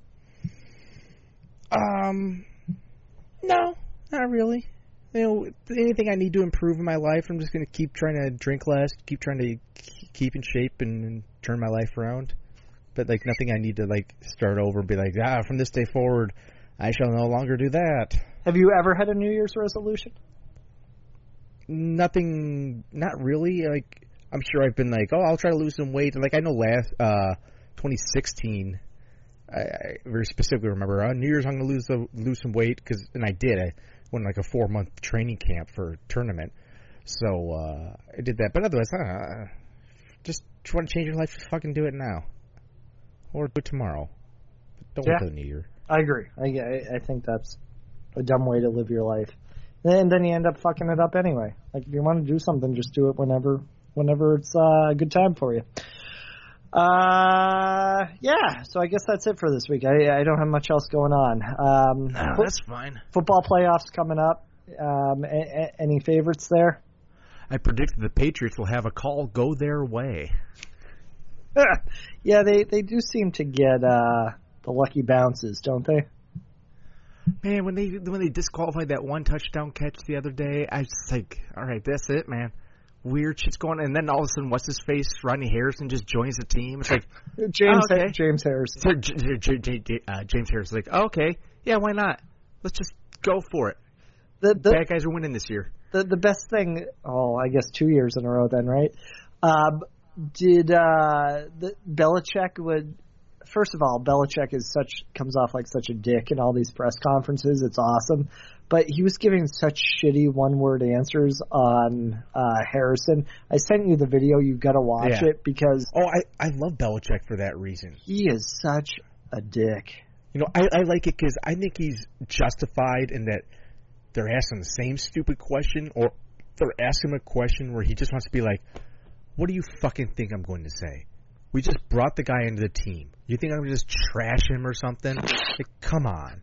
No, not really. Anything I need to improve in my life, I'm just going to keep trying to drink less, keep trying to keep in shape and turn my life around. But, nothing I need to, start over and be like, from this day forward, I shall no longer do that. Have you ever had a New Year's resolution? Nothing, not really. I'm sure I've been like, oh, I'll try to lose some weight. Like I know last 2016, I very specifically remember on New Year's I'm going to lose some weight and I did. I went like a 4-month training camp for a tournament, so I did that. But otherwise, just want to change your life, just fucking do it now, or do it tomorrow. Don't wait till the New Year. I agree. I think that's a dumb way to live your life. And then you end up fucking it up anyway. Like, if you want to do something, just do it whenever it's a good time for you. Yeah, so I guess that's it for this week. I don't have much else going on. That's fine. Football playoffs coming up. Any favorites there? I predicted the Patriots will have a call go their way. Yeah, they do seem to get the lucky bounces, don't they? Man, when they disqualified that one touchdown catch the other day, I was just like, all right, that's it, man. Weird shit's going on. And then all of a sudden, what's his face? Rodney Harrison just joins the team. It's like, James okay. James Harrison. James Harrison. Like, okay, yeah, why not? Let's just go for it. The bad guys are winning this year. The best thing, I guess 2 years in a row then, right? Did the Belichick would... First of all, Belichick comes off like such a dick in all these press conferences. It's awesome. But he was giving such shitty one-word answers on Harrison. I sent you the video. You've got to watch it because... Oh, I love Belichick for that reason. He is such a dick. You know, I like it because I think he's justified in that they're asking the same stupid question, or they're asking him a question where he just wants to be like, what do you fucking think I'm going to say? We just brought the guy into the team. You think I'm going to just trash him or something? Like, come on.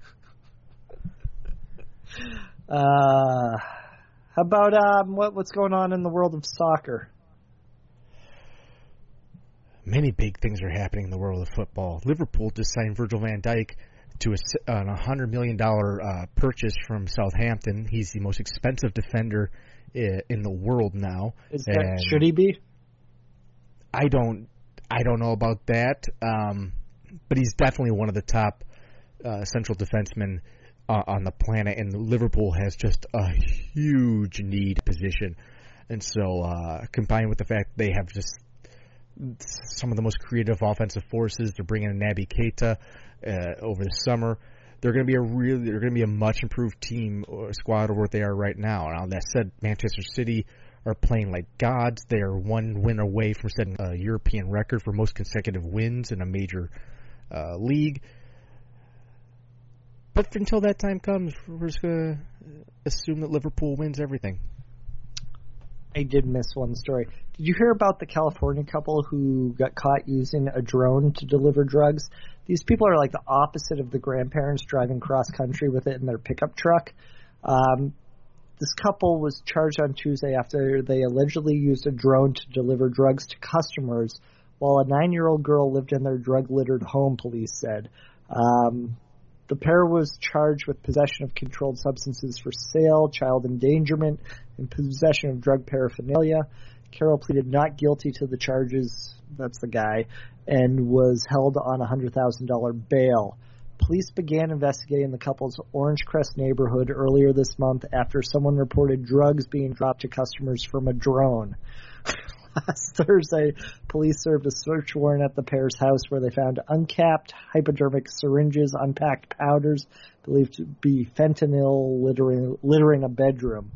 How about what's going on in the world of soccer? Many big things are happening in the world of football. Liverpool just signed Virgil van Dijk to an $100 million purchase from Southampton. He's the most expensive defender in the world now. Should he be? I don't know about that, but he's definitely one of the top central defensemen on the planet, and Liverpool has just a huge need position. And so combined with the fact they have just some of the most creative offensive forces, they're bringing in Naby Keita over the summer. They're going to be a much improved team or squad over what they are right now. Now that said, Manchester City are playing like gods. They are one win away from setting a European record for most consecutive wins in a major league. But until that time comes, we're just going to assume that Liverpool wins everything. I did miss one story. Did you hear about the California couple who got caught using a drone to deliver drugs? These people are like the opposite of the grandparents driving cross-country with it in their pickup truck. This couple was charged on Tuesday after they allegedly used a drone to deliver drugs to customers while a 9-year-old girl lived in their drug-littered home, police said. The pair was charged with possession of controlled substances for sale, child endangerment, and possession of drug paraphernalia. Carol pleaded not guilty to the charges, that's the guy, and was held on a $100,000 bail. Police began investigating the couple's Orange Crest neighborhood earlier this month after someone reported drugs being dropped to customers from a drone. Last Thursday, police served a search warrant at the pair's house where they found uncapped hypodermic syringes, unpacked powders, believed to be fentanyl littering a bedroom.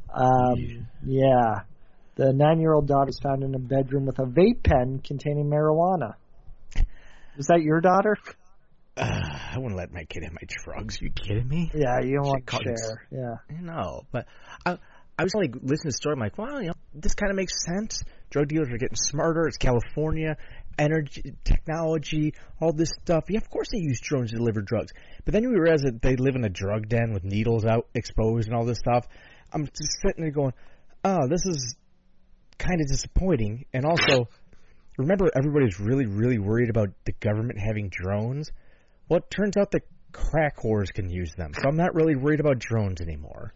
Yeah. The 9-year-old daughter was found in a bedroom with a vape pen containing marijuana. Was that your daughter? I wouldn't let my kid have my drugs. Are you kidding me? Yeah, you don't want to share. Yeah. No, but I was like listening to the story. I'm like, well, you know, this kind of makes sense. Drug dealers are getting smarter. It's California, energy, technology, all this stuff. Yeah, of course they use drones to deliver drugs. But then you realize that they live in a drug den with needles out exposed and all this stuff. I'm just sitting there going, oh, this is kind of disappointing. And also, remember everybody's really, really worried about the government having drones? Well, it turns out that crack whores can use them. So I'm not really worried about drones anymore.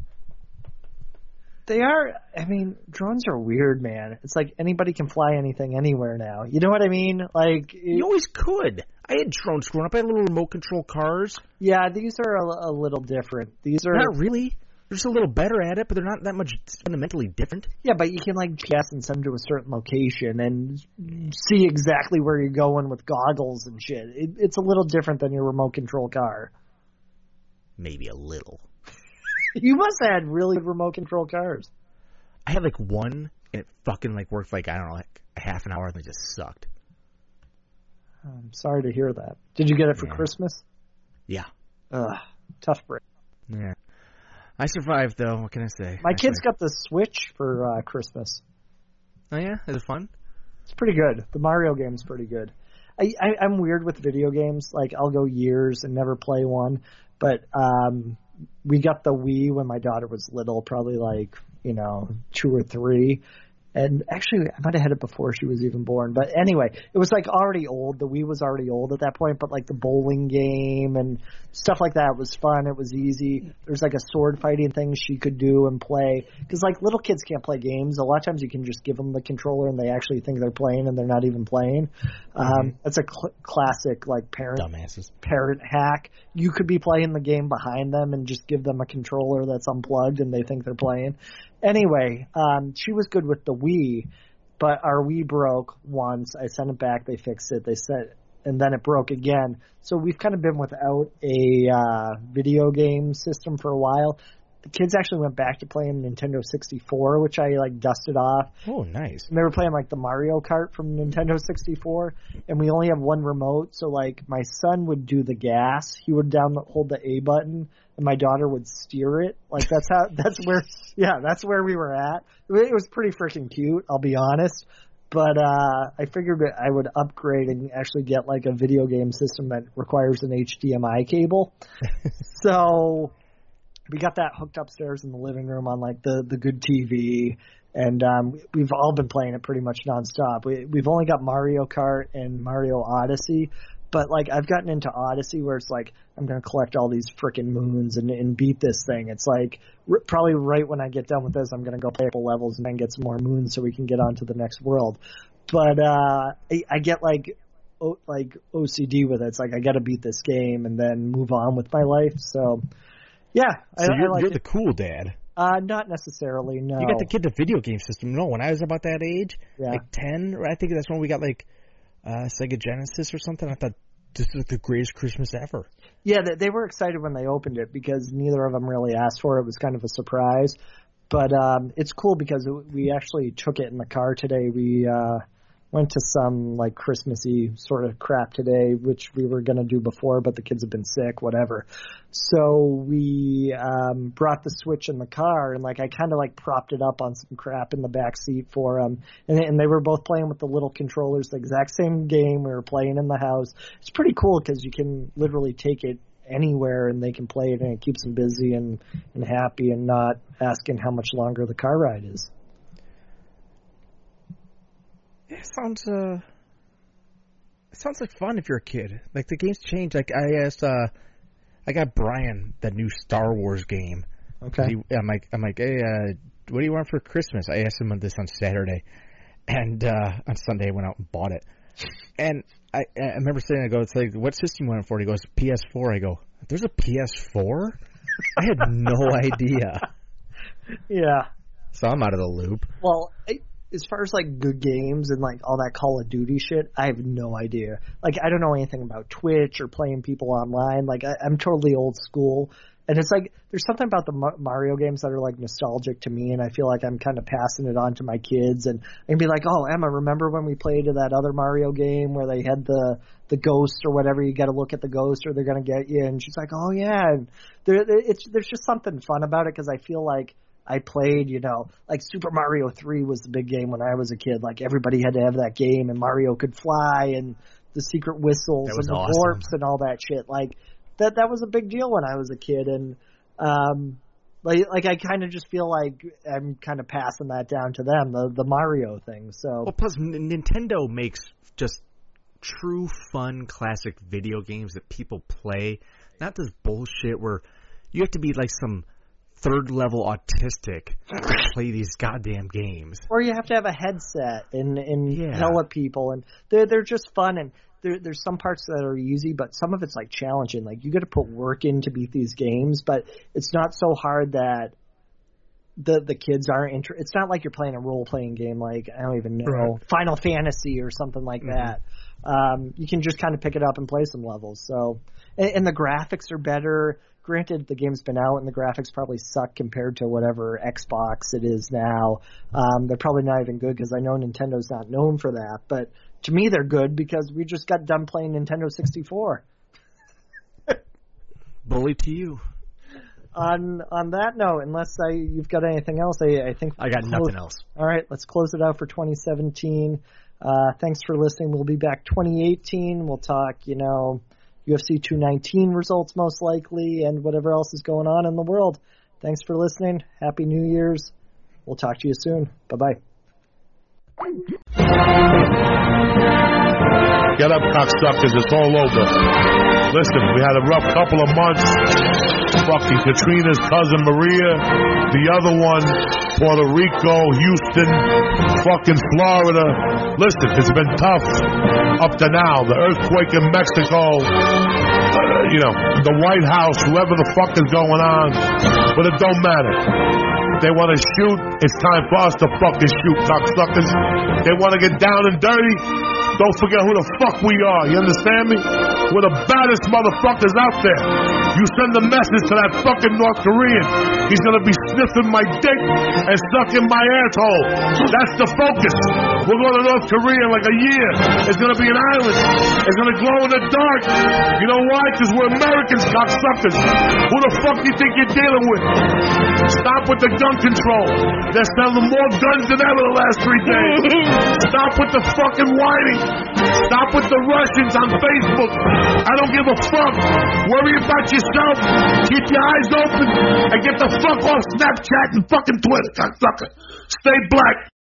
They are, I mean, drones are weird, man. It's like anybody can fly anything anywhere now. You know what I mean? Like you always could. I had drones growing up. I had little remote control cars. Yeah, these are a little different. These are not really. They're just a little better at it, but they're not that much fundamentally different. Yeah, but you can like GPS and send them to a certain location and see exactly where you're going with goggles and shit. It's a little different than your remote control car. Maybe a little. You must have had really good remote control cars. I had like one, and it fucking like worked like, I don't know, like a half an hour, and it just sucked. I'm sorry to hear that. Did you get it for Christmas? Yeah. Ugh, tough break. Yeah. I survived, though. What can I say? My kids got the Switch for Christmas. Oh, yeah? Is it fun? It's pretty good. The Mario game's pretty good. I'm weird with video games. Like, I'll go years and never play one. But we got the Wii when my daughter was little, probably like, 2 or 3. And actually, I might have had it before she was even born. But anyway, it was like already old. The Wii was already old at that point. But like the bowling game and stuff like that was fun. It was easy. There's like a sword fighting thing she could do and play. Because like little kids can't play games. A lot of times you can just give them the controller and they actually think they're playing and they're not even playing. That's a classic like parent hack. You could be playing the game behind them and just give them a controller that's unplugged and they think they're playing. Anyway, she was good with the Wii, but our Wii broke once. I sent it back. They fixed it. And then it broke again. So we've kind of been without a video game system for a while. The kids actually went back to playing Nintendo 64, which I like dusted off. Oh, nice. And they were playing like the Mario Kart from Nintendo 64, and we only have one remote. So like my son would do the gas, he would hold the A button, and my daughter would steer it. Like that's where we were at. It was pretty freaking cute, I'll be honest. But I figured I would upgrade and actually get like a video game system that requires an HDMI cable. So we got that hooked upstairs in the living room on like the good TV, and we've all been playing it pretty much nonstop. We've only got Mario Kart and Mario Odyssey, but like I've gotten into Odyssey where it's like I'm gonna collect all these frickin' moons and beat this thing. It's like probably right when I get done with this, I'm gonna go play a couple levels and then get some more moons so we can get on to the next world. But I get like OCD with it. It's like I gotta beat this game and then move on with my life. So. Yeah. So you're the cool dad. Not necessarily, no. You got the kid the video game system. No, when I was about that age, like 10, I think that's when we got like Sega Genesis or something. I thought this was the greatest Christmas ever. Yeah, they were excited when they opened it because neither of them really asked for it. It was kind of a surprise. But it's cool because we actually took it in the car today. We went to some like Christmassy sort of crap today, which we were going to do before, but the kids have been sick, whatever. So we brought the Switch in the car, and like I kind of like propped it up on some crap in the back seat for them. And they were both playing with the little controllers, the exact same game we were playing in the house. It's pretty cool because you can literally take it anywhere and they can play it, and it keeps them busy and happy and not asking how much longer the car ride is. It sounds like fun if you're a kid. Like the games change. Like I asked, I got Brian the new Star Wars game. Okay. I'm like, hey, what do you want for Christmas? I asked him this on Saturday, and on Sunday I went out and bought it. And I remember saying, it's like, what system you want it for? He goes, PS4. I go, there's a PS4? I had no idea. Yeah. So I'm out of the loop. Well, as far as like good games and like all that Call of Duty shit, I have no idea. Like I don't know anything about Twitch or playing people online. Like I'm totally old school, and it's like there's something about the Mario games that are like nostalgic to me, and I feel like I'm kind of passing it on to my kids and be like, oh Emma, remember when we played that other Mario game where they had the ghost or whatever? You got to look at the ghost or they're gonna get you. And she's like, oh yeah. And there's just something fun about it because I feel like I played, like Super Mario 3 was the big game when I was a kid. Like everybody had to have that game, and Mario could fly, and the secret whistles and the warps and all that shit. Like that was a big deal when I was a kid, and like I kind of just feel like I'm kind of passing that down to them, the Mario thing. So well, plus Nintendo makes just true fun classic video games that people play, not this bullshit where you have to be like some third level autistic to play these goddamn games. Or you have to have a headset and yell at people, and they're just fun, and there's some parts that are easy, but some of it's like challenging. Like you got to put work in to beat these games, but it's not so hard that the kids aren't interested. It's not like you're playing a role-playing game like, I don't even know, Final Fantasy or something like that. You can just kind of pick it up and play some levels. So, and the graphics are better. Granted, the game's been out and the graphics probably suck compared to whatever Xbox it is now. They're probably not even good because I know Nintendo's not known for that. But to me, they're good because we just got done playing Nintendo 64. Bully to you. On that note, unless you've got anything else, I think I got nothing else. All right, let's close it out for 2017. Thanks for listening. We'll be back 2018. We'll talk, UFC 219 results most likely and whatever else is going on in the world. Thanks for listening. Happy New Year's. We'll talk to you soon. Bye-bye. Get up, cocksuckers. It's all over. Listen, we had a rough couple of months. Fucking Katrina's cousin Maria. The other one, Puerto Rico, Houston, fucking Florida. Listen, it's been tough up to now. The earthquake in Mexico, the White House, whoever the fuck is going on. But it don't matter. They want to shoot, it's time for us to fucking shoot, cocksuckers. They want to get down and dirty, don't forget who the fuck we are, you understand me? We're the baddest motherfuckers out there. You send a message to that fucking North Korean, he's gonna be sniffing my dick and sucking my asshole. That's the focus. We're going to North Korea in like a year. It's gonna be an island. It's gonna glow in the dark. You know why? Because we're Americans, cocksuckers. Who the fuck do you think you're dealing with? Stop with the gun control. They're selling more guns than ever the last 3 days. Stop with the fucking whining. Stop with the Russians on Facebook. I don't give a fuck. Worry about yourself. Keep your eyes open and get the fuck off Snapchat and fucking Twitter, cocksucker. Stay black.